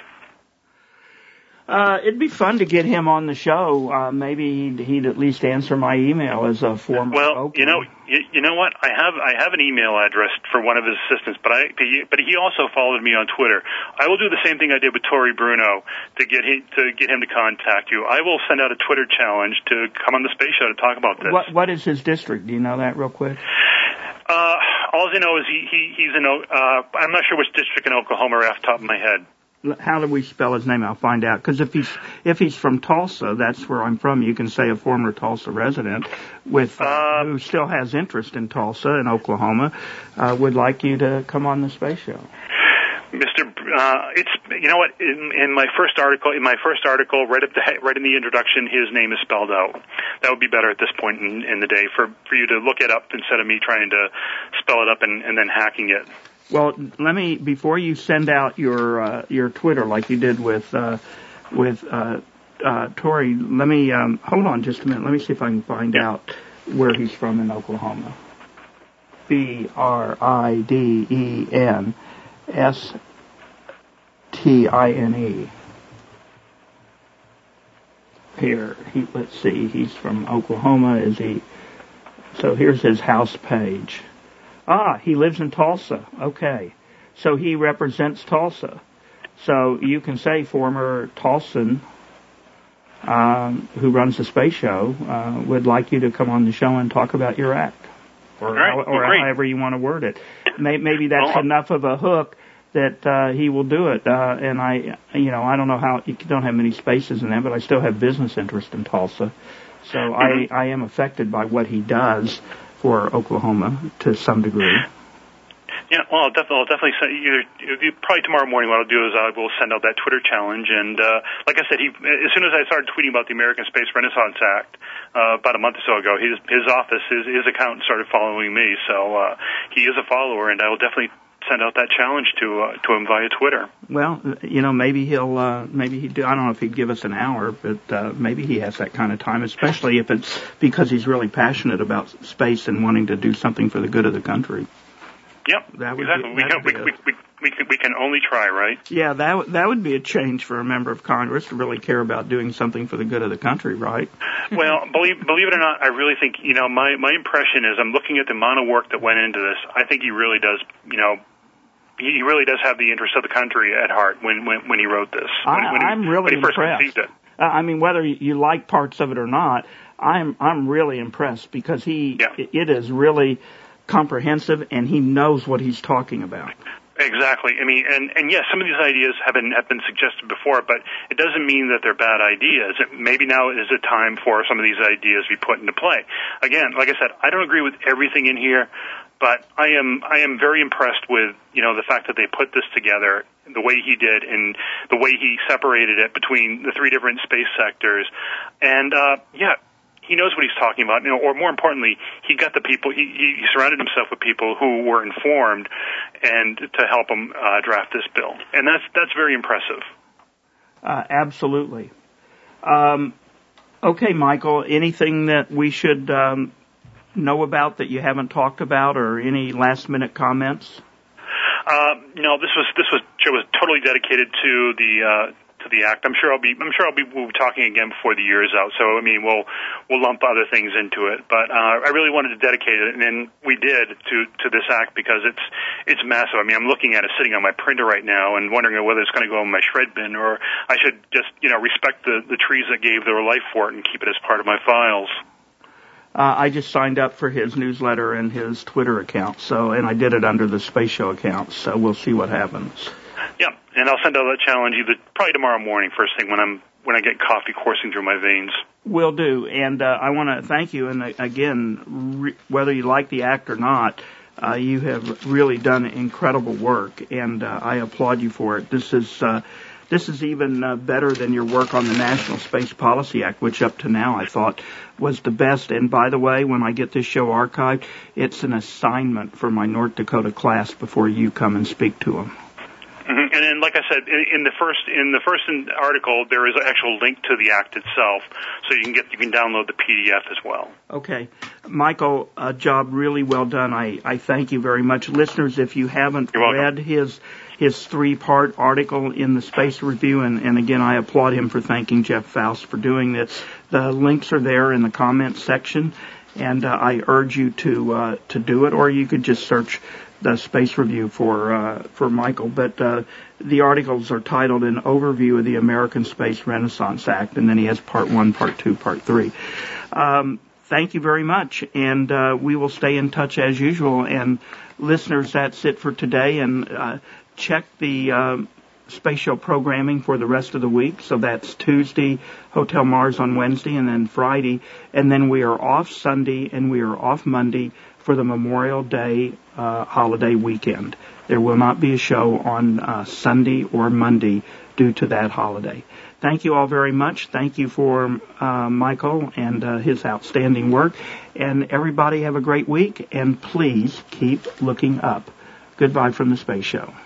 It'd be fun to get him on the show. Maybe he'd at least answer my email as a former. Well, you know what? I have an email address for one of his assistants, but he also followed me on Twitter. I will do the same thing I did with Tori Bruno to get him to contact you. I will send out a Twitter challenge to come on the space show to talk about this. What is his district? Do you know that real quick? All I know is he's in. I'm not sure which district in Oklahoma off the top of my head. How do we spell his name? I'll find out. Because if he's from Tulsa, that's where I'm from. You can say a former Tulsa resident who still has interest in Tulsa and Oklahoma would like you to come on the space show. It's you know what, in my first article, right in the introduction, his name is spelled out. That would be better at this point in the day for you to look it up instead of me trying to spell it up and then hacking it. Well, let me, before you send out your Twitter like you did with Tori, let me hold on just a minute. Let me see if I can find out where he's from in Oklahoma. BRIDENSTINE. Here, let's see. He's from Oklahoma. Is he? So here's his house page. He lives in Tulsa. Okay. So he represents Tulsa. So you can say former Tulsan, who runs the space show, would like you to come on the show and talk about your act. Or however you want to word it. Maybe that's enough of a hook that he will do it. And I don't know how, you don't have many spaces in that, but I still have business interest in Tulsa. So I am affected by what he does for Oklahoma to some degree. Yeah, well, I'll definitely send probably tomorrow morning. What I'll do is I will send out that Twitter challenge, and like I said, as soon as I started tweeting about the American Space Renaissance Act about a month or so ago, his office, his account started following me, so he is a follower, and I will definitely send out that challenge to him via Twitter. Well, maybe he'd do. I don't know if he'd give us an hour, but maybe he has that kind of time, especially if it's because he's really passionate about space and wanting to do something for the good of the country. Yep, exactly. We can only try, right? Yeah, that would be a change for a member of Congress to really care about doing something for the good of the country, right? Well, believe it or not, I really think, my impression is, I'm looking at the amount of work that went into this. I think he really does, he really does have the interest of the country at heart when he wrote this. I'm really when he first impressed. conceived it. I mean, whether you like parts of it or not, I'm really impressed because it is really comprehensive, and he knows what he's talking about. Exactly. I mean, and yes, some of these ideas have been suggested before, but it doesn't mean that they're bad ideas. Maybe now is a time for some of these ideas to be put into play. Again, like I said, I don't agree with everything in here, but I am very impressed with, the fact that they put this together the way he did and the way he separated it between the three different space sectors. And, he knows what he's talking about, or more importantly, he got the people, he surrounded himself with people who were informed and to help him draft this bill. And that's very impressive. Absolutely. Okay, Michael, anything that we should know about that you haven't talked about, or any last-minute comments? No, this show was totally dedicated to the act. I'm sure I'll be we'll be talking again before the year is out. So I mean, we'll lump other things into it. But I really wanted to dedicate it, and we did to this act because it's massive. I mean, I'm looking at it sitting on my printer right now and wondering whether it's going to go in my shred bin or I should just respect the trees that gave their life for it and keep it as part of my files. I just signed up for his newsletter and his Twitter account, and I did it under the Space Show account. So we'll see what happens. Yeah, and I'll send out that challenge probably tomorrow morning, first thing when I get coffee coursing through my veins. Will do, and I want to thank you. And again, whether you like the act or not, you have really done incredible work, and I applaud you for it. This is even better than your work on the National Space Policy Act, which up to now I thought was the best. And by the way, when I get this show archived, it's an assignment for my North Dakota class before you come and speak to them. Mm-hmm. And then, like I said, in the first article, there is an actual link to the act itself, so you can download the PDF as well. Okay, Michael, a job really well done. I thank you very much, listeners. If you haven't read his 3-part article in the Space Review, and again, I applaud him for thanking Jeff Faust for doing this. The links are there in the comments section, and I urge you to do it, or you could just search the Space Review for Michael. But the articles are titled An Overview of the American Space Renaissance Act, and then he has Part 1, Part 2, Part 3. Thank you very much, and we will stay in touch as usual. And listeners, that's it for today, and check the Space Show programming for the rest of the week. So that's Tuesday, Hotel Mars on Wednesday, and then Friday. And then we are off Sunday and we are off Monday for the Memorial Day holiday weekend. There will not be a show on Sunday or Monday due to that holiday. Thank you all very much. Thank you for Michael and his outstanding work. And everybody have a great week, and please keep looking up. Goodbye from the Space Show.